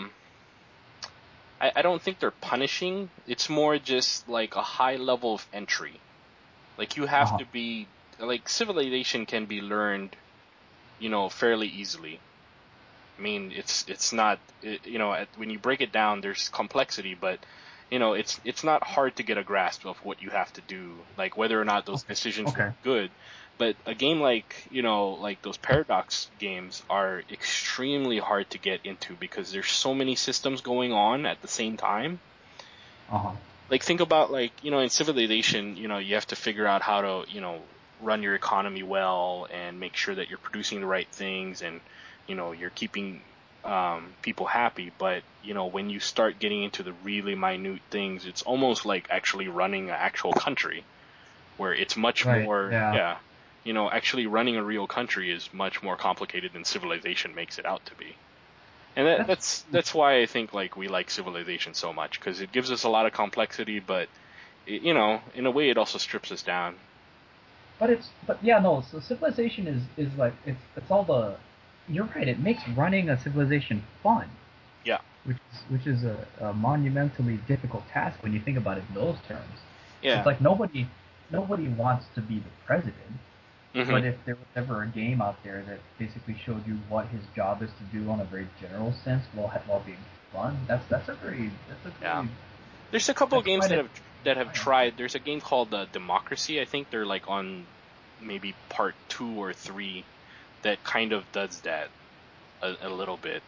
I don't think they're punishing. It's more just like a high level of entry. Like you have Uh-huh. to be like Civilization can be learned, fairly easily. I mean, it's not, when you break it down, there's complexity, but it's not hard to get a grasp of what you have to do, like whether or not those Okay. decisions look Okay. good. But a game like, like those Paradox games are extremely hard to get into because there's so many systems going on at the same time. Uh-huh. Like think about like, in Civilization, you have to figure out how to, run your economy well and make sure that you're producing the right things and, you're keeping people happy. But, when you start getting into the really minute things, it's almost like actually running an actual country where it's much Right. more, Yeah. yeah, actually running a real country is much more complicated than Civilization makes it out to be. And that's why I think like we like Civilization so much, because it gives us a lot of complexity, but in a way it also strips us down. But yeah, no. So Civilization is like, it's all the. You're right. It makes running a civilization fun, Yeah. which is a monumentally difficult task when you think about it in those terms. It's Yeah. like nobody wants to be the president, Mhm. but if there was ever a game out there that basically showed you what his job is to do on a very general sense while being fun, Yeah. There's a couple of that's games quite that have a tried. There's a game called Democracy. I think they're like on maybe part 2 or 3 that kind of does that a little bit.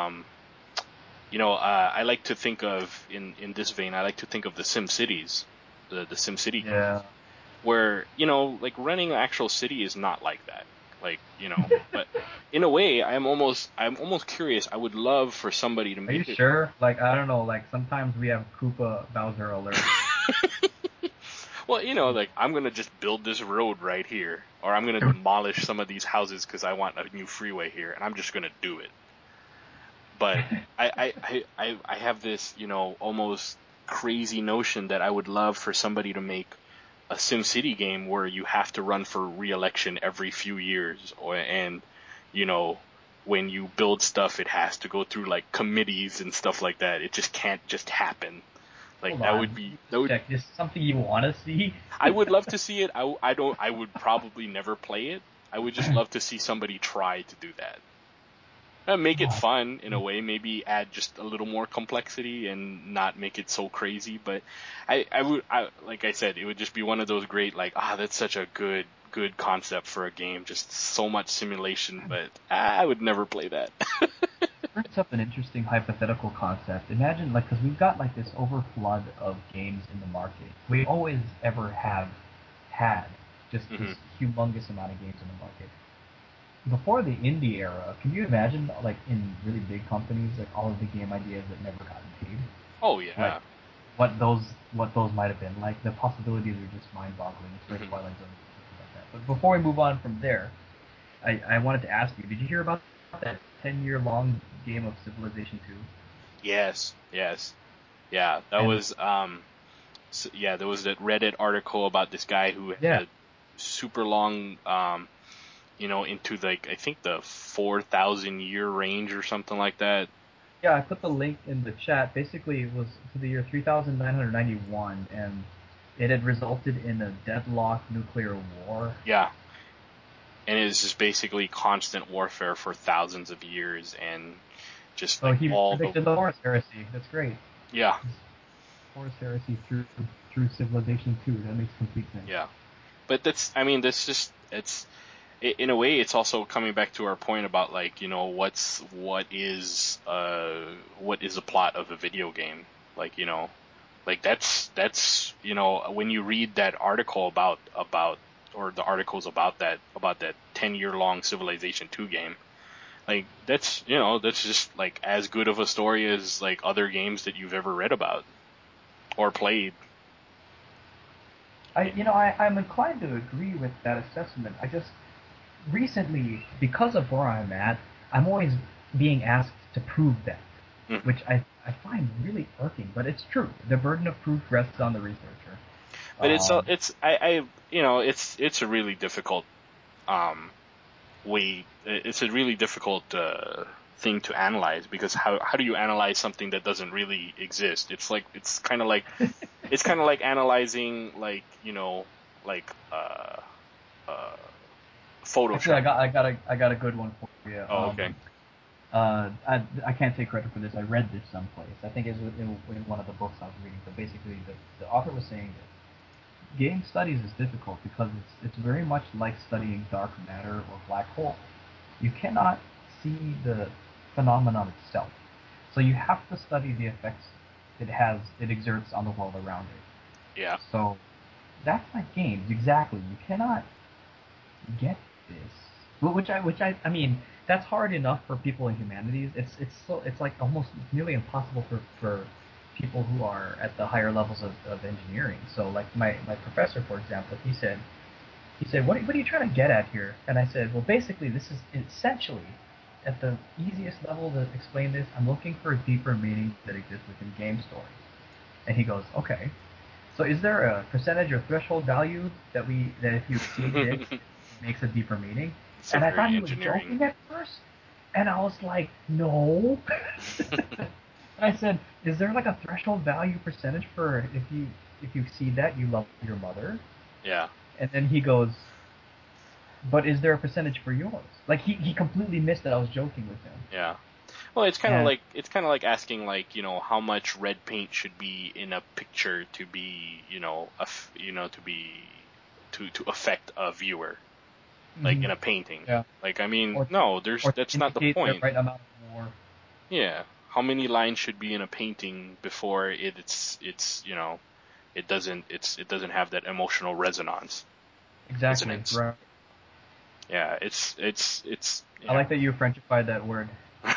I like to think of in this vein. I like to think of the Sim Cities, the Sim City games, Yeah. where like running an actual city is not like that. Like but in a way, I'm almost curious. I would love for somebody to Are you make it. sure? Like, I don't know. Like, sometimes we have Koopa Bowser alerts. Well, like I'm gonna just build this road right here, or I'm gonna demolish some of these houses because I want a new freeway here, and I'm just gonna do it. But I have this, almost crazy notion that I would love for somebody to make a SimCity game where you have to run for re-election every few years, and you know when you build stuff, it has to go through like committees and stuff like that. It just can't just happen. Like Hold that on. would Let be me that just would check. Is this something you want to see? I would love to see it. I don't. I would probably never play it. I would just love to see somebody try to do that. Make it Oh, fun in a way. Maybe add just a little more complexity and not make it so crazy. But like I said, it would just be one of those great like that's such a good concept for a game. Just so much simulation, but I would never play that. brings up an interesting hypothetical concept. Imagine, like, because we've got like this overflood of games in the market. We always ever have had just this Hmm. humongous amount of games in the market. Before the indie era, can you imagine, like, in really big companies, like all of the game ideas that never got made? Oh Like, yeah. what those might have been. Like, the possibilities are just mind-boggling. It's very Hmm. Twilight Zone about that. But before we move on from there, I wanted to ask you, did you hear about that 10-year long game of Civilization 2? Yes. Yes. Yeah. That And was yeah. There was that Reddit article about this guy who yeah, had a super long into like I think the 4,000 year range or something like that. yeah, I put the link in the chat. Basically, it was to the year 3991, and it had resulted in a deadlocked nuclear war. Yeah. and it's just basically constant warfare for thousands of years, and just So like he all predicted the Horus Heresy. That's great. yeah. Horus Heresy through Civilization 2. That makes complete sense. Yeah, but that's just in a way, it's also coming back to our point about like, what is the plot of a video game, like, like that's when you read that article about or the articles about that 10-year long Civilization 2 game, like that's just like as good of a story as like other games that you've ever read about or played. I'm inclined to agree with that assessment. I just recently, because of where I'm at, I'm always being asked to prove that, Mhm. which I find really irking. But it's true. The burden of proof rests on the researcher. But Um, it's a really difficult it's a really difficult thing to analyze, because how do you analyze something that doesn't really exist? It's kind of like analyzing like like Actually, Photoshop. I got a good one for you. Oh, okay. I can't take credit for this. I read this someplace. I think it was in one of the books I was reading. But basically, the author was saying that game studies is difficult because it's very much like studying dark matter or black hole. You cannot see the phenomenon itself, so you have to study the effects it exerts on the world around it. Yeah. So that's like games exactly. You cannot get this. I mean, that's hard enough for people in humanities. It's like almost nearly impossible for people who are at the higher levels of engineering. So like my professor, for example, he said, what are you trying to get at here? And I said, well, basically, this is essentially at the easiest level to explain this. I'm looking for a deeper meaning that exists within game stories. And he goes, okay. So is there a percentage or threshold value that if you exceed this, it makes a deeper meaning? It's a And I thought very he was engineering. joking at first, and I was like, no. And I said, is there like a threshold value percentage for if you exceed that, you love your mother? Yeah. And then he goes, but is there a percentage for yours? Like he completely missed that I was joking with him. Yeah. Well, And it's kind of like asking like how much red paint should be in a picture to be to be to affect a viewer, like in a painting. yeah, Like, I mean, or no, to that's not the indicate the point. right amount of war. Yeah, how many lines should be in a painting before it doesn't have that emotional resonance. Exactly, Resonance. right. Yeah, it's I like that you Frenchified that word.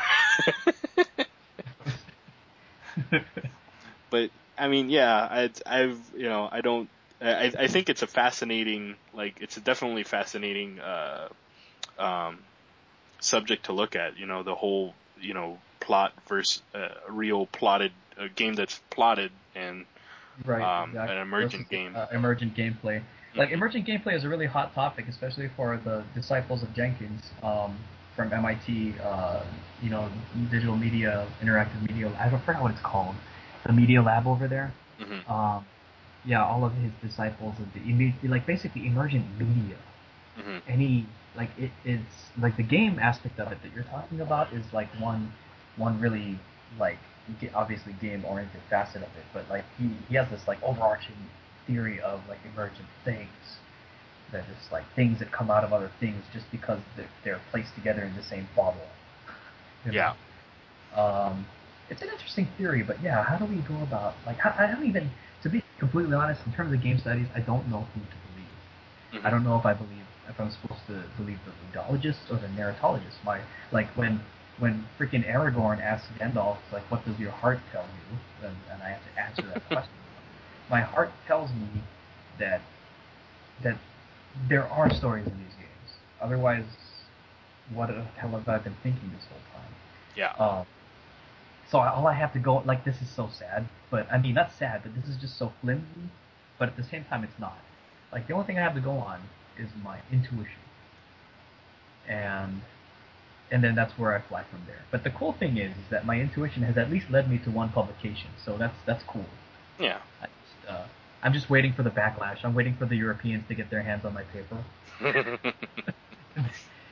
But I mean, yeah, I don't. I think it's a fascinating, like, it's a definitely fascinating um, subject to look at. The whole plot versus real plotted game that's plotted, and Right, an exactly. Versus emergent game. emergent gameplay. Like Hmm. emergent gameplay is a really hot topic, especially for the disciples of Jenkins from MIT. Digital media, interactive media. I forgot what it's called. The media lab over there. Hmm. Um, yeah, all of his disciples of like basically emergent media. Hmm. Any like it's like the game aspect of it that you're talking about is like one really like obviously game oriented facet of it, but like he has this like overarching theory of like emergent things that is like things that come out of other things just because they're placed together in the same bubble, you know. Yeah. It's an interesting theory, but yeah, how do we go about like I don't even, to be completely honest, in terms of game studies, I don't know who to believe. I Hmm. don't know if I'm supposed to believe the Ludologists or the narratologists. Like when freaking Aragorn asks Gandalf like, "What does your heart tell you?" and I have to answer that question. My heart tells me that that there are stories in these games. Otherwise, what the hell have I been thinking this whole Yeah. time? So all I have to go, like, this is so sad, but I mean not sad, but this is just so flimsy. But at the same time, it's not. Like the only thing I have to go on is my intuition, and and then that's where I fly from there. But the cool thing is that my intuition has at least led me to one publication, so that's cool. Yeah. I'm just waiting for the backlash. I'm waiting for the Europeans to get their hands on my paper.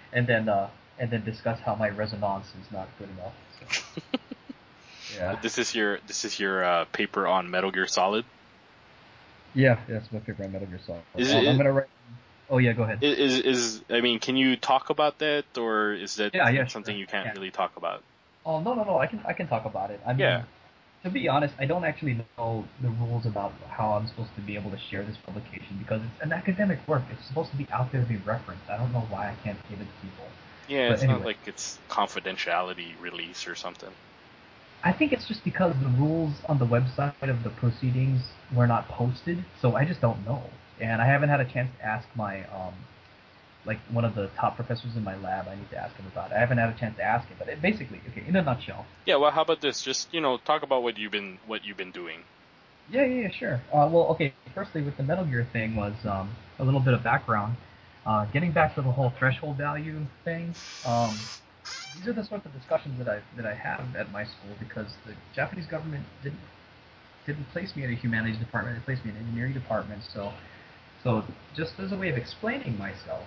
and then discuss how my resonance is not good enough. So, yeah. This is your paper on Metal Gear Solid. Yeah, that's my favorite Metal Gear Solid. Is I'm it gonna write. Oh yeah, go ahead. I mean, can you talk about that, or is that Yeah, something sure. you I can't can. really talk about? Oh no, I can talk about it. I Yeah. mean, to be honest, I don't actually know the rules about how I'm supposed to be able to share this publication because it's an academic work. It's supposed to be out there to be referenced. I don't know why I can't give it to people. Yeah, But it's not anyway, like it's confidentiality release or something. I think it's just because the rules on the website of the proceedings were not posted, so I just don't know. And I haven't had a chance to ask my like one of the top professors in my lab. I need to ask him about it. I haven't had a chance to ask him, but basically, okay, in a nutshell. Yeah, well, how about this? Just, talk about what you've been doing. Yeah, sure. Well, okay. Firstly, with the Metal Gear thing was a little bit of background. Getting back to the whole threshold value thing. These are the sorts of discussions that I have at my school because the Japanese government didn't place me in a humanities department. They placed me in an engineering department. So just as a way of explaining myself,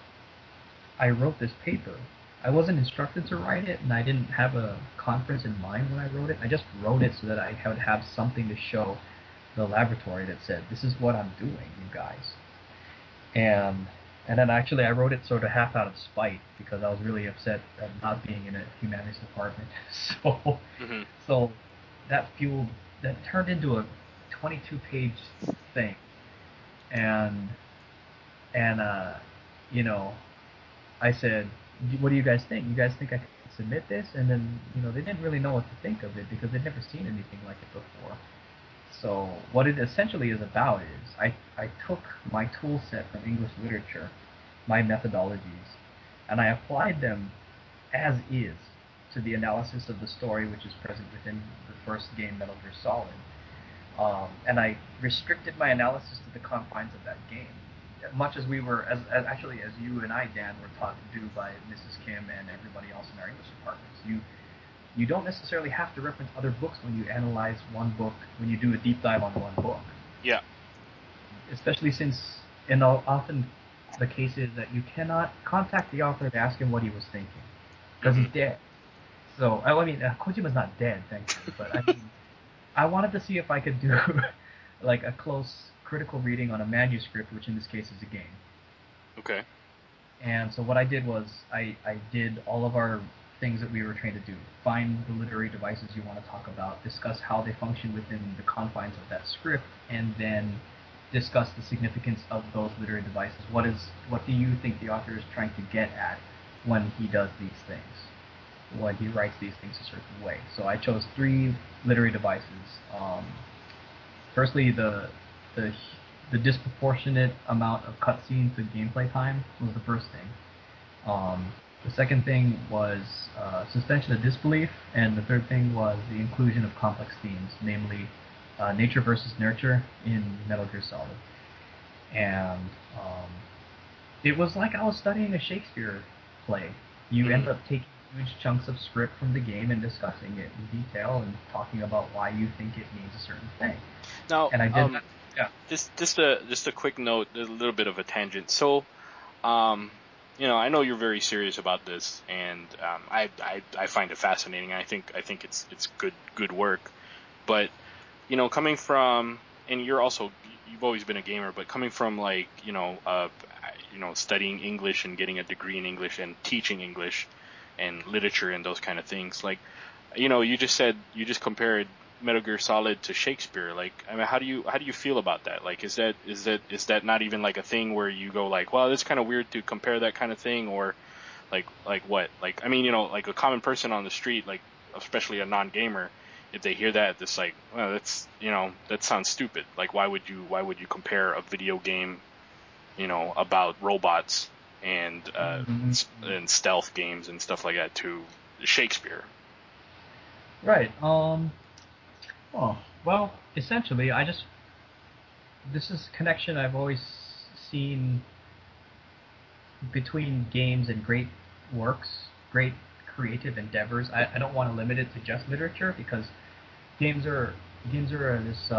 I wrote this paper. I wasn't instructed to write it, and I didn't have a conference in mind when I wrote it. I just wrote it so that I would have something to show the laboratory that said, "This is what I'm doing, you guys." And and then actually I wrote it sort of half out of spite because I was really upset at not being in a humanities department. So Hmm. so that fueled that turned into a 22-page thing, and and you know I said, "What do you guys think? You guys think I could submit this?" And then they didn't really know what to think of it because they'd never seen anything like it before. So what it essentially is about is I took my tool set from English literature, my methodologies, and I applied them as is to the analysis of the story which is present within the first game, Metal Gear Solid. And I restricted my analysis to the confines of that game, much as we were, as actually as you and I, Dan, were taught to do by Mrs. Kim and everybody else in our English departments. You don't necessarily have to reference other books when you analyze one book, when you do a deep dive on one book. Yeah. Especially since, often the case is that you cannot contact the author to ask him what he was thinking, because Hmm. he's dead. So, I mean, Kojima's not dead, thankfully, but I mean, I wanted to see if I could do like a close critical reading on a manuscript, which in this case is a game. Okay. And so what I did was I did all of our things that we were trained to do. Find the literary devices you want to talk about, discuss how they function within the confines of that script, and then discuss the significance of those literary devices. What do you think the author is trying to get at when he does these things? When he writes these things a certain way. So I chose 3 literary devices. Firstly, the the disproportionate amount of cutscene to gameplay time was the first thing. The second thing was suspension of disbelief, and the third thing was the inclusion of complex themes, namely nature versus nurture in Metal Gear Solid. And it was like I was studying a Shakespeare play. You Hmm. end up taking huge chunks of script from the game and discussing it in detail and talking about why you think it means a certain thing. Now, And I did that. Yeah. just a quick note, a little bit of a tangent. So, um, I know you're very serious about this, and I find it fascinating. I think it's good work. But coming from, and you've always been a gamer, but coming from like studying English and getting a degree in English and teaching English and literature and those kind of things, like you just compared Metal Gear Solid to Shakespeare. Like, I mean, how do you feel about that? Like, is that not even like a thing where you go like, well, it's kind of weird to compare that kind of thing, or like what? Like, I mean, like a common person on the street, like especially a non-gamer, if they hear that, it's like, well, that sounds stupid. Like, why would you compare a video game, about robots and Mm-hmm. and stealth games and stuff like that to Shakespeare? Right. Oh, well, essentially, this is a connection I've always seen between games and great works, great creative endeavors. I don't want to limit it to just literature because games are games are this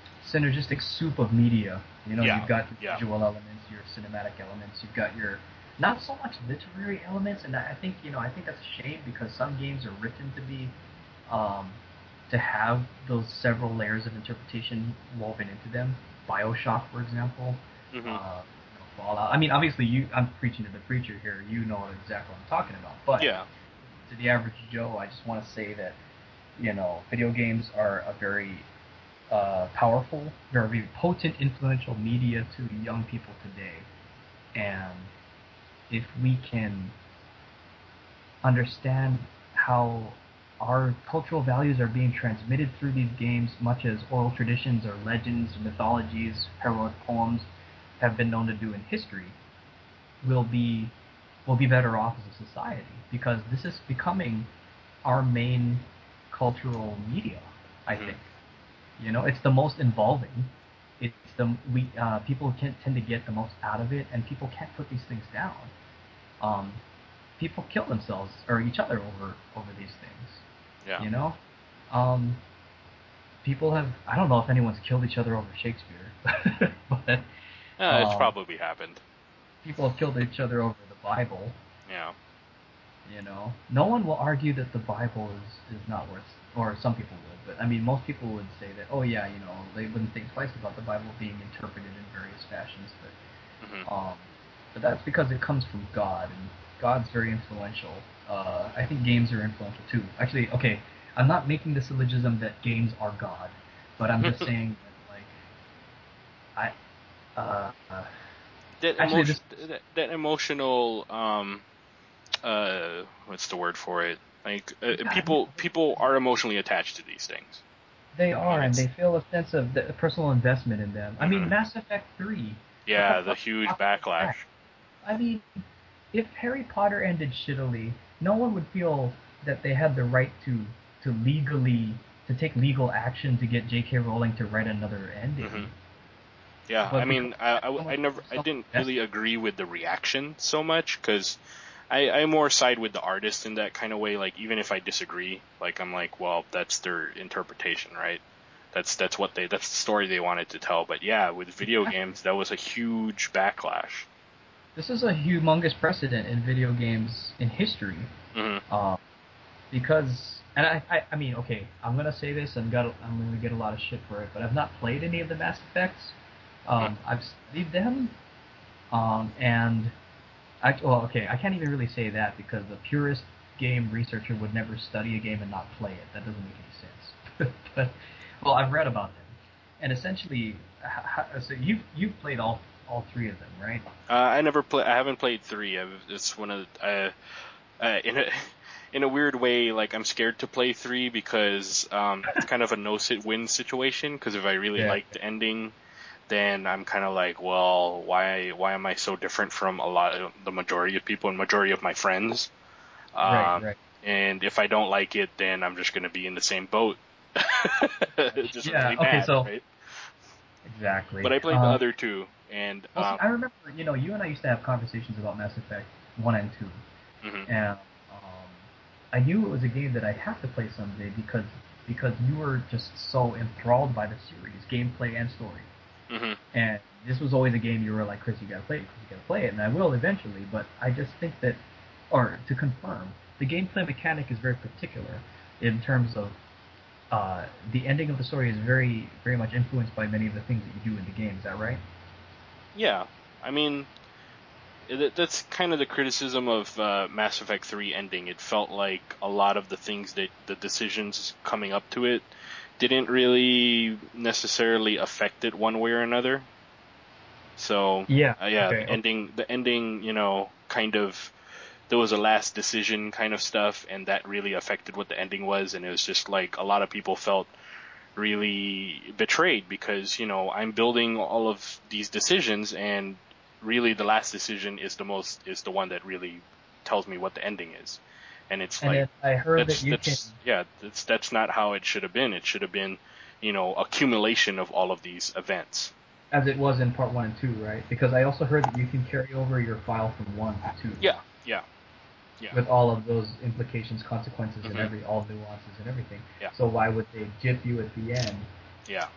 synergistic soup of media. Yeah, You've got your yeah. visual elements, your cinematic elements, you've got your not so much literary elements, and I think I think that's a shame because some games are written to be um, to have those several layers of interpretation woven into them. Bioshock, for example, Hmm. Fallout. I mean, obviously, I'm preaching to the preacher here. You know exactly what I'm talking about. But Yeah. to the average Joe, I just want to say that video games are a very powerful, very potent, influential media to young people today. And if we can understand how our cultural values are being transmitted through these games, much as oral traditions or legends, mythologies, heroic poems have been known to do in history, we'll be we'll be better off as a society because this is becoming our main cultural media. I Hmm. think it's the most involving. It's the we people can tend to get the most out of it, and people can't put these things down. Um, People kill themselves or each other over these things. Yeah. You know, um, people have. I don't know if anyone's killed each other over Shakespeare, but It's um, probably happened. people have killed each other over the Bible. Yeah. No one will argue that the Bible is not worth, or some people would, but I mean, most people would say that, oh yeah, they wouldn't think twice about the Bible being interpreted in various fashions, Hmm. but that's because it comes from God, and God's very influential. I think games are influential too. Actually, okay, I'm not making the syllogism that games are God, but I'm just saying that, I, that actually, emotion, that emotional, what's the word for it? Like, yeah, people are emotionally attached to these things. they I mean, are, and it's, they feel a sense of personal investment in them. I mean, hmm Mass Effect 3, yeah, the let's huge talk about backlash. that. I mean, if Harry Potter ended shittily, no one would feel that they had the right to legally to take legal action to get J.K. Rowling to write another Hmm. ending. Yeah, I But because mean, they had so much I personal didn't really investment, agree with the reaction so much because I more side with the artist in that kind of way. Like, even if I disagree, like, I'm like, well, that's their interpretation, right? That's the story they wanted to tell. But yeah, with video exactly. games, that was a huge backlash. This is a humongous precedent in video games in history. Hmm. Um, because and I mean, okay, I'm gonna say this and I'm gonna get a lot of shit for it, but I've not played any of the Mass Effects. Hmm. I've studied them, and well, okay, I can't even really say that because the purest game researcher would never study a game and not play it. That doesn't make any sense. But well, I've read about them, and essentially, so you've played all three of them, right? I never play. I haven't played three. It's one of in a in a weird way, like I'm scared to play three because it's kind of a no sit win situation. Because if I really Yeah. like the ending, then I'm kind of like, well, why am I so different from a lot of the majority of people and majority of my friends? Right. Um, Right. and if I don't like it, then I'm just gonna be in the same boat, just Yeah. really Okay. mad, So right? But exactly. I played the other two, and Well, see, I remember, you and I used to have conversations about Mass Effect 1 and 2, mhm, and I knew it was a game that I'd have to play someday because you were just so enthralled by the series, gameplay and story. mhm, And this was always a game you were like, Chris, you gotta play it, Chris, you gotta play it, and I will eventually, but I just think that, or to confirm, the gameplay mechanic is very particular in terms of the ending of the story is very, very much influenced by many of the things that you do in the game. Is that right? yeah. I mean, that's kind of the criticism of Mass Effect 3 ending. It felt like a lot of the things that the decisions coming up to it didn't really necessarily affect it one way or another. So, Yeah. yeah, Okay. Okay. the ending, kind of there was a last decision kind of stuff, and that really affected what the ending was, and it was just like a lot of people felt really betrayed because I'm building all of these decisions, and really the last decision is the one that really tells me what the ending is, and it's And like then I heard that you can, that's yeah, that's not how it should have been. It should have been accumulation of all of these events. as it was in part one and two, right? Because I also heard that you can carry over your file from one to two Yeah, yeah, yeah. with all of those implications, consequences, and Hmm. all nuances and everything. Yeah, So why would they jip you at the end? yeah.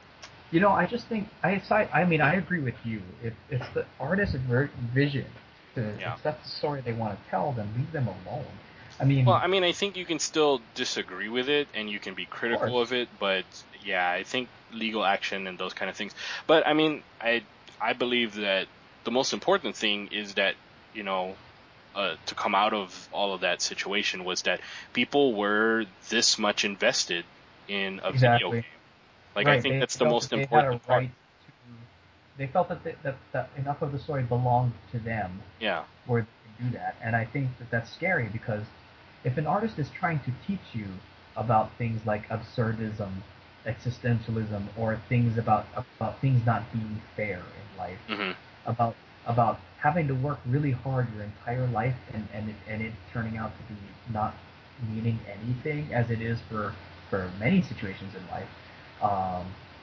I just think I mean I agree with you. If it's the artist's vision Yeah. If that's the story they want to tell, then leave them alone. I mean, Well, I mean, I think you can still disagree with it and you can be of critical of course, it, but yeah, I think legal action and those kind of things. But I mean, I believe that the most important thing is that, you know, to come out of all of that situation was that people were this much invested in a video exactly. game. Like, I Right. think They that's the felt most that they had a important part. right to. They felt that, that enough of the story belonged to them, Yeah. where they could do that. And I think that that's scary because if an artist is trying to teach you about things like absurdism, existentialism, or things about things not being fair in life, Hmm. about about having to work really hard your entire life and it turning out to be not meaning anything as it is for many situations in life, um,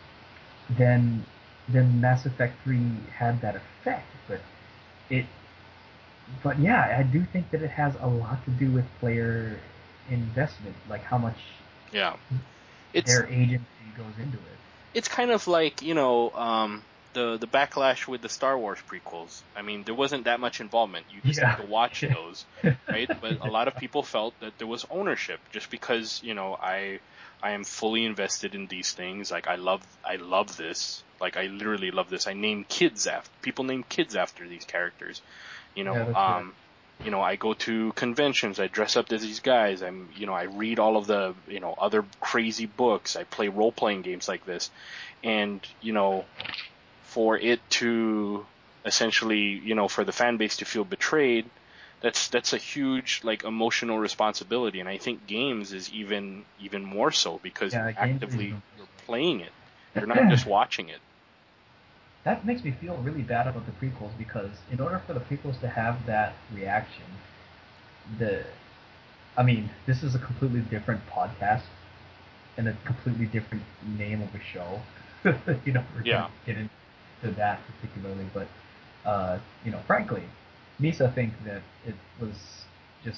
then Mass Effect 3 had that effect. It but yeah, I do think that it has a lot to do with player investment, like how much Yeah. It's their agency goes into it. it's kind of like, you know, the backlash with the Star Wars prequels. I mean, there wasn't that much involvement. You decided Yeah. to watch those, right? But a lot of people felt that there was ownership just because, you know, I am fully invested in these things. Like I love this. Like I literally love this. I name kids after people name kids after these characters. You Yeah, know, that's right. you know, I go to conventions, I dress up as these guys, you know, I read all of the, you know, other crazy books, I play role-playing games like this, and, you know, for it to essentially, you know, for the fan base to feel betrayed, that's a huge, like, emotional responsibility, and I think games is even more so, because Yeah, games are even you're more playing it, you're not so. just watching it. That makes me feel really bad about the prequels because in order for the prequels to have that reaction, the I mean, this is a completely different podcast and a completely different name of a show. We're gonna Yeah. get into that particularly, but frankly, Misa think that it was just.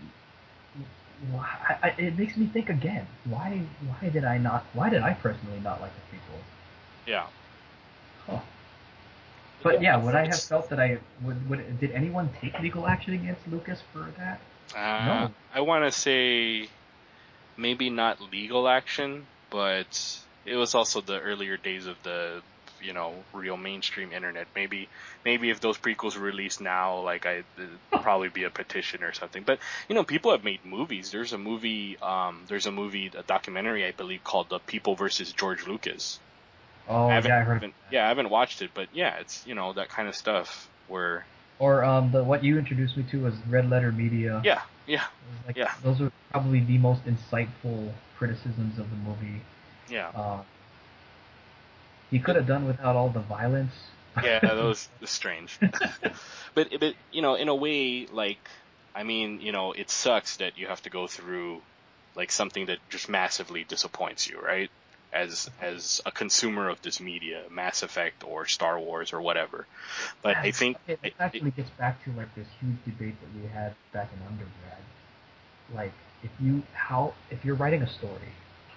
It makes me think again. Why did I not? Why did I personally not like the prequels? Yeah. Huh. Yeah, But yeah, would I have it's felt that I would? Did anyone take legal action against Lucas for that? No. I want to say maybe not legal action, but it was also the earlier days of the, you know, real mainstream internet. Maybe if those prequels were released now, like it'd probably be a petition or something. But you know, people have made movies. There's a documentary I believe called The People versus George Lucas. Oh yeah, I heard about that. I haven't watched it, but yeah, it's, you know, that kind of stuff where Or the what you introduced me to was Red Letter Media. yeah, yeah, It was like yeah, those are probably the most insightful criticisms of the movie. yeah. Uh, he could have done without all the violence. Yeah, that was strange. But you know, in a way, like, I mean, you know, it sucks that you have to go through like something that just massively disappoints you, right? As a consumer of this media, Mass Effect or Star Wars or whatever. But I think Okay, this actually gets back to like this huge debate that we had back in undergrad. Like, if you're writing a story,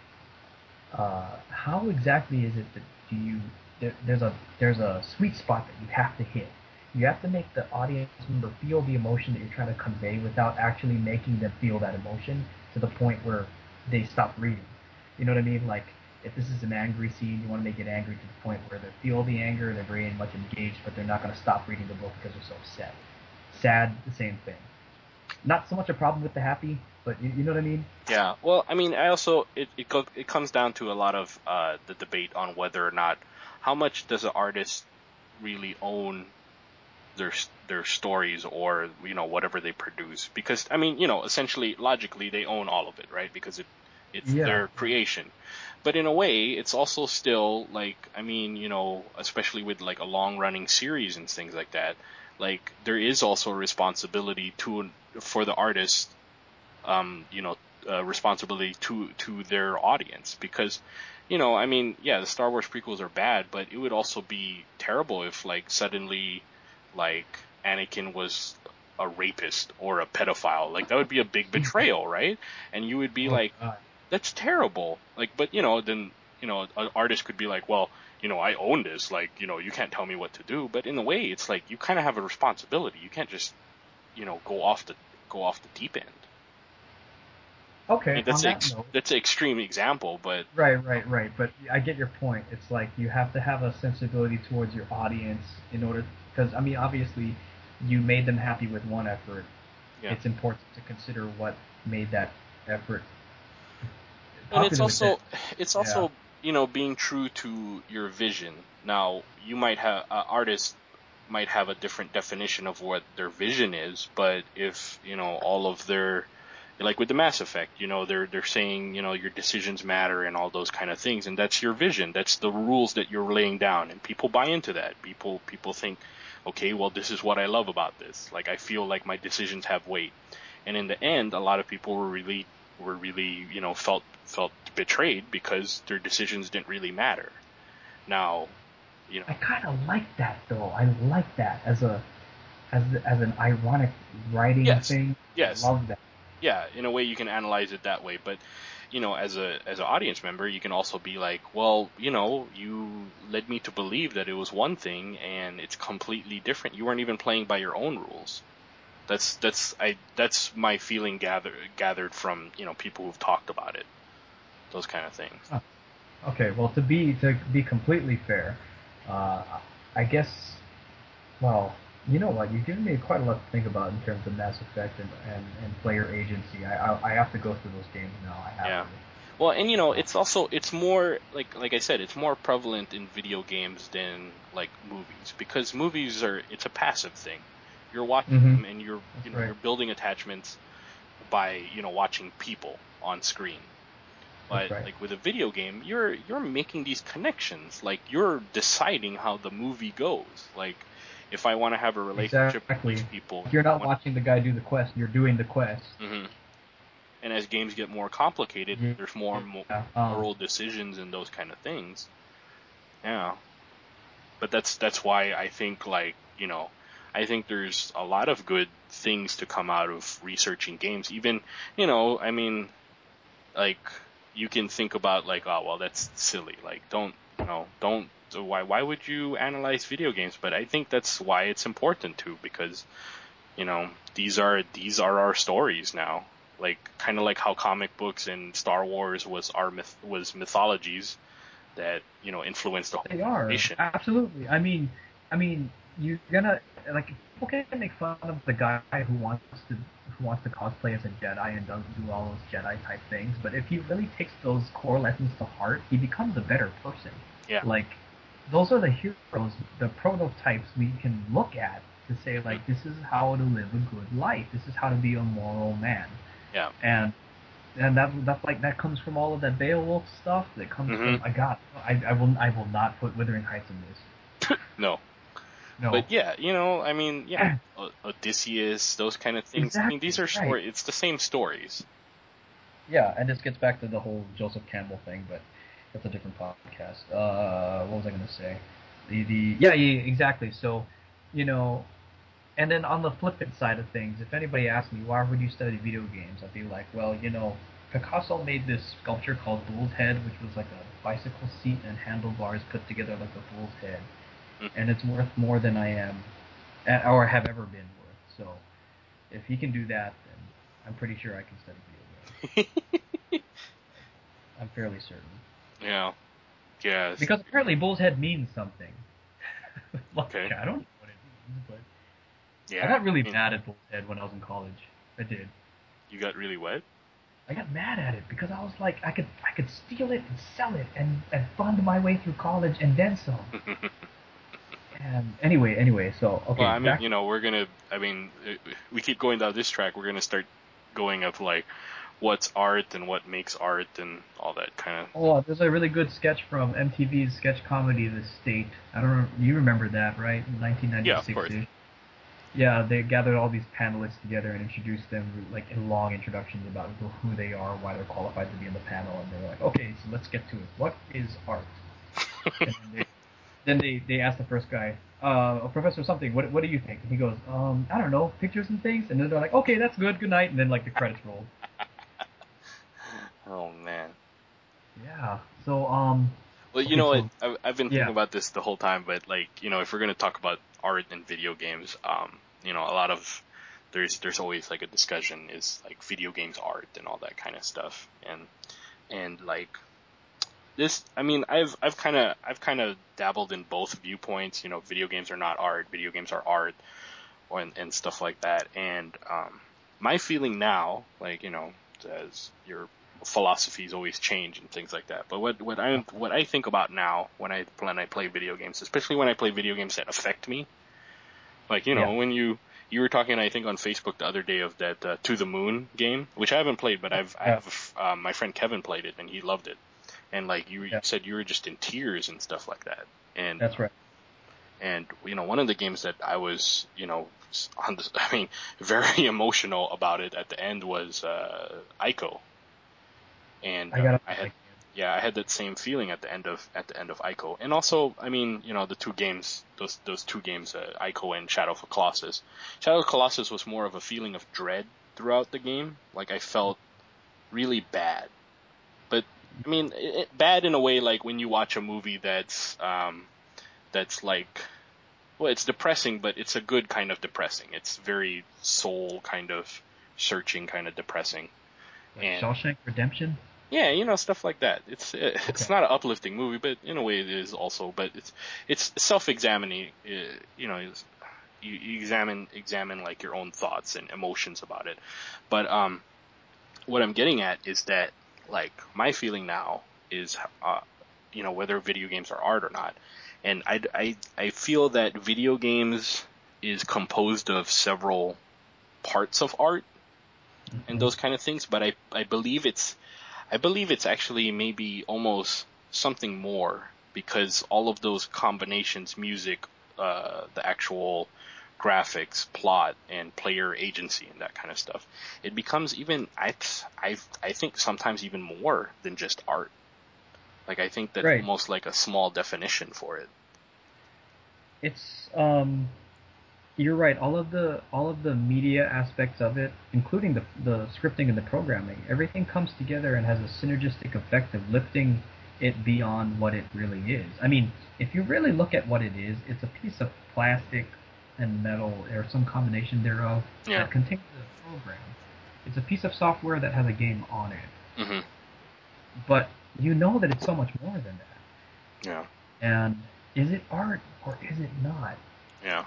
how exactly is it that do you there's a sweet spot that you have to hit. You have to make the audience member feel the emotion that you're trying to convey without actually making them feel that emotion to the point where they stop reading. You know what I mean? Like if this is an angry scene, you want to make it angry to the point where they feel the anger, they're very much engaged, but they're not going to stop reading the book because they're so upset. Sad, the same thing. Not so much a problem with the happy, but you know what I mean? yeah. Well, I mean, I also it comes down to a lot of the debate on whether or not how much does an artist really own their stories, or, you know, whatever they produce, because I mean, you know, essentially logically they own all of it, right? Because it's Yeah, their yeah. creation. But in a way it's also still like, I mean, you know, especially with like a long running series and things like that, like there is also a responsibility to for the artist, you know, responsibility to their audience, because, you know, I mean, yeah, the Star Wars prequels are bad, but it would also be terrible if like suddenly like Anakin was a rapist or a pedophile. Like that would be a big betrayal, right? And you would be Oh like, god. that's terrible. Like, but you know, then an artist could be like, well, I own this, like, you can't tell me what to do. But in a way, it's like you kind of have a responsibility. You can't just, go off the deep end. I Okay, mean, on that note, that's an extreme example, but right. But I get your point. It's like you have to have a sensibility towards your audience in order, because I mean, obviously, you made them happy with one effort. yeah. It's important to consider what made that effort And it's popular with them. also being true to your vision. Now, you might have artists might have a different definition of what their vision is, but if all of their, like with the Mass Effect, they're saying your decisions matter and all those kind of things, and that's your vision. That's the rules that you're laying down, and people buy into that. People think, okay, well, this is what I love about this. Like, I feel like my decisions have weight, and in the end, a lot of people were really felt betrayed because their decisions didn't really matter. Now, I kind of like that though. I like that as an ironic writing thing. Yes. I love that. Yeah, in a way you can analyze it that way, but as an audience member, you can also be like, well, you led me to believe that it was one thing and it's completely different. You weren't even playing by your own rules. That's my feeling gathered from people who've talked about it, those kind of things. Huh. Okay, well, to be completely fair, I guess, well, you know what? You've given me quite a lot to think about in terms of Mass Effect and player agency. I have to go through those games now. I have to. Well, and it's more like I said, it's more prevalent in video games than like movies, because movies it's a passive thing. You're watching them and you're you're building attachments by watching people on screen. But like with a video game, you're making these connections. Like, you're deciding how the movie goes. Like, if I want to have a relationship with these people, you're not watching the guy do the quest. You're doing the quest. Mm-hmm. And as games get more complicated, there's more moral decisions and those kind of things. Yeah. But that's why I think, like, I think there's a lot of good things to come out of researching games. Even, I mean, like, you can think about, like, oh, well, that's silly. Like, why would you analyze video games? But I think that's why it's important too, because, these are our stories now. Like, kind of like how comic books and Star Wars was mythologies that influenced the whole generation. Absolutely. I mean, you're gonna, like, people can make fun of the guy who wants to cosplay as a Jedi and does do all those Jedi type things, but if he really takes those core lessons to heart, he becomes a better person. Yeah. Like, those are the heroes, the prototypes we can look at to say, like, this is how to live a good life. This is how to be a moral man. Yeah. And that comes from all of that Beowulf stuff. That comes from I will not put Wuthering Heights in this. No. But yeah, I mean, yeah, Odysseus, those kind of things. Exactly, I mean, these are stories. It's the same stories. Yeah, and this gets back to the whole Joseph Campbell thing, but that's a different podcast. What was I going to say? Yeah, exactly. So, and then on the flippant side of things, if anybody asks me, why would you study video games? I'd be like, well, Picasso made this sculpture called Bull's Head, which was like a bicycle seat and handlebars put together like a bull's head. And it's worth more than I am, or have ever been worth. So, if he can do that, then I'm pretty sure I can study video games. I'm fairly certain. Yeah. Yes. Because apparently Bull's Head means something. Okay. I don't know what it means, but yeah, I got really mad at Bull's Head when I was in college. I did. You got really what? I got mad at it because I was like, I could steal it and sell it and fund my way through college and then some. And anyway, so okay. Well, I mean, we keep going down this track. We're gonna start going of like, what's art and what makes art and all that kind of. Oh, there's a really good sketch from MTV's sketch comedy, The State. I don't know. You remember that, right? 1996. Yeah, of course. Yeah, they gathered all these panelists together and introduced them, like, in long introductions about who they are, why they're qualified to be in the panel, and they were like, okay, so let's get to it. What is art? And then they asked the first guy, Professor something, what do you think? And he goes, I don't know, pictures and things. And then they're like, okay, that's good, good night. And then, like, the credits roll. Oh man. Yeah. So, Well, you okay, know what? so, I've been thinking yeah, about this the whole time, but like, if we're gonna talk about art and video games, a lot of there's always like a discussion is like video games art and all that kind of stuff, and like this, I mean, I've kind of dabbled in both viewpoints. Video games are not art, video games are art, and stuff like that. And my feeling now, like as your philosophies always change and things like that. But what I think about now when I play video games, especially when I play video games that affect me, like yeah, when you were talking, I think on Facebook the other day of that To the Moon game, which I haven't played, but I yeah, have my friend Kevin played it and he loved it, and like you yeah. said you were just in tears and stuff like that, and That's right. one of the games that I was I mean very emotional about it at the end was Ico, and I gotta I had like, yeah, I had that same feeling at the end of Ico, and also, I mean, the two games, those two games, Ico and Shadow of the Colossus. Shadow of the Colossus was more of a feeling of dread throughout the game. Like I felt really bad, but I mean, bad in a way like when you watch a movie that's like, well, it's depressing, but it's a good kind of depressing. It's very soul kind of searching, kind of depressing, like and Shawshank Redemption. yeah, it's stuff like that. It's Okay. not an uplifting movie, but in a way it is also. But it's self-examining. You examine like your own thoughts and emotions about it. But what I'm getting at is that like my feeling now is whether video games are art or not, and I feel that video games is composed of several parts of art and Hmm. those kind of things. But I believe it's actually maybe almost something more because all of those combinations, music, the actual graphics, plot, and player agency, and that kind of stuff, it becomes even I think sometimes even more than just art. Like I think that's Right. almost like a small definition for it. It's You're right. All of the media aspects of it, including the scripting and the programming, everything comes together and has a synergistic effect of lifting it beyond what it really is. I mean, if you really look at what it is, it's a piece of plastic and metal or some combination thereof Yeah. that contains a program. It's a piece of software that has a game on it. Mhm. But you know that it's so much more than that. Yeah. And is it art or is it not? Yeah.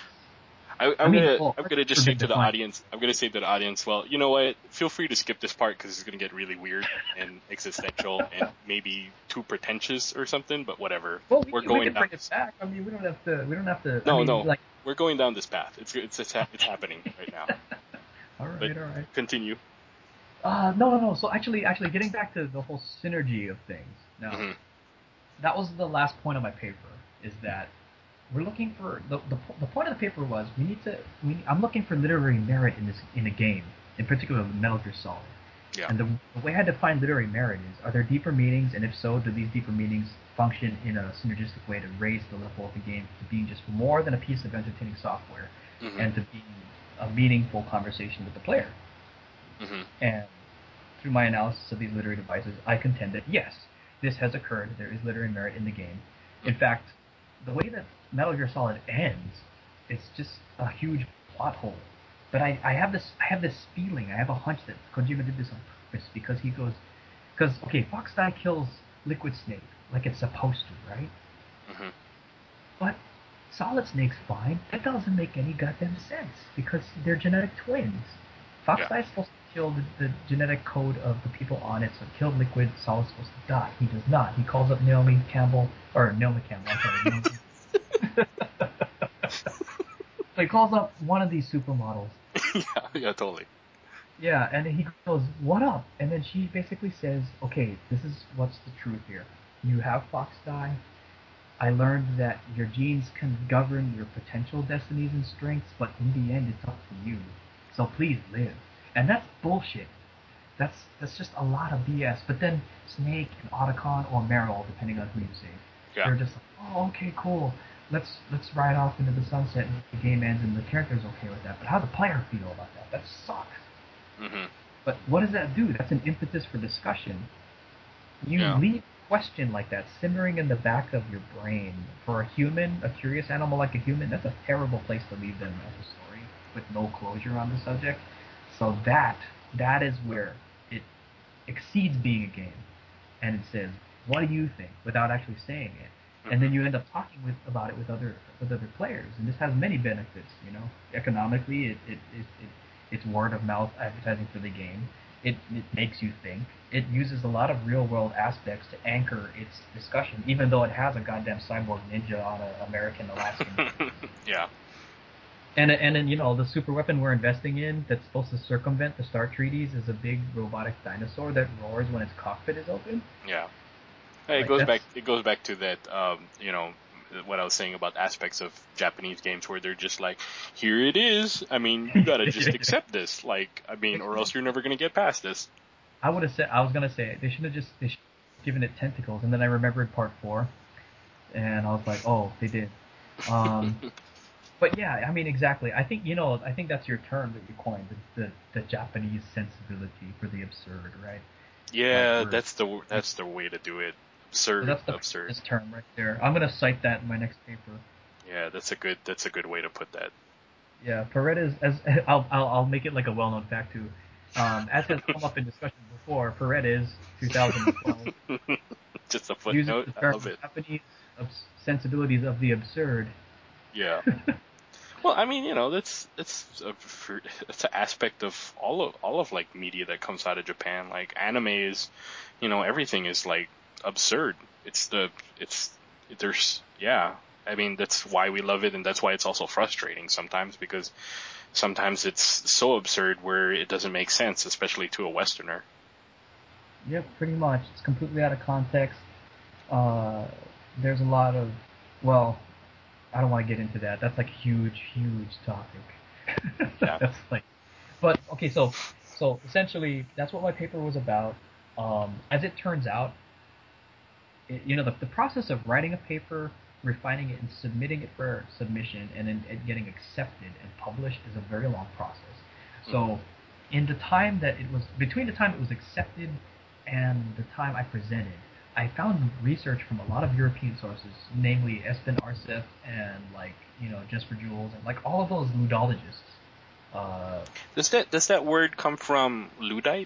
I I'm mean, gonna well, I'm art's gonna just never say been to the defined. audience, I'm gonna say to the audience, well, you know what? Feel free to skip this part because it's gonna get really weird and existential and maybe too pretentious or something. But whatever, Well, we're we going can down bring it this. back. I mean, we don't have to. We don't have to. I No, mean, no, like. we're going down this path. It's happening right now. All But right, all right. continue. No, no, no. So actually, getting back to the whole synergy of things. Now, Hmm. that was the last point of my paper. Is that we're looking for the point of the paper was we need to. I'm looking for literary merit in a game, in particular Metal Gear Solid. Yeah. And the way I define literary merit is: are there deeper meanings, and if so, do these deeper meanings function in a synergistic way to raise the level of the game to being just more than a piece of entertaining software, Hmm. and to being a meaningful conversation with the player? Hmm. And through my analysis of these literary devices, I contend that yes, this has occurred. There is literary merit in the game. In fact, the way that Metal Gear Solid ends, it's just a huge plot hole. But I have this feeling, I have a hunch that Kojima did this on purpose because he goes, because okay, Fox Die kills Liquid Snake like it's supposed to, right? Hmm. But Solid Snake's fine. That doesn't make any goddamn sense because they're genetic twins. Fox Yeah. Die's supposed to kill the genetic code of the people on it, so kill Liquid. Solid's supposed to die. He does not. He calls up Naomi Campbell, or Naomi Campbell, I'm sorry, Naomi. So he calls up one of these supermodels. Yeah. Yeah. Totally. Yeah, and he goes, "What up?" And then she basically says, "Okay, this is what's the truth here. You have Fox Die. I learned that your genes can govern your potential destinies and strengths, but in the end, it's up to you. So please live." And that's bullshit. That's just a lot of BS. But then Snake and Otacon or Meryl, depending on who you say, Yeah. they're just like, "Oh, okay, cool. Let's ride off into the sunset and the game ends and the character's okay with that." But how does the player feel about that? That sucks. Hmm. But what does that do? That's an impetus for discussion. You Yeah. leave question like that simmering in the back of your brain for a human, a curious animal like a human, that's a terrible place to leave them as a story with no closure on the subject. So that is where it exceeds being a game, and it says, "What do you think?" without actually saying it, and then you end up talking about it with other players, and this has many benefits. You know, economically, it's word of mouth advertising for the game. It makes you think. It uses a lot of real world aspects to anchor its discussion, even though it has a goddamn cyborg ninja on an American Alaskan. Yeah. And then the super weapon we're investing in that's supposed to circumvent the Star Treaties is a big robotic dinosaur that roars when its cockpit is open. Yeah. It goes back to that what I was saying about aspects of Japanese games where they're just like, here it is. I mean, you gotta just accept this. Like, I mean, or else you're never gonna get past this. I was gonna say they should have given it tentacles, and then I remembered part 4, and I was like, oh, they did. But yeah, I mean, exactly. I think that's your term that you coined, the Japanese sensibility for the absurd, right? Yeah, that's the way to do it. Absurd. So that's the absurd term right there. I'm gonna cite that in my next paper. Yeah, that's a good way to put that. Yeah, Paredes, as I'll make it like a well-known fact too. As has come up in discussion before, Paredes, 2012, just a uses footnote. the I term love it. Japanese sensibilities of the absurd. Yeah. Well, I mean, it's an aspect of all of like media that comes out of Japan. Like anime is, everything is like absurd. Yeah. I mean, that's why we love it, and that's why it's also frustrating sometimes, because sometimes it's so absurd where it doesn't make sense, especially to a Westerner. Yep, pretty much. It's completely out of context. There's a lot of, well, I don't want to get into that. That's like a huge, huge topic. Yeah. That's like, but okay, so essentially, that's what my paper was about. As it turns out, the process of writing a paper, refining it, and submitting it for submission, and then it getting accepted and published is a very long process. So, in the time that it was between the time it was accepted and the time I presented, I found research from a lot of European sources, namely Espen Arsef and Just for Jewels and like all of those ludologists. Does that word come from Luddite?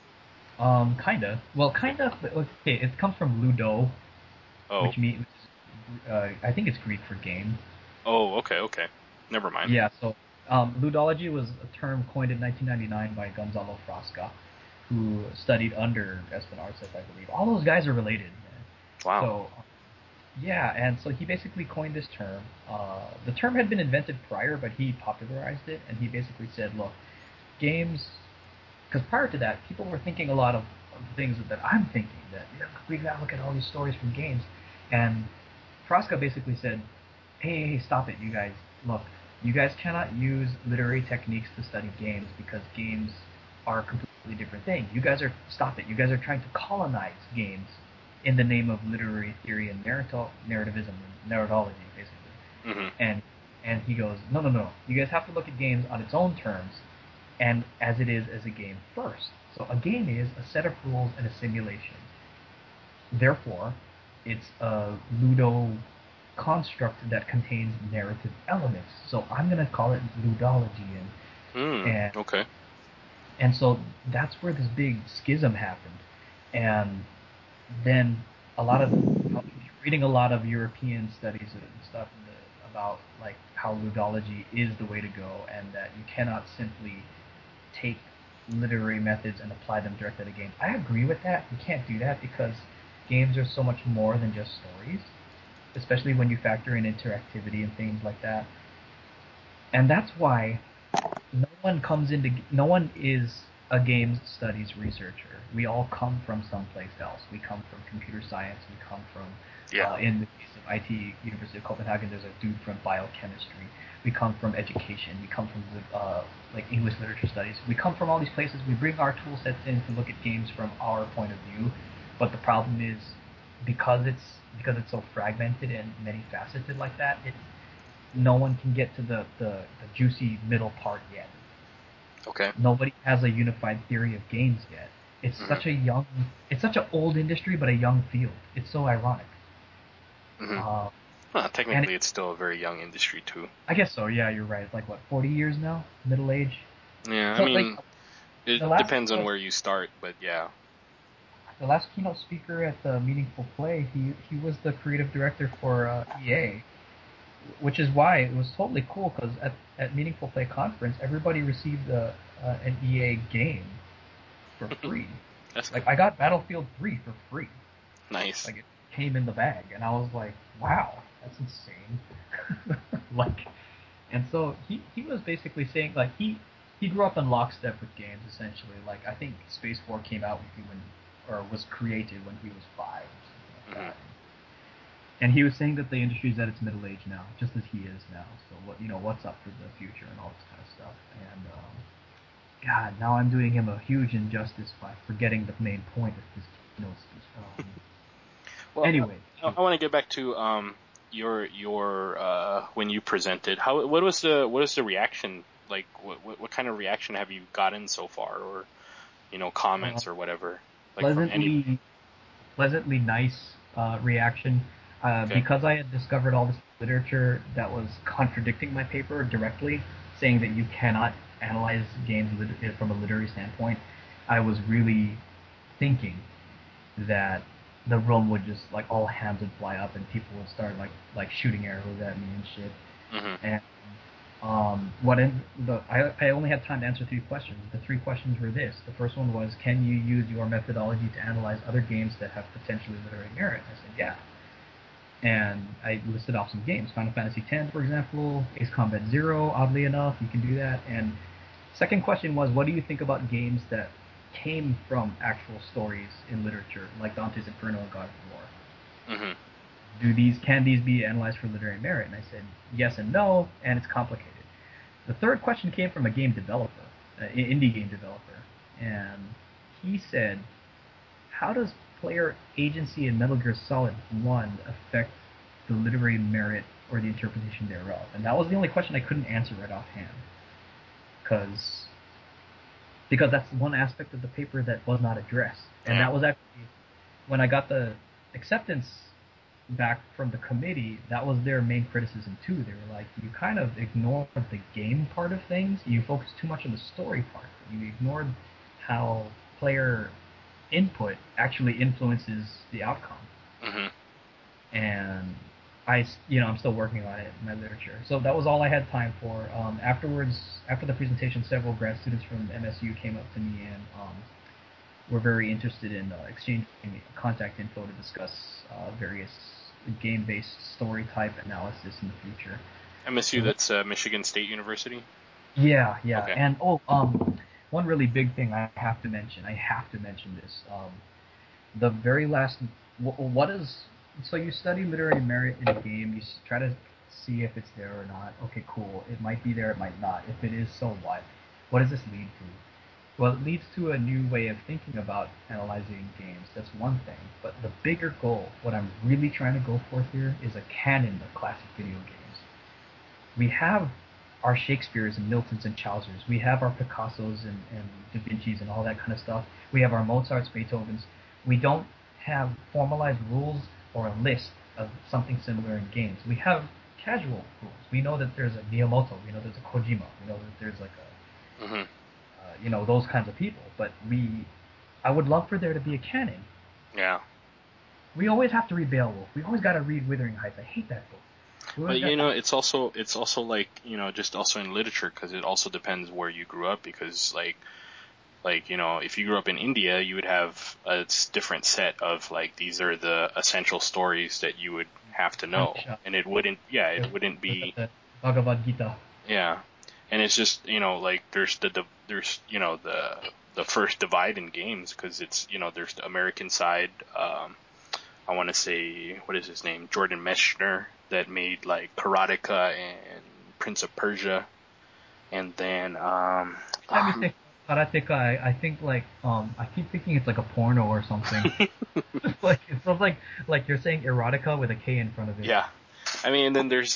Kinda. Well, kind of. Okay, it comes from ludo, which means I think it's Greek for game. Oh, okay. Never mind. Yeah. So, ludology was a term coined in 1999 by Gonzalo Frasca, who studied under Espen Arsef, I believe. All those guys are related. Man. Wow. So, yeah, and so he basically coined this term. The term had been invented prior, but he popularized it, and he basically said, look, games. Because prior to that, people were thinking a lot of things that I'm thinking, that we gotta look at all these stories from games. And Frasca basically said, hey, stop it, you guys. Look, you guys cannot use literary techniques to study games because games are a completely different thing. Stop it. You guys are trying to colonize games in the name of literary theory and narrativism and narratology, basically. Mm-hmm. And he goes, no. You guys have to look at games on its own terms and as it is as a game first. So a game is a set of rules and a simulation. Therefore, it's a ludo construct that contains narrative elements. So I'm going to call it ludology. Okay. And so that's where this big schism happened. And then reading a lot of European studies and stuff about like how ludology is the way to go, and that you cannot simply take literary methods and apply them directly to games. I agree with that. You can't do that because games are so much more than just stories, especially when you factor in interactivity and things like that. And that's why no one is a games studies researcher. We all come from someplace else. We come from computer science. We come from, in the case of IT, University of Copenhagen, there's a dude from biochemistry. We come from education. We come from like English literature studies. We come from all these places. We bring our tool sets in to look at games from our point of view. But the problem is because it's so fragmented and many faceted like that, no one can get to the juicy middle part yet. Okay. Nobody has a unified theory of games yet. It's Mm-hmm. such a young, it's such an old industry, but a young field. It's so ironic. Mm-hmm. Uh, Well, and it, technically, it's still a very young industry too. I guess so. Yeah, you're right. It's like what, 40 years now, middle age. Yeah, I So like mean, it the last depends on keynote, where you start, but yeah. the last keynote speaker at the Meaningful Play, he was the creative director for EA, which is why it was totally cool because at Meaningful Play conference, everybody received an EA game for free. That's Like cool. I got Battlefield 3 for free. Nice. Like it came in the bag, and I was like, wow, that's insane. Like, and so he was basically saying like he grew up in lockstep with games essentially. Like I think Space 4 came out or was created when he was 5 or something like Mm-hmm. that. And he was saying that the industry is at its middle age now, just as he is now. So what's up for the future and all this kind of stuff. And God, now I'm doing him a huge injustice by forgetting the main point of this keynote speech. Well, Anyway, shoot. I want to get back to your when you presented. What was the reaction like? What kind of reaction have you gotten so far, or Uh, comments or whatever, like from any? pleasantly pleasantly nice reaction Okay. because I had discovered all this literature that was contradicting my paper directly, saying that you cannot analyze games from a literary standpoint. I was really thinking that the room would just like all hands would fly up and people would start like shooting arrows at me and shit. Mm-hmm. And what in the I only had time to answer 3 questions. The 3 questions were this. The first one was, can you use your methodology to analyze other games that have potentially literary merit? I said, yeah. And I listed off some games. Final Fantasy X, for example, Ace Combat Zero, oddly enough, you can do that. And second question was, what do you think about games that came from actual stories in literature, like Dante's Inferno and God of War? Mm-hmm. Can these be analyzed for literary merit? And I said yes and no, and it's complicated. The third question came from a game developer, an indie game developer, and he said, "How does player agency in Metal Gear Solid 1 affect the literary merit or the interpretation thereof?" And that was the only question I couldn't answer right offhand, because that's one aspect of the paper that was not addressed, and Yeah. that was actually when I got the acceptance back from the committee, that was their main criticism too. They were like, you kind of ignored the game part of things. You focused too much on the story part. You ignored how player input actually influences the outcome. Mm-hmm. And I'm still working on it in my literature. So that was all I had time for. Afterwards, after the presentation, several grad students from MSU came up to me and were very interested in exchanging contact info to discuss various game-based story type analysis in the future. MSU, So that's Michigan State University. yeah, Okay. and one really big thing I have to mention. I have to mention this. The very last, what is so you study literary merit in a game. You try to see if it's there or not. Okay, cool. It might be there. It might not. If it is, so what? What does this lead to? Well, it leads to a new way of thinking about analyzing games. That's one thing. But the bigger goal, what I'm really trying to go for here, is a canon of classic video games. We have our Shakespeare's and Miltons and Chaucers. We have our Picassos and Da Vinci's and all that kind of stuff. We have our Mozarts, Beethovens. We don't have formalized rules or a list of something similar in games. We have casual rules. We know that there's a Miyamoto. We know there's a Kojima. We know that there's like Mm-hmm. those kinds of people. But I would love for there to be a canon. Yeah. We always have to read Beowulf. We always got to read Wuthering Heights. I hate that book. We But always got. it's also like just also in literature because it also depends where you grew up because like if you grew up in India you would have a different set of like these are the essential stories that you would have to know Upanishads, and it wouldn't the, be the Bhagavad Gita. yeah and it's just like there's the first divide in games because it's there's the American side. I want to say, what is his name? Jordan Mechner that made like Karateka and Prince of Persia. And then, Time you say karateka, I think like I keep thinking it's like a porno or something. Like it sounds like you're saying erotica with a K in front of it. yeah. I mean, and then there's,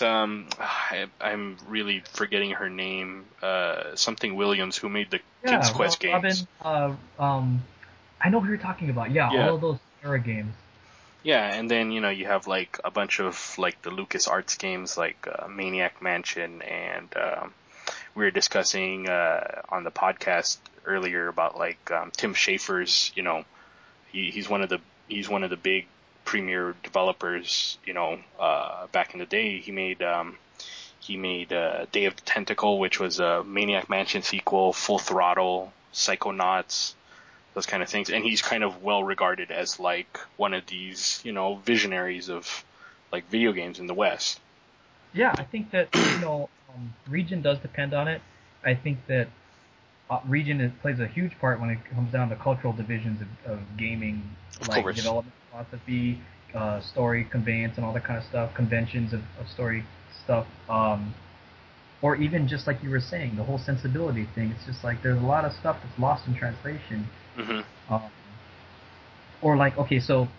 I'm really forgetting her name, something Williams who made the King's Yeah, Quest games. Robin. I know who you're talking about. Yeah, Yeah. all of those era games. Yeah, and then you have like a bunch of like the LucasArts games like Maniac Mansion, and we were discussing on the podcast earlier about like Tim Schafer's. He's one of the big premier developers. Back in the day, he made Day of the Tentacle, which was a Maniac Mansion sequel, Full Throttle, Psychonauts, those kind of things. And he's kind of well regarded as like one of these, visionaries of like video games in the West. Yeah, I think that region does depend on it. I think that plays a huge part when it comes down to cultural divisions of gaming, Of like course. development philosophy, story conveyance, and all that kind of stuff. Conventions of story stuff, or even just like you were saying, the whole sensibility thing. It's just like there's a lot of stuff that's lost in translation. Hmm. Um, or like, okay,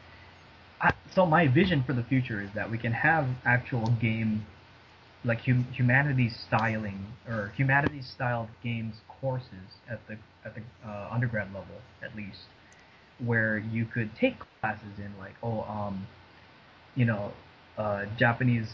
so my vision for the future is that we can have actual game, like humanities styling or humanities styled games courses at the undergrad level at least, where you could take classes in like you know Japanese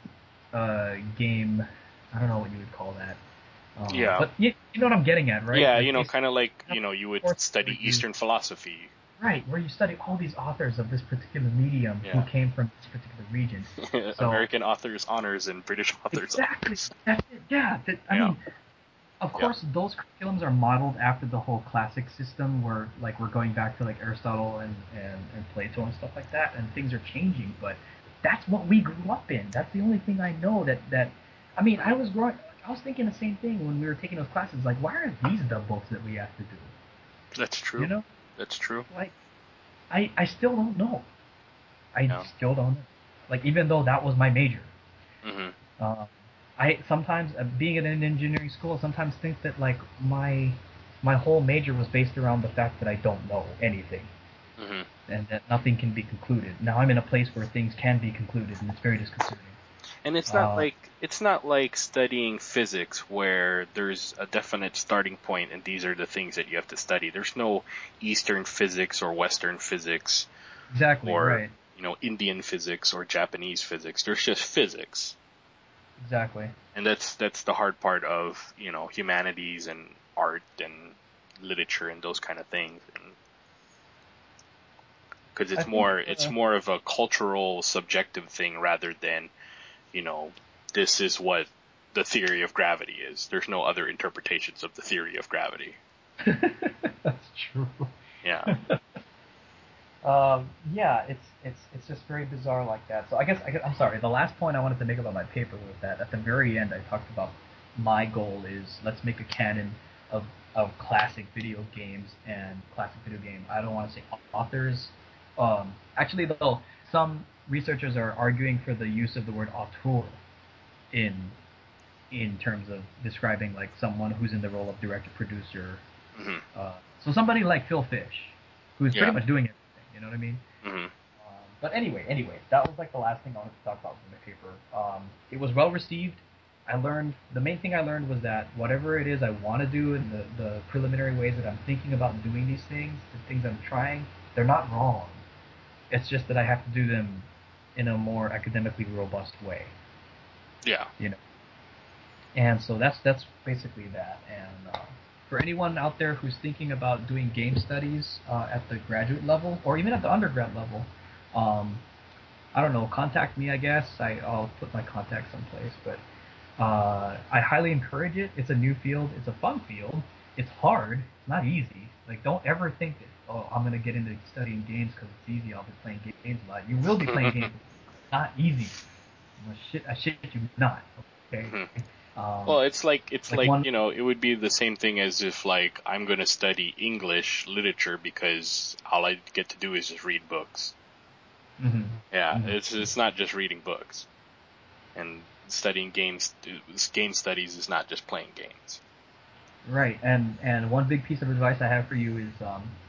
game. I don't know what you would call that, Yeah. but you know what I'm getting at, right? Yeah, Like basically kind of like, have you would courses study where you Eastern philosophy. right where you study all these authors of this particular medium who Yeah. came from this particular region. So American authors honors and British authors exactly, honors. that's it. Yeah, I Yeah. mean, of Yeah. course, those curriculums are modeled after the whole classic system, where like we're going back to like Aristotle and Plato and stuff like that, and things are changing. But that's what we grew up in. That's the only thing I know that. I mean, Mhm. I was thinking the same thing when we were taking those classes. Like, why are these the books that we have to do? That's You true. know, That's true. like I still don't know. I Yeah. still don't know. Like, even though that was my major. Hmm. Um, I sometimes, being in an engineering school, sometimes think that like my whole major was based around the fact that I don't know anything Hmm. and that nothing can be concluded. Now I'm in a place where things can be concluded, and it's very disconcerting. And Uh, it's not like studying physics where there's a definite starting point and these are the things that you have to study. There's no Eastern physics or Western physics exactly or, right. Indian physics or Japanese physics. There's just physics. Exactly. And that's the hard part of, humanities and art and literature and those kind of things. And because I think. it's more of a cultural subjective thing rather than, you know, this is what the theory of gravity is. There's no other interpretations of the theory of gravity. That's true. Yeah. Yeah, it's just very bizarre like that. So I'm sorry. The last point I wanted to make about my paper was that at the very end I talked about my goal is let's make a canon of classic video games and classic video game. I don't want to say authors. Actually, though, some researchers are arguing for the use of the word auteur in terms of describing like someone who's in the role of director producer. Hmm. So somebody like Phil Fish, who's pretty Yeah. much doing everything. You know what I mean? Hmm. But anyway, that was like the last thing I wanted to talk about in the paper. It was well received. The main thing I learned was that whatever it is I want to do and the preliminary ways that I'm thinking about doing these things, the things I'm trying, they're not wrong. It's just that I have to do them in a more academically robust way, Yeah. you know. And so that's basically that. And for anyone out there who's thinking about doing game studies at the graduate level or even at the undergrad level, um, I don't know, contact me, I guess. I'll put my contact someplace, but I highly encourage it. It's a new field. It's a fun field. It's hard. It's not easy. Like, don't ever think that, oh, I'm going to get into studying games because it's easy. I'll be playing games a lot. You will be playing games. It's not easy. I shit you not. Okay? Hmm. Um, Well, it's like like, one, it would be the same thing as if like I'm going to study English literature because all I get to do is just read books. mhm, Yeah, mhm. it's not just reading books. And studying game studies is not just playing games. Right. And one big piece of advice I have for you is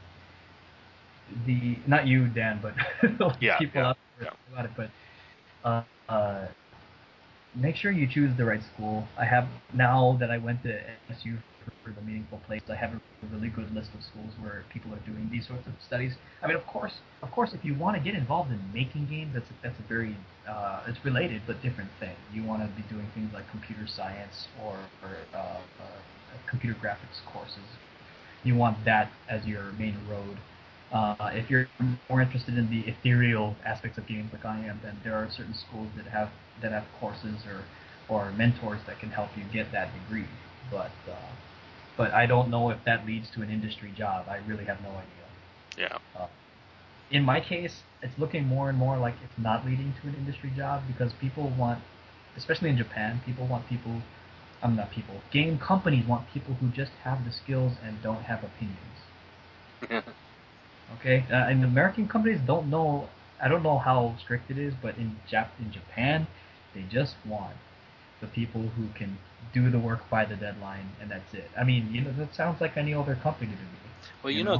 the not you, Dan, but like Yeah, people yeah, out there about it, but uh, uh, make sure you choose the right school. I have now that I went to SU for the meaningful place. I have a really good list of schools where people are doing these sorts of studies. I mean, of course, if you want to get involved in making games, that's a very it's related but different thing. You want to be doing things like computer science or computer graphics courses. You want that as your main road. If you're more interested in the ethereal aspects of games like I am, then there are certain schools that have courses or mentors that can help you get that degree. But I don't know if that leads to an industry job. I really have no idea. Yeah. In my case, it's looking more and more like it's not leading to an industry job because people want, especially in Japan, people want people. I'm not people. Game companies want people who just have the skills and don't have opinions. Okay, and American companies don't know. I don't know how strict it is, but in Japan, they just want the people who can do the work by the deadline, and that's it. I mean, that sounds like any other company to me. Well,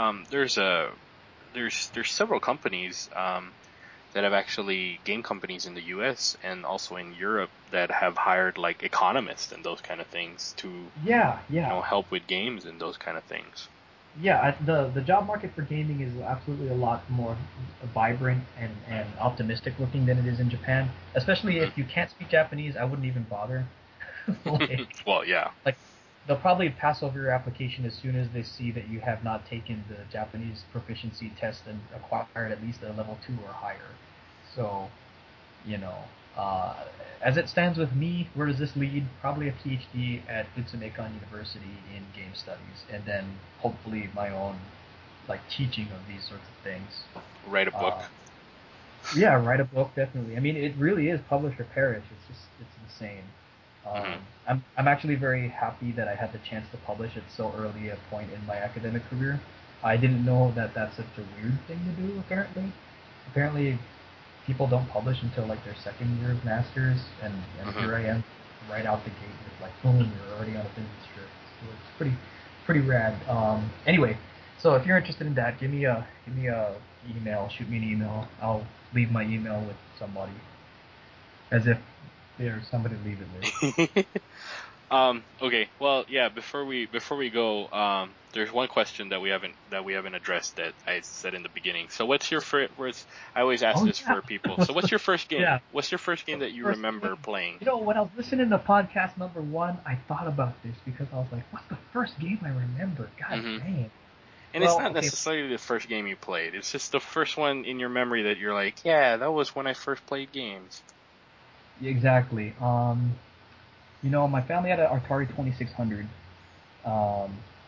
there's several companies that have actually game companies in the U.S. and also in Europe that have hired like economists and those kind of things to help with games and those kind of things. Yeah, the job market for gaming is absolutely a lot more vibrant and optimistic looking than it is in Japan. Especially if you can't speak Japanese, I wouldn't even bother. Well, yeah. Like they'll probably pass over your application as soon as they see that you have not taken the Japanese proficiency test and acquired at least a level 2 or higher. So, you know, as it stands with me, where does this lead? Probably a PhD at Butsunekan University in game studies, and then hopefully my own like teaching of these sorts of things. Write a book. Yeah, write a book definitely. I mean, it really is publish or perish. It's insane. I'm actually very happy that I had the chance to publish at so early a point in my academic career. I didn't know that that's such a weird thing to do. Apparently, people don't publish until like their second year of masters, and here I am, right out the gate with like, boom, you're already on a business trip. So it's pretty rad. Anyway, so if you're interested in that, give me a email, shoot me an email. I'll leave my email with somebody, as if there's somebody to leave it with. Okay. Well, yeah. Before we go, there's one question that we haven't addressed that I said in the beginning. So, what's your first? I always ask this for people. So, what's your first game? Yeah. What's your first game that you remember playing? You know, when I was listening to podcast number 1, I thought about this because I was like, "What's the first game I remember?" God dang. And it's not necessarily the first game you played. It's just the first one in your memory that you're like, yeah, that was when I first played games. Exactly. You know, my family had an Atari 2600, but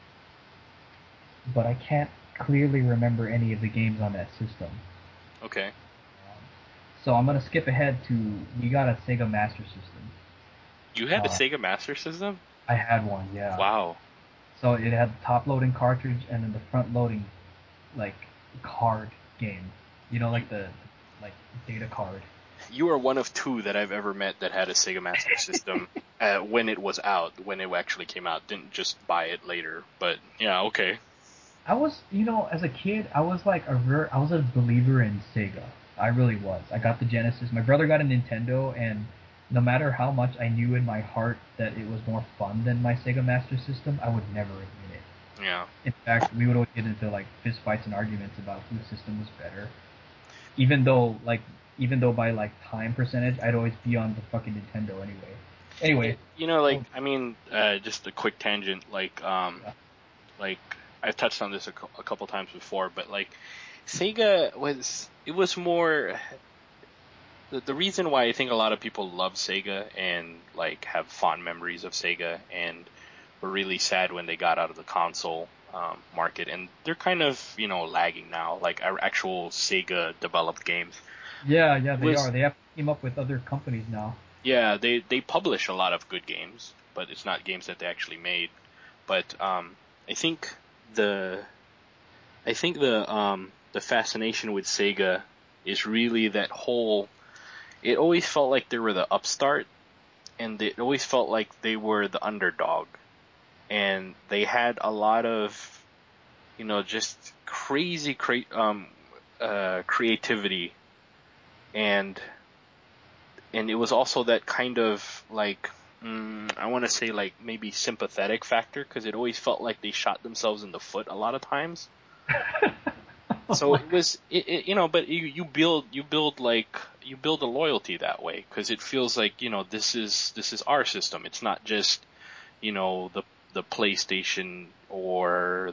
I can't clearly remember any of the games on that system. Okay. So I'm gonna skip ahead to we got a Sega Master System. You had a Sega Master System? I had one, yeah. Wow. So it had the top loading cartridge and then the front loading, like card game. You know, like the data card. You are one of 2 that I've ever met that had a Sega Master System when it was out, when it actually came out. Didn't just buy it later, but yeah, okay. I was, as a kid, I was a believer in Sega. I really was. I got the Genesis. My brother got a Nintendo, and no matter how much I knew in my heart that it was more fun than my Sega Master System, I would never admit it. Yeah. In fact, we would always get into like fist fights and arguments about whose system was better. Even though by like time percentage, I'd always be on the fucking Nintendo anyway. Anyway, just a quick tangent, like I've touched on this a couple times before, but like Sega was more the reason why I think a lot of people love Sega and like have fond memories of Sega and were really sad when they got out of the console market, and they're kind of lagging now, like our actual Sega developed games. Yeah, they are. They have to team up with other companies now. Yeah, they publish a lot of good games, but it's not games that they actually made. But I think the fascination with Sega is really that whole. It always felt like they were the upstart, and it always felt like they were the underdog, and they had a lot of just crazy creativity, and it was also that kind of like I want to say like maybe sympathetic factor, because it always felt like they shot themselves in the foot a lot of times. So it was, but you build a loyalty that way, because it feels like, this is our system. It's not just, the PlayStation or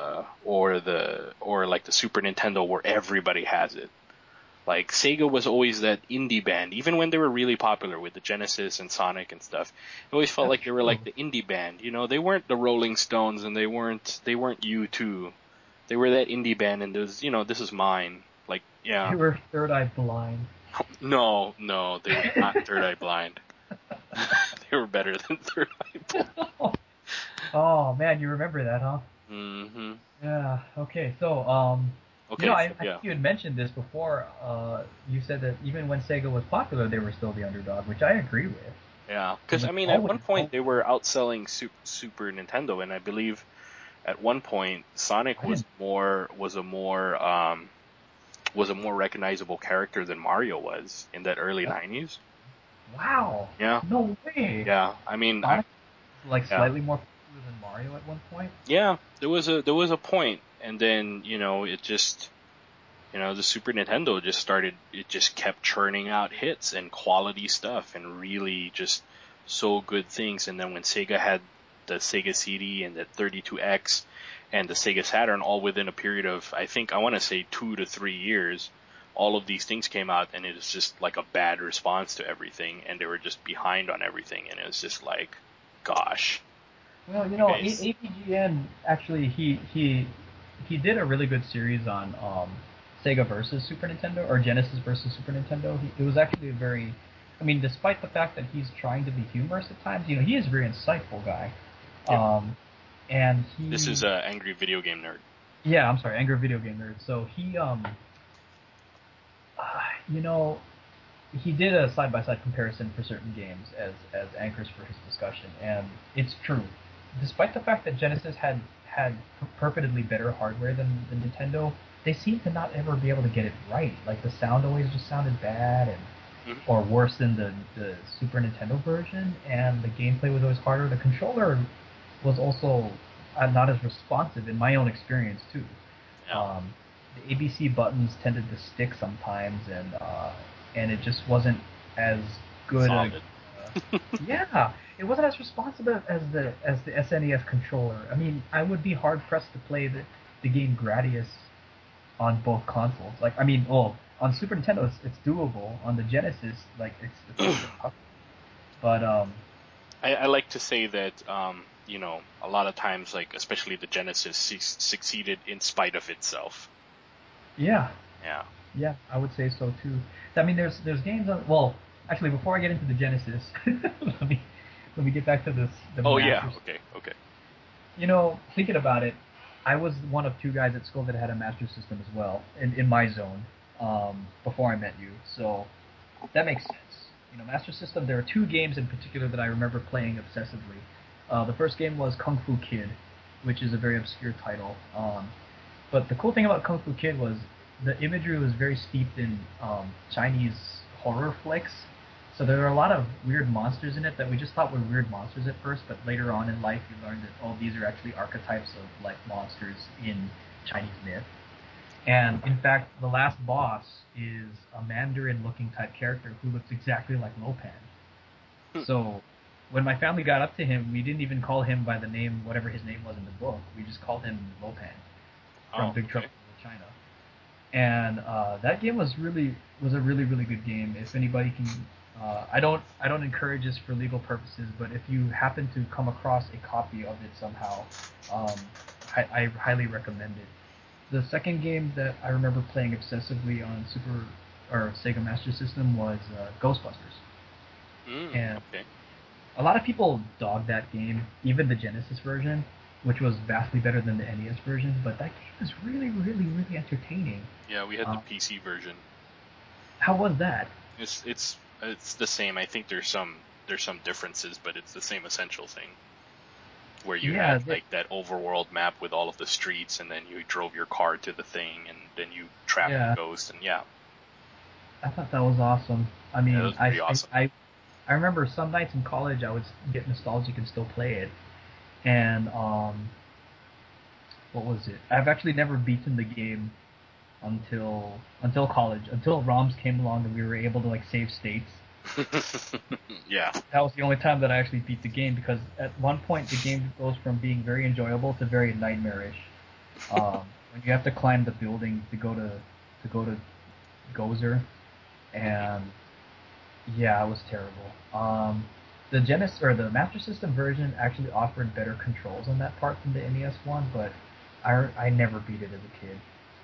like the Super Nintendo where everybody has it. Like Sega was always that indie band, even when they were really popular with the Genesis and Sonic and stuff. It always felt like they were like the indie band. They weren't the Rolling Stones, and they weren't U2. They were that indie band, and there's, this is mine. Like, yeah. They were Third Eye Blind. No, they were not Third Eye Blind. They were better than Third Eye Blind. Oh man, you remember that, huh? Mm-hmm. Yeah. Okay. So, I think you had mentioned this before. You said that even when Sega was popular, they were still the underdog, which I agree with. Yeah, because I mean, at one point they were outselling Super Nintendo, and I believe at one point Sonic was a more recognizable character than Mario was in that early 90s. Wow. Yeah. No way. Yeah. I mean, Sonic was slightly more popular than Mario at one point. Yeah, there was a point, and then it just the Super Nintendo just kept churning out hits and quality stuff and really just so good things. And then when Sega had the Sega CD and the 32X and the Sega Saturn, all within a period of, I want to say 2 to 3 years, all of these things came out, and it was just like a bad response to everything, and they were just behind on everything, and it was just like, gosh. Well, APGN actually he did a really good series on Sega versus Super Nintendo, or Genesis versus Super Nintendo. It was actually despite the fact that he's trying to be humorous at times, he is a very insightful guy. Yeah. And this is Angry Video Game Nerd. Yeah, I'm sorry, Angry Video Game Nerd. So he did a side-by-side comparison for certain games as anchors for his discussion, and it's true. Despite the fact that Genesis had purportedly better hardware than the Nintendo, they seemed to not ever be able to get it right. Like the sound always just sounded bad, or worse than the Super Nintendo version, and the gameplay was always harder. The controller was also not as responsive in my own experience too. Yeah. The ABC buttons tended to stick sometimes, and it just wasn't as good. Yeah, it wasn't as responsive as the SNES controller. I mean, I would be hard pressed to play the game Gradius on both consoles. On Super Nintendo it's doable. On the Genesis, it's tough. But I like to say that a lot of times, like especially the Genesis succeeded in spite of itself. Yeah. Yeah. Yeah, I would say so too. I mean, there's games on. Well, actually, before I get into the Genesis, let me get back to this. Okay. Thinking about it, I was one of 2 guys at school that had a Master System as well in my zone before I met you. So that makes sense. Master System. There are 2 games in particular that I remember playing obsessively. The first game was Kung Fu Kid, which is a very obscure title. But the cool thing about Kung Fu Kid was the imagery was very steeped in Chinese horror flicks. So there were a lot of weird monsters in it that we just thought were weird monsters at first, but later on in life you learned that, these are actually archetypes of like monsters in Chinese myth. And in fact, the last boss is a Mandarin-looking type character who looks exactly like Lopan. So when my family got up to him, we didn't even call him by the name, whatever his name was in the book. We just called him Lopan from Big Trouble in China. And that game was a really really good game. If anybody can, I don't encourage this for legal purposes, but if you happen to come across a copy of it somehow, I highly recommend it. The second game that I remember playing obsessively on Sega Master System was Ghostbusters. And a lot of people dog that game, even the Genesis version, which was vastly better than the NES version, but that game is really, really, really entertaining. Yeah, we had the PC version. How was that? It's the same. I think there's some differences, but it's the same essential thing. Where you had like that overworld map with all of the streets, and then you drove your car to the thing, and then you trapped the ghost, and I thought that was awesome. I mean, that was pretty awesome. I I remember some nights in college I would get nostalgic and still play it. And what was it? I've actually never beaten the game until college, until ROMs came along and we were able to like save states. Yeah. That was the only time that I actually beat the game, because at one point the game goes from being very enjoyable to very nightmarish. When you have to climb the building to go to Gozer, and yeah, it was terrible. The Genesis or the Master System version actually offered better controls on that part than the NES one, but I never beat it as a kid.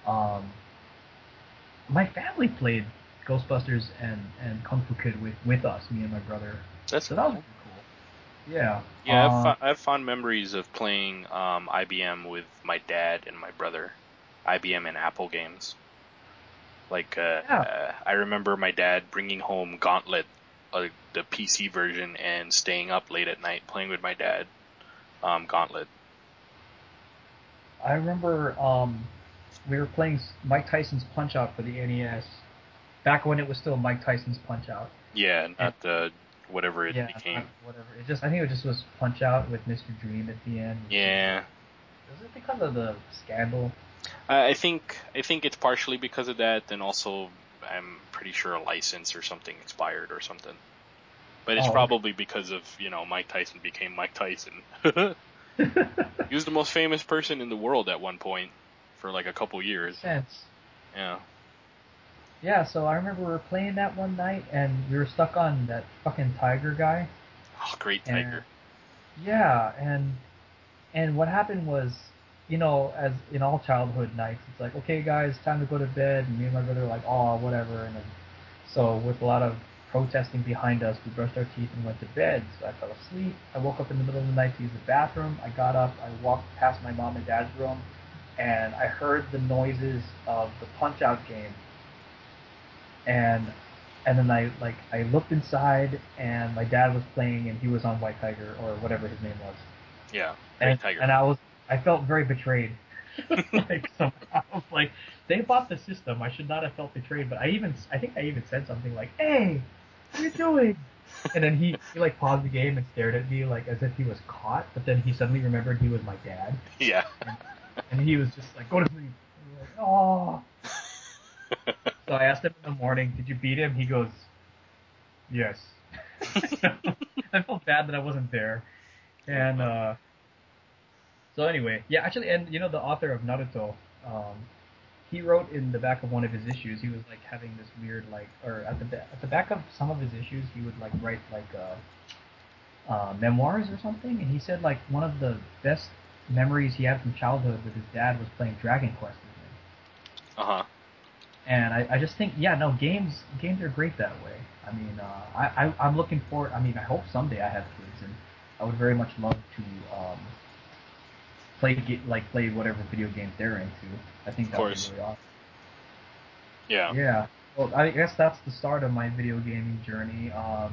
My family played Ghostbusters and Kung Fu Kid with us, me and my brother. That's So cool. that was pretty cool. Yeah. Yeah, I have fond memories of playing IBM with my dad and my brother. IBM and Apple games. Like, I remember my dad bringing home Gauntlet, the PC version, and staying up late at night playing with my dad. Gauntlet. I remember we were playing Mike Tyson's Punch Out for the NES back when it was still Mike Tyson's Punch Out. Yeah, not the whatever it Yeah, became. whatever. I think it just was Punch Out with Mr. Dream at the end. Yeah. Was it because of the scandal? I think it's partially because of that, and also I'm pretty sure a license or something expired or something. But it's probably because of, Mike Tyson became Mike Tyson. He was the most famous person in the world at one point for like a couple years. Sense. Yeah. Yeah, so I remember we were playing that one night and we were stuck on that fucking tiger guy. Oh, great tiger. Yeah, and what happened was, as in all childhood nights, it's like, okay guys, time to go to bed, and me and my brother were like, oh, whatever, and then, so with a lot of protesting behind us, we brushed our teeth and went to bed. So I fell asleep. I woke up in the middle of the night to use the bathroom. I got up, I walked past my mom and dad's room, and I heard the noises of the Punch-Out game. And then I looked inside, and my dad was playing, and he was on White Tiger or whatever his name was. Yeah, great tiger. And I felt very betrayed. Like somehow, like they bought the system. I should not have felt betrayed. But I think I even said something like, "Hey, what are you doing?" And then he like paused the game and stared at me like as if he was caught. But then he suddenly remembered he was my dad. Yeah. And he was just like, "Go to sleep." And we're like, "Oh." So I asked him in the morning, "Did you beat him?" He goes, "Yes." I felt bad that I wasn't there. And so anyway, yeah, actually, and the author of Naruto, he wrote in the back of one of his issues, he was like having this weird like, or at the back of some of his issues, he would like write like memoirs or something, and he said like one of the best memories he had from childhood with his dad was playing Dragon Quest with him. Uh-huh. And I just think, yeah, no, games are great that way. I mean, I'm looking forward. I mean, I hope someday I have kids, and I would very much love to play whatever video games they're into. I think that would be really awesome. Yeah. Yeah. Well, I guess that's the start of my video gaming journey.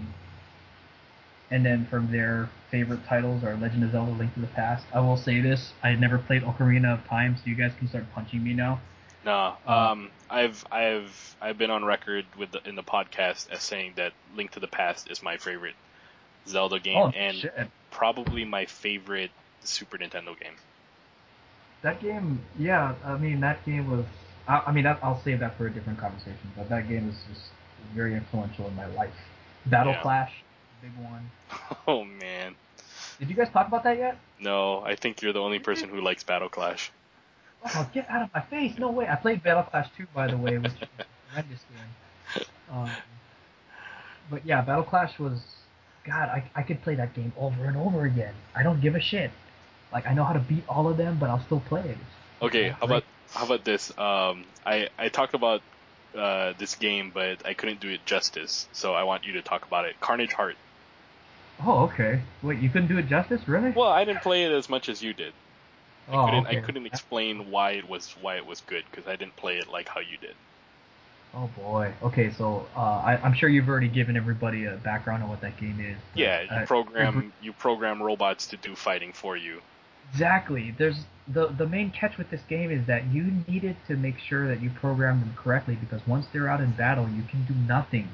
And then from there, favorite titles are Legend of Zelda: Link to the Past. I will say this: I had never played Ocarina of Time, so you guys can start punching me now. No, I've been on record in the podcast as saying that Link to the Past is my favorite Zelda game, and probably my favorite Super Nintendo game. That game, yeah, I mean that game was. I'll save that for a different conversation. But that game is just very influential in my life. Battle Clash, big one. Oh man. Did you guys talk about that yet? No, I think you're the only person who likes Battle Clash. Oh, get out of my face! No way. I played Battle Clash 2, by the way, which is a horrendous game. But yeah, Battle Clash was. God, I could play that game over and over again. I don't give a shit. Like I know how to beat all of them, but I'll still play it. Okay, how about this? I talked about this game, but I couldn't do it justice, so I want you to talk about it. Carnage Heart. Oh, okay. Wait, you couldn't do it justice, really? Well, I didn't play it as much as you did. I couldn't explain why it was good because I didn't play it like how you did. Oh boy. Okay, so I'm sure you've already given everybody a background on what that game is. Yeah, you program robots to do fighting for you. Exactly. There's the main catch with this game is that you needed to make sure that you program them correctly, because once they're out in battle, you can do nothing.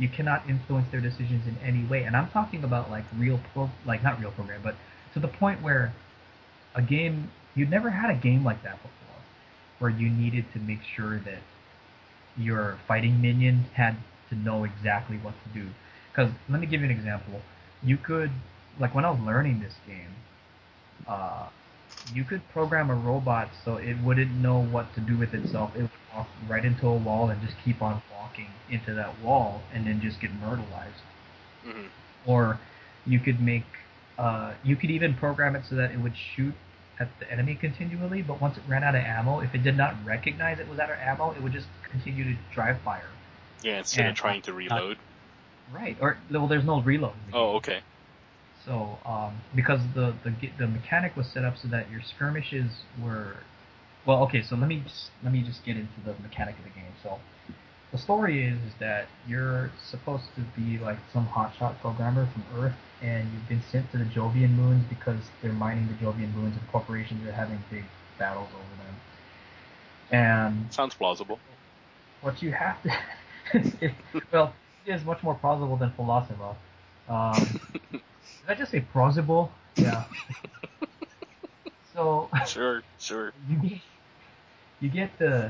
You cannot influence their decisions in any way. And I'm talking about like not real program, but to the point where a game you'd never had a game like that before, where you needed to make sure that your fighting minion had to know exactly what to do. Because let me give you an example. You could, like when I was learning this game, uh, you could program a robot so it wouldn't know what to do with itself. It would walk right into a wall and just keep on walking into that wall and then just get myrtleized. Mm-hmm. Or you could you could even program it so that it would shoot at the enemy continually, but once it ran out of ammo, if it did not recognize it was out of ammo, it would just continue to drive fire. Yeah, instead of trying to reload. Right. Or well, there's no reload. Oh, okay. So because the mechanic was set up so that your skirmishes were, well, okay. So let me just get into the mechanic of the game. So the story is that you're supposed to be like some hotshot programmer from Earth, and you've been sent to the Jovian moons because they're mining the Jovian moons, and corporations are having big battles over them. And sounds plausible. What you have to, well, it is much more plausible than Philosopher. Did I just say plausible? Yeah. So Sure. you get the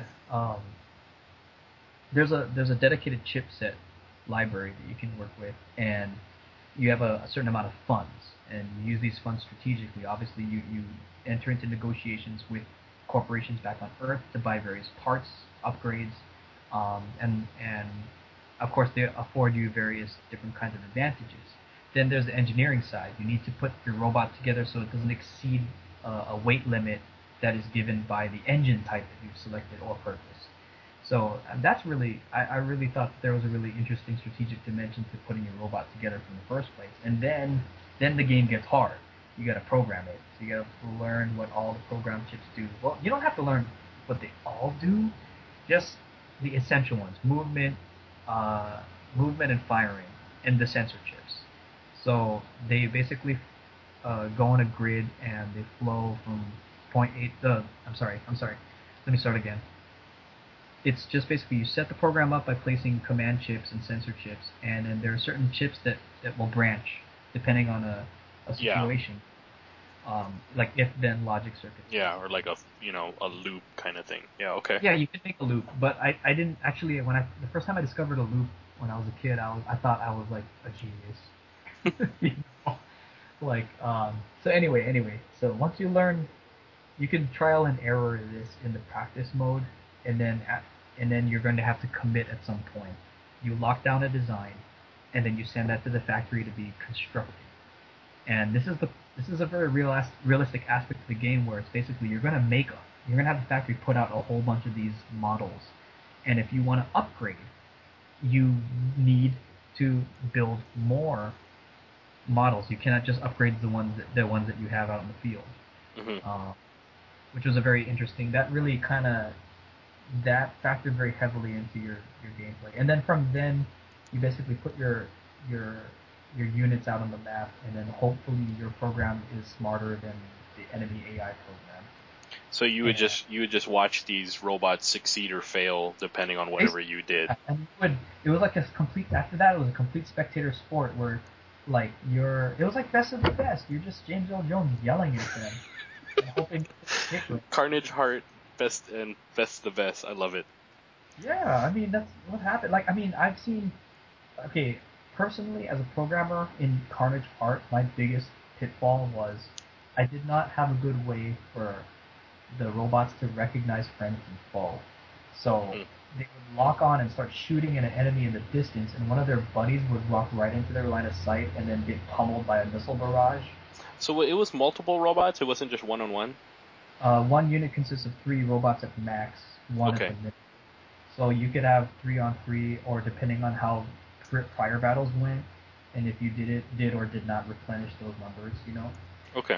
there's a dedicated chipset library that you can work with, and you have a certain amount of funds, and you use these funds strategically. Obviously, you enter into negotiations with corporations back on Earth to buy various parts, upgrades, and of course they afford you various different kinds of advantages. Then there's the engineering side. You need to put your robot together so it doesn't exceed a weight limit that is given by the engine type that you've selected or purchased. So that's really, I really thought there was a really interesting strategic dimension to putting your robot together from the first place. And then the game gets hard. You got to program it. So you got to learn what all the program chips do. Well, you don't have to learn what they all do, just the essential ones: movement, movement and firing, and the sensor chips. So they basically go on a grid and they flow from point A. I'm sorry. Let me start again. It's just basically you set the program up by placing command chips and sensor chips, and then there are certain chips that will branch depending on a situation. Like if-then logic circuits. Yeah, or like a loop kind of thing. Yeah, okay. Yeah, you can make a loop, but I didn't actually the first time I discovered a loop when I was a kid, I thought I was like a genius. You know? Like so anyway, so once you learn, you can trial and error this in the practice mode, and then you're going to have to commit at some point. You lock down a design, and then you send that to the factory to be constructed. And this is a very realistic aspect of the game where it's basically you're going to have the factory put out a whole bunch of these models, and if you want to upgrade, you need to build more models. You cannot just upgrade the ones that you have out in the field. Mm-hmm. Which was a very interesting. That really that factored very heavily into your gameplay. And then from then, you basically put your units out on the map, and then hopefully your program is smarter than the enemy AI program. So you would just watch these robots succeed or fail depending on whatever you did. And it was like after that it was a complete spectator sport where like it was like best of the best. You're just James Earl Jones yelling at them and hoping to hit with. Carnage Heart, best the best. I love it. Yeah, I mean that's what happened. Like I mean I've seen personally as a programmer in Carnage Heart, my biggest pitfall was I did not have a good way for the robots to recognize friend from foe. So they would lock on and start shooting at an enemy in the distance, and one of their buddies would walk right into their line of sight and then get pummeled by a missile barrage. So it was multiple robots? It wasn't just one-on-one? One unit consists of 3 robots at max, one at the minimum. So you could have 3-on-3, or depending on how prior battles went, and if you did or did not replenish those numbers, you know. Okay.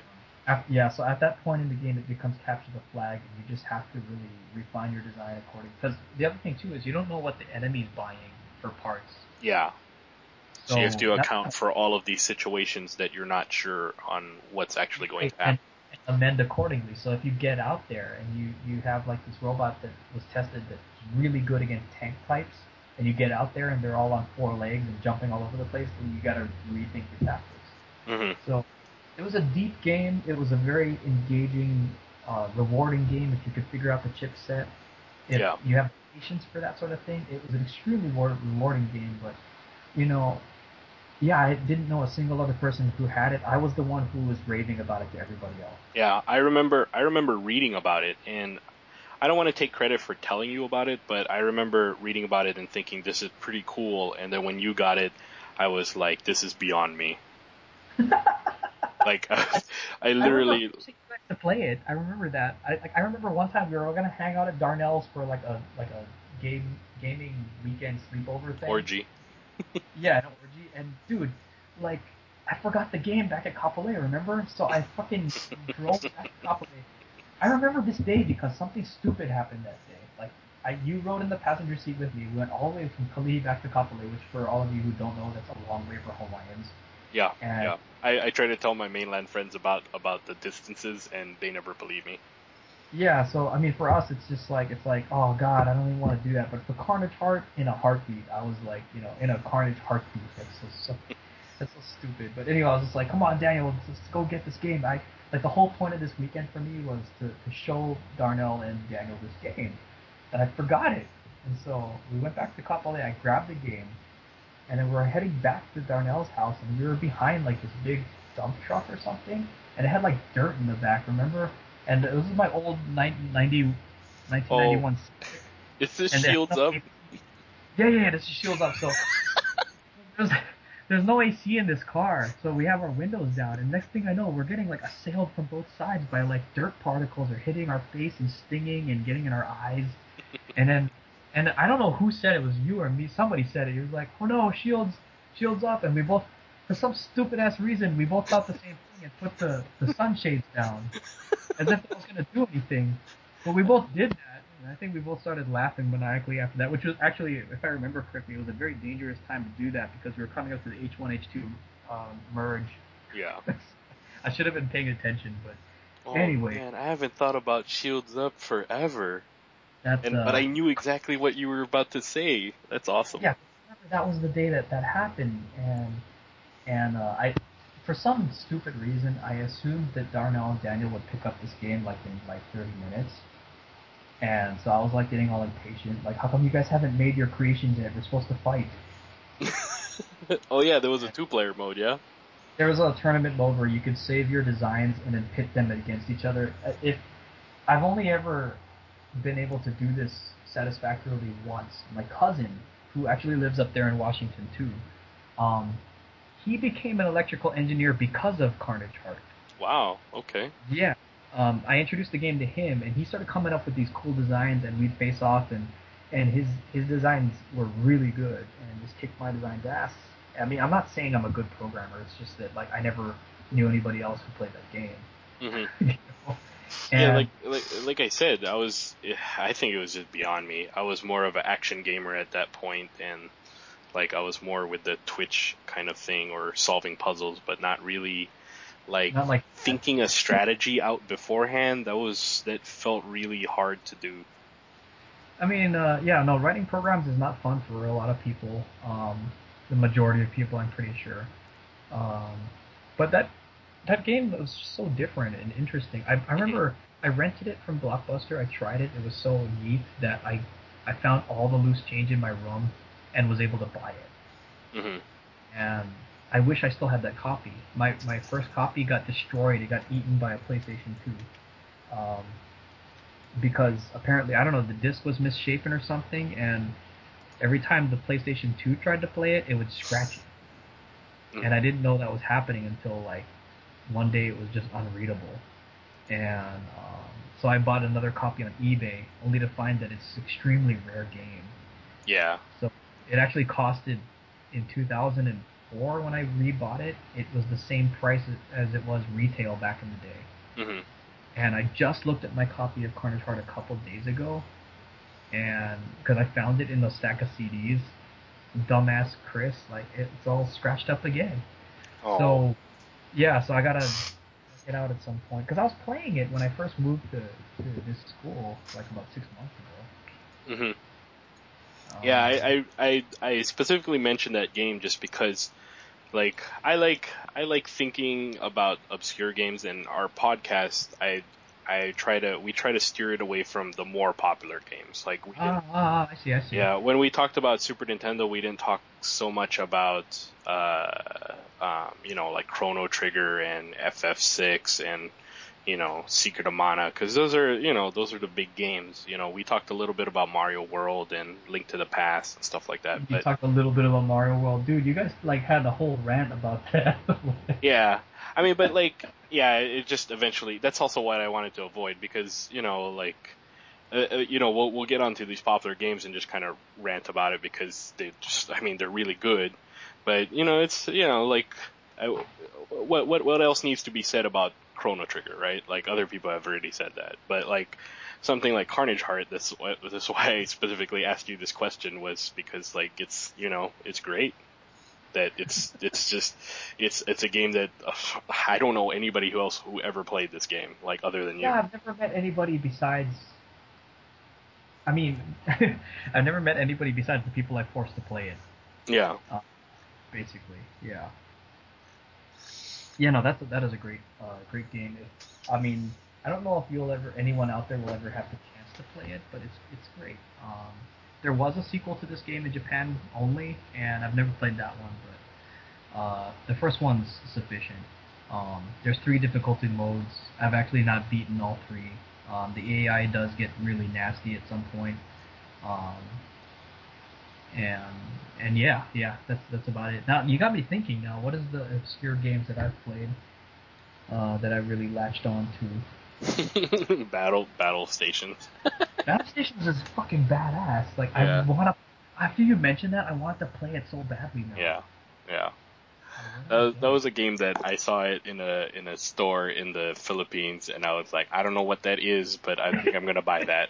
So at that point in the game, it becomes capture the flag, and you just have to really refine your design according. Because the other thing too is you don't know what the enemy's buying for parts. Yeah. So you have to account for all of these situations that you're not sure on what's actually going to happen. And amend accordingly. So if you get out there and you have like this robot that was tested that's really good against tank types, and you get out there and they're all on four legs and jumping all over the place, then you gotta rethink your tactics. Mhm. So it was a deep game. It was a very engaging, rewarding game if you could figure out the chipset. If Yeah. you have patience for that sort of thing, it was an extremely rewarding game. But you know, yeah, I didn't know a single other person who had it. I was the one who was raving about it to everybody else. Yeah, I remember reading about it, and I don't want to take credit for telling you about it, but I remember reading about it and thinking this is pretty cool, and then when you got it, I was like, this is beyond me. Like I I remember literally forcing you guys to play it. I remember that. I remember one time we were all gonna hang out at Darnell's for like a gaming weekend sleepover thing. orgy. Yeah, an orgy. And dude, like I forgot the game back at Kapolei, remember? So I fucking drove back to Kapolei. I remember this day because something stupid happened that day. Like you rode in the passenger seat with me. We went all the way from Kalihi back to Kapolei, which for all of you who don't know, that's a long way for Hawaiians. Yeah, And yeah. I try to tell my mainland friends about the distances, and they never believe me. yeah, so I mean, for us, it's like, oh god, I don't even want to do that. But for Carnage Heart, in a heartbeat, I was like, in a Carnage heartbeat. That's so stupid. But anyway, I was just like, come on, Daniel, let's go get this game. Like the whole point of this weekend for me was to show Darnell and Daniel this game, and I forgot it. And so we went back to Kapolei. I grabbed the game, and then we're heading back to Darnell's house, and we were behind like this big dump truck or something, and it had like dirt in the back, remember? And this is my old 1991 Civic, Is this and it had shields no up? AC. Yeah, this is shields up. So there's, there's no AC in this car, so we have our windows down, and next thing I know, we're getting like assailed from both sides by like dirt particles are hitting our face and stinging and getting in our eyes, and then and I don't know who said it, was you or me. Somebody said it. He was like, "Oh no, shields up," and we both, for some stupid ass reason, we both thought the same thing and put the sunshades down as if that was gonna do anything. But we both did that, and I think we both started laughing maniacally after that, which was actually, if I remember correctly, it was a very dangerous time to do that because we were coming up to the H1H2 merge. Yeah. I should have been paying attention, but Oh anyway, man, I haven't thought about shields up forever. that's But I knew exactly what you were about to say. That's awesome. yeah. Remember that was the day that happened, and I, for some stupid reason, I assumed that Darnell and Daniel would pick up this game like in like 30 minutes. And so I was like getting all impatient. Like, how come you guys haven't made your creations yet? We're supposed to fight. Oh yeah, there was a And two-player mode, yeah? there was a tournament mode where you could save your designs and then pit them against each other. If I've only ever been able to do this satisfactorily once. My cousin, who actually lives up there in Washington too, um, he became an electrical engineer because of Carnage Heart. Wow, okay. Yeah. I introduced the game to him, and he started coming up with these cool designs, and we'd face off, and his designs were really good, and just kicked my design's ass. I mean, I'm not saying I'm a good programmer. It's just that like I never knew anybody else who played that game. Hmm. You know? Yeah, And like I said, I think it was just beyond me. I was more of an action gamer at that point, and like I was more with the Twitch kind of thing or solving puzzles, but not really like not like that. thinking a strategy out beforehand. That felt really hard to do. I mean, yeah, no, writing programs is not fun for a lot of people. The majority of people, I'm pretty sure. Um, but that game was so different and interesting. I Hmm. remember I rented it from Blockbuster. I tried it. It was so neat that I found all the loose change in my room and was able to buy it. Hmm. And I wish I still had that copy. My first copy got destroyed. It got eaten by a PlayStation 2. Um, because apparently, I don't know, the disc was misshapen or something, and every time the PlayStation 2 tried to play it, it would scratch it. And Hmm. I didn't know that was happening until like one day it was just unreadable. And so I bought another copy on eBay, only to find that it's an extremely rare game. Yeah. So it actually costed, in 2004 when I rebought it, it was the same price as it was retail back in the day. Hmm. And I just looked at my copy of Carnage Heart a couple days ago, and because I found it in a stack of CDs, dumbass Chris, like it's all scratched up again. Oh. So yeah, so I gotta get out at some point because I was playing it when I first moved to this school like about 6 months ago. Hmm. Yeah, I specifically mentioned that game just because, like, I like thinking about obscure games, and our podcast, we try to steer it away from the more popular games. Like we didn't, I see. yeah, when we talked about Super Nintendo, we didn't talk so much about like Chrono Trigger and FF6 and Secret of Mana, because those are the big games. We talked a little bit about Mario World and Link to the Past and stuff like that. You But talked a little bit about Mario World, dude. You guys like had a whole rant about that. yeah, I mean, but like, yeah, it just eventually. That's also what I wanted to avoid because we'll get onto these popular games and just kind of rant about it because they're really good. But it's like, what else needs to be said about Chrono Trigger, right? Like other people have already said that, but like something like Carnage Heart. That's why I specifically asked you this question, was because like it's great. That it's a game that I don't know anybody who ever played this game, like other than you. Yeah, I've never met anybody besides. I mean, I've never met anybody besides the people I forced to play it. Yeah. Basically, yeah. Yeah, no, that is a great game. I mean, I don't know if anyone out there will ever have the chance to play it, but it's great. There was a sequel to this game in Japan only, and I've never played that one, but the first one's sufficient. There's 3 difficulty modes. I've actually not beaten all 3. The AI does get really nasty at some point. Um, and yeah, that's about it. Now you got me thinking. Now, what is the obscure games that I've played that I really latched on to? Battle Stations. Battle Stations is fucking badass. Like Yeah. I wanna. After you mentioned that, I want to play it so badly now. Yeah. That was a game that I saw it in a store in the Philippines, and I was like, I don't know what that is, but I think I'm gonna buy that.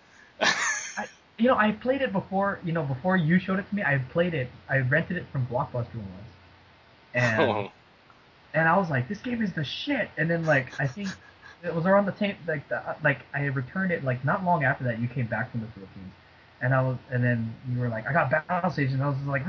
I played it before. Before you showed it to me, I played it. I rented it from Blockbuster once, and and I was like, this game is the shit. And then like I think it was around the time like I returned it like not long after that. You came back from the Philippines, and then you were like, I got Battle Stage, and I was like,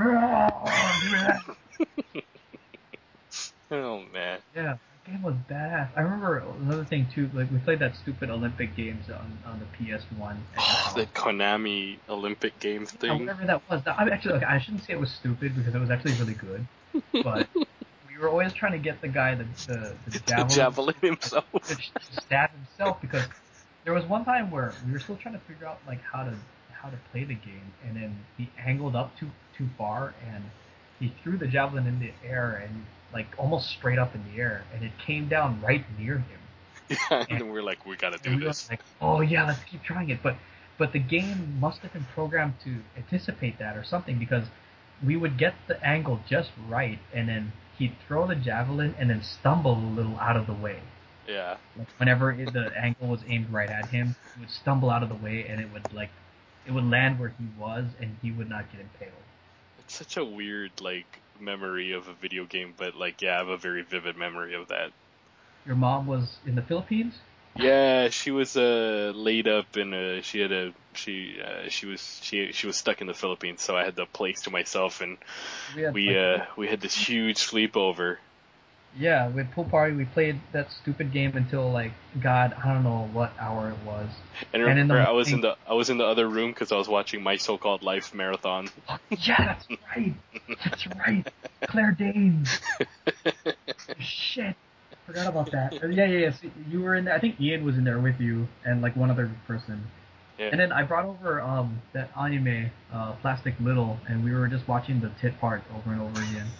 oh man. Yeah, that game was badass. I remember another thing too. Like we played that stupid Olympic games on the PS1 at your house. The Konami Olympic Games thing. Whatever that was. I shouldn't say it was stupid because it was actually really good. But we were always trying to get the guy the javelin, javelin himself to stab himself, because there was one time where we were still trying to figure out like how to play the game, and then he angled up too far and he threw the javelin in the air and like almost straight up in the air, and it came down right near him. Yeah, and we're like, we gotta do this. Were like, oh yeah, let's keep trying it. But the game must have been programmed to anticipate that or something, because we would get the angle just right, and then he'd throw the javelin and then stumble a little out of the way. Yeah. Like whenever the angle was aimed right at him, he would stumble out of the way, and it would land where he was, and he would not get impaled. It's such a weird memory of a video game, but yeah, I have a very vivid memory of that. Your mom was in the Philippines? Yeah, she was laid up in she was stuck in the Philippines, so I had the place to myself, and we had this huge sleepover. Yeah, with pool party, we played that stupid game until God, I don't know what hour it was. And remember, I was in the other room because I was watching My So-Called Life marathon. Yeah, that's right. That's right. Claire Danes. Shit, forgot about that. Yeah. So you were in there. I think Ian was in there with you and one other person. Yeah. And then I brought over that anime, Plastic Little, and we were just watching the tit part over and over again.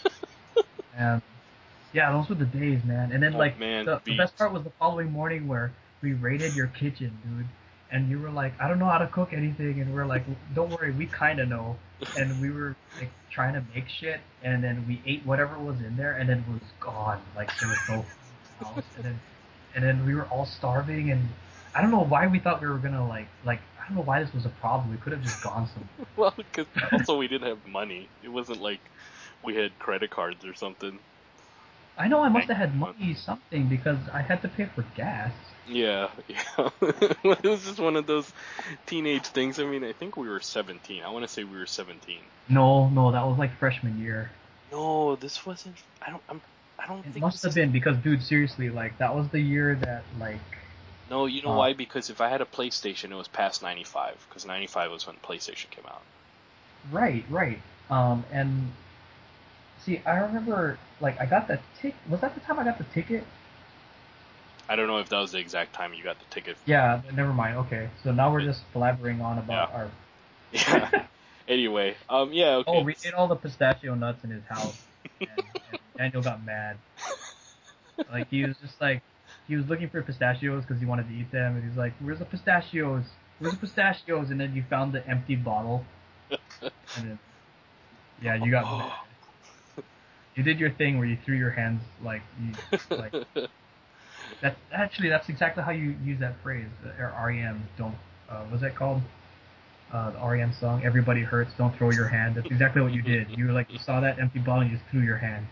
And yeah, those were the days, man. And then the best part was the following morning where we raided your kitchen, dude. And you were like, I don't know how to cook anything, and we're like, don't worry, we kind of know. And we were trying to make shit, and then we ate whatever was in there, and then it was gone. There was no food in the house, and then we were all starving, and I don't know why we thought we were gonna I don't know why this was a problem. We could have just gone somewhere. Well, because also we didn't have money. It wasn't like we had credit cards or something. I know I must Bank have had account. money something because I had to pay for gas. Yeah, yeah. It was just one of those teenage things. I mean, I think we were 17. I want to say we were 17. No, no, that was like freshman year. No, this wasn't. I don't It think must this have is. been because, dude, seriously, like that was the year that like, No, you know uh, why? Because if I had a PlayStation, it was past 95. Because 95 was when PlayStation came out. right, right. And see, I remember like I got the ticket. Was that the time I got the ticket? I don't know if that was the exact time you got the ticket. Yeah, never mind. Okay, so now we're But just blabbering on yeah, about our. yeah. Anyway, yeah, Oh, okay. we ate all the pistachio nuts in his house, and Daniel got mad. Like he was just like he was looking for pistachios because he wanted to eat them, and he's like, "Where's the pistachios? Where's the pistachios?" And then you found the empty bottle, and then yeah, you got mad. Oh. You did your thing where you threw your hands like that's exactly how you use that phrase. Or REM don't what's that called? The REM song, "Everybody Hurts, Don't Throw Your Hand." That's exactly what you did. You were like, you saw that empty bottle, and you just threw your hand.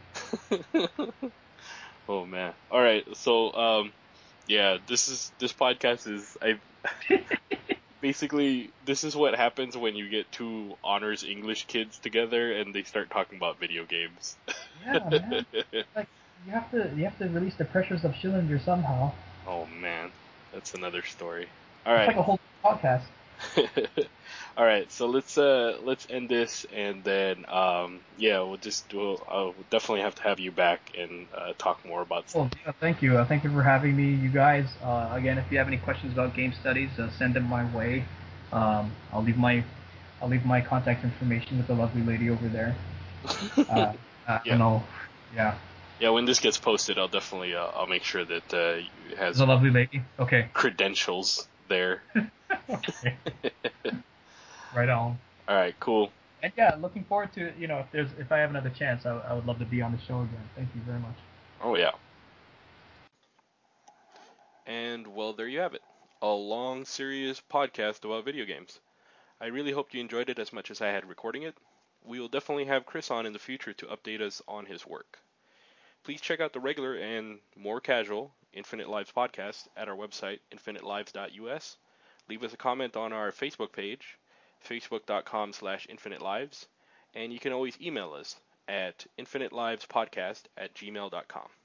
Oh man. All right. So yeah, this podcast is I basically this is what happens when you get two honors English kids together and they start talking about video games. Yeah, man. Like you have to release the pressures of Schillinger somehow. Oh man, that's another story. All It's right. like a whole podcast. All right, so let's end this and then yeah, I'll definitely have to have you back and talk more about Well, stuff. yeah, thank you. Thank you for having me, you guys. Again, if you have any questions about game studies, send them my way. I'll leave my contact information with the lovely lady over there. Uh, I don't Yeah. know. Yeah, Yeah, when this gets posted, I'll definitely I'll make sure that it there's has a lovely lady. Okay. credentials there. Okay. Right on. All right, cool. And yeah, looking forward to if I have another chance, I would love to be on the show again. Thank you very much. Oh yeah. And well, there you have it. A long, serious podcast about video games. I really hope you enjoyed it as much as I had recording it. We will definitely have Chris on in the future to update us on his work. Please check out the regular and more casual Infinite Lives podcast at our website, infinitelives.us. Leave us a comment on our Facebook page, facebook.com/infinitelives, and you can always email us at infinitelivespodcast@gmail.com.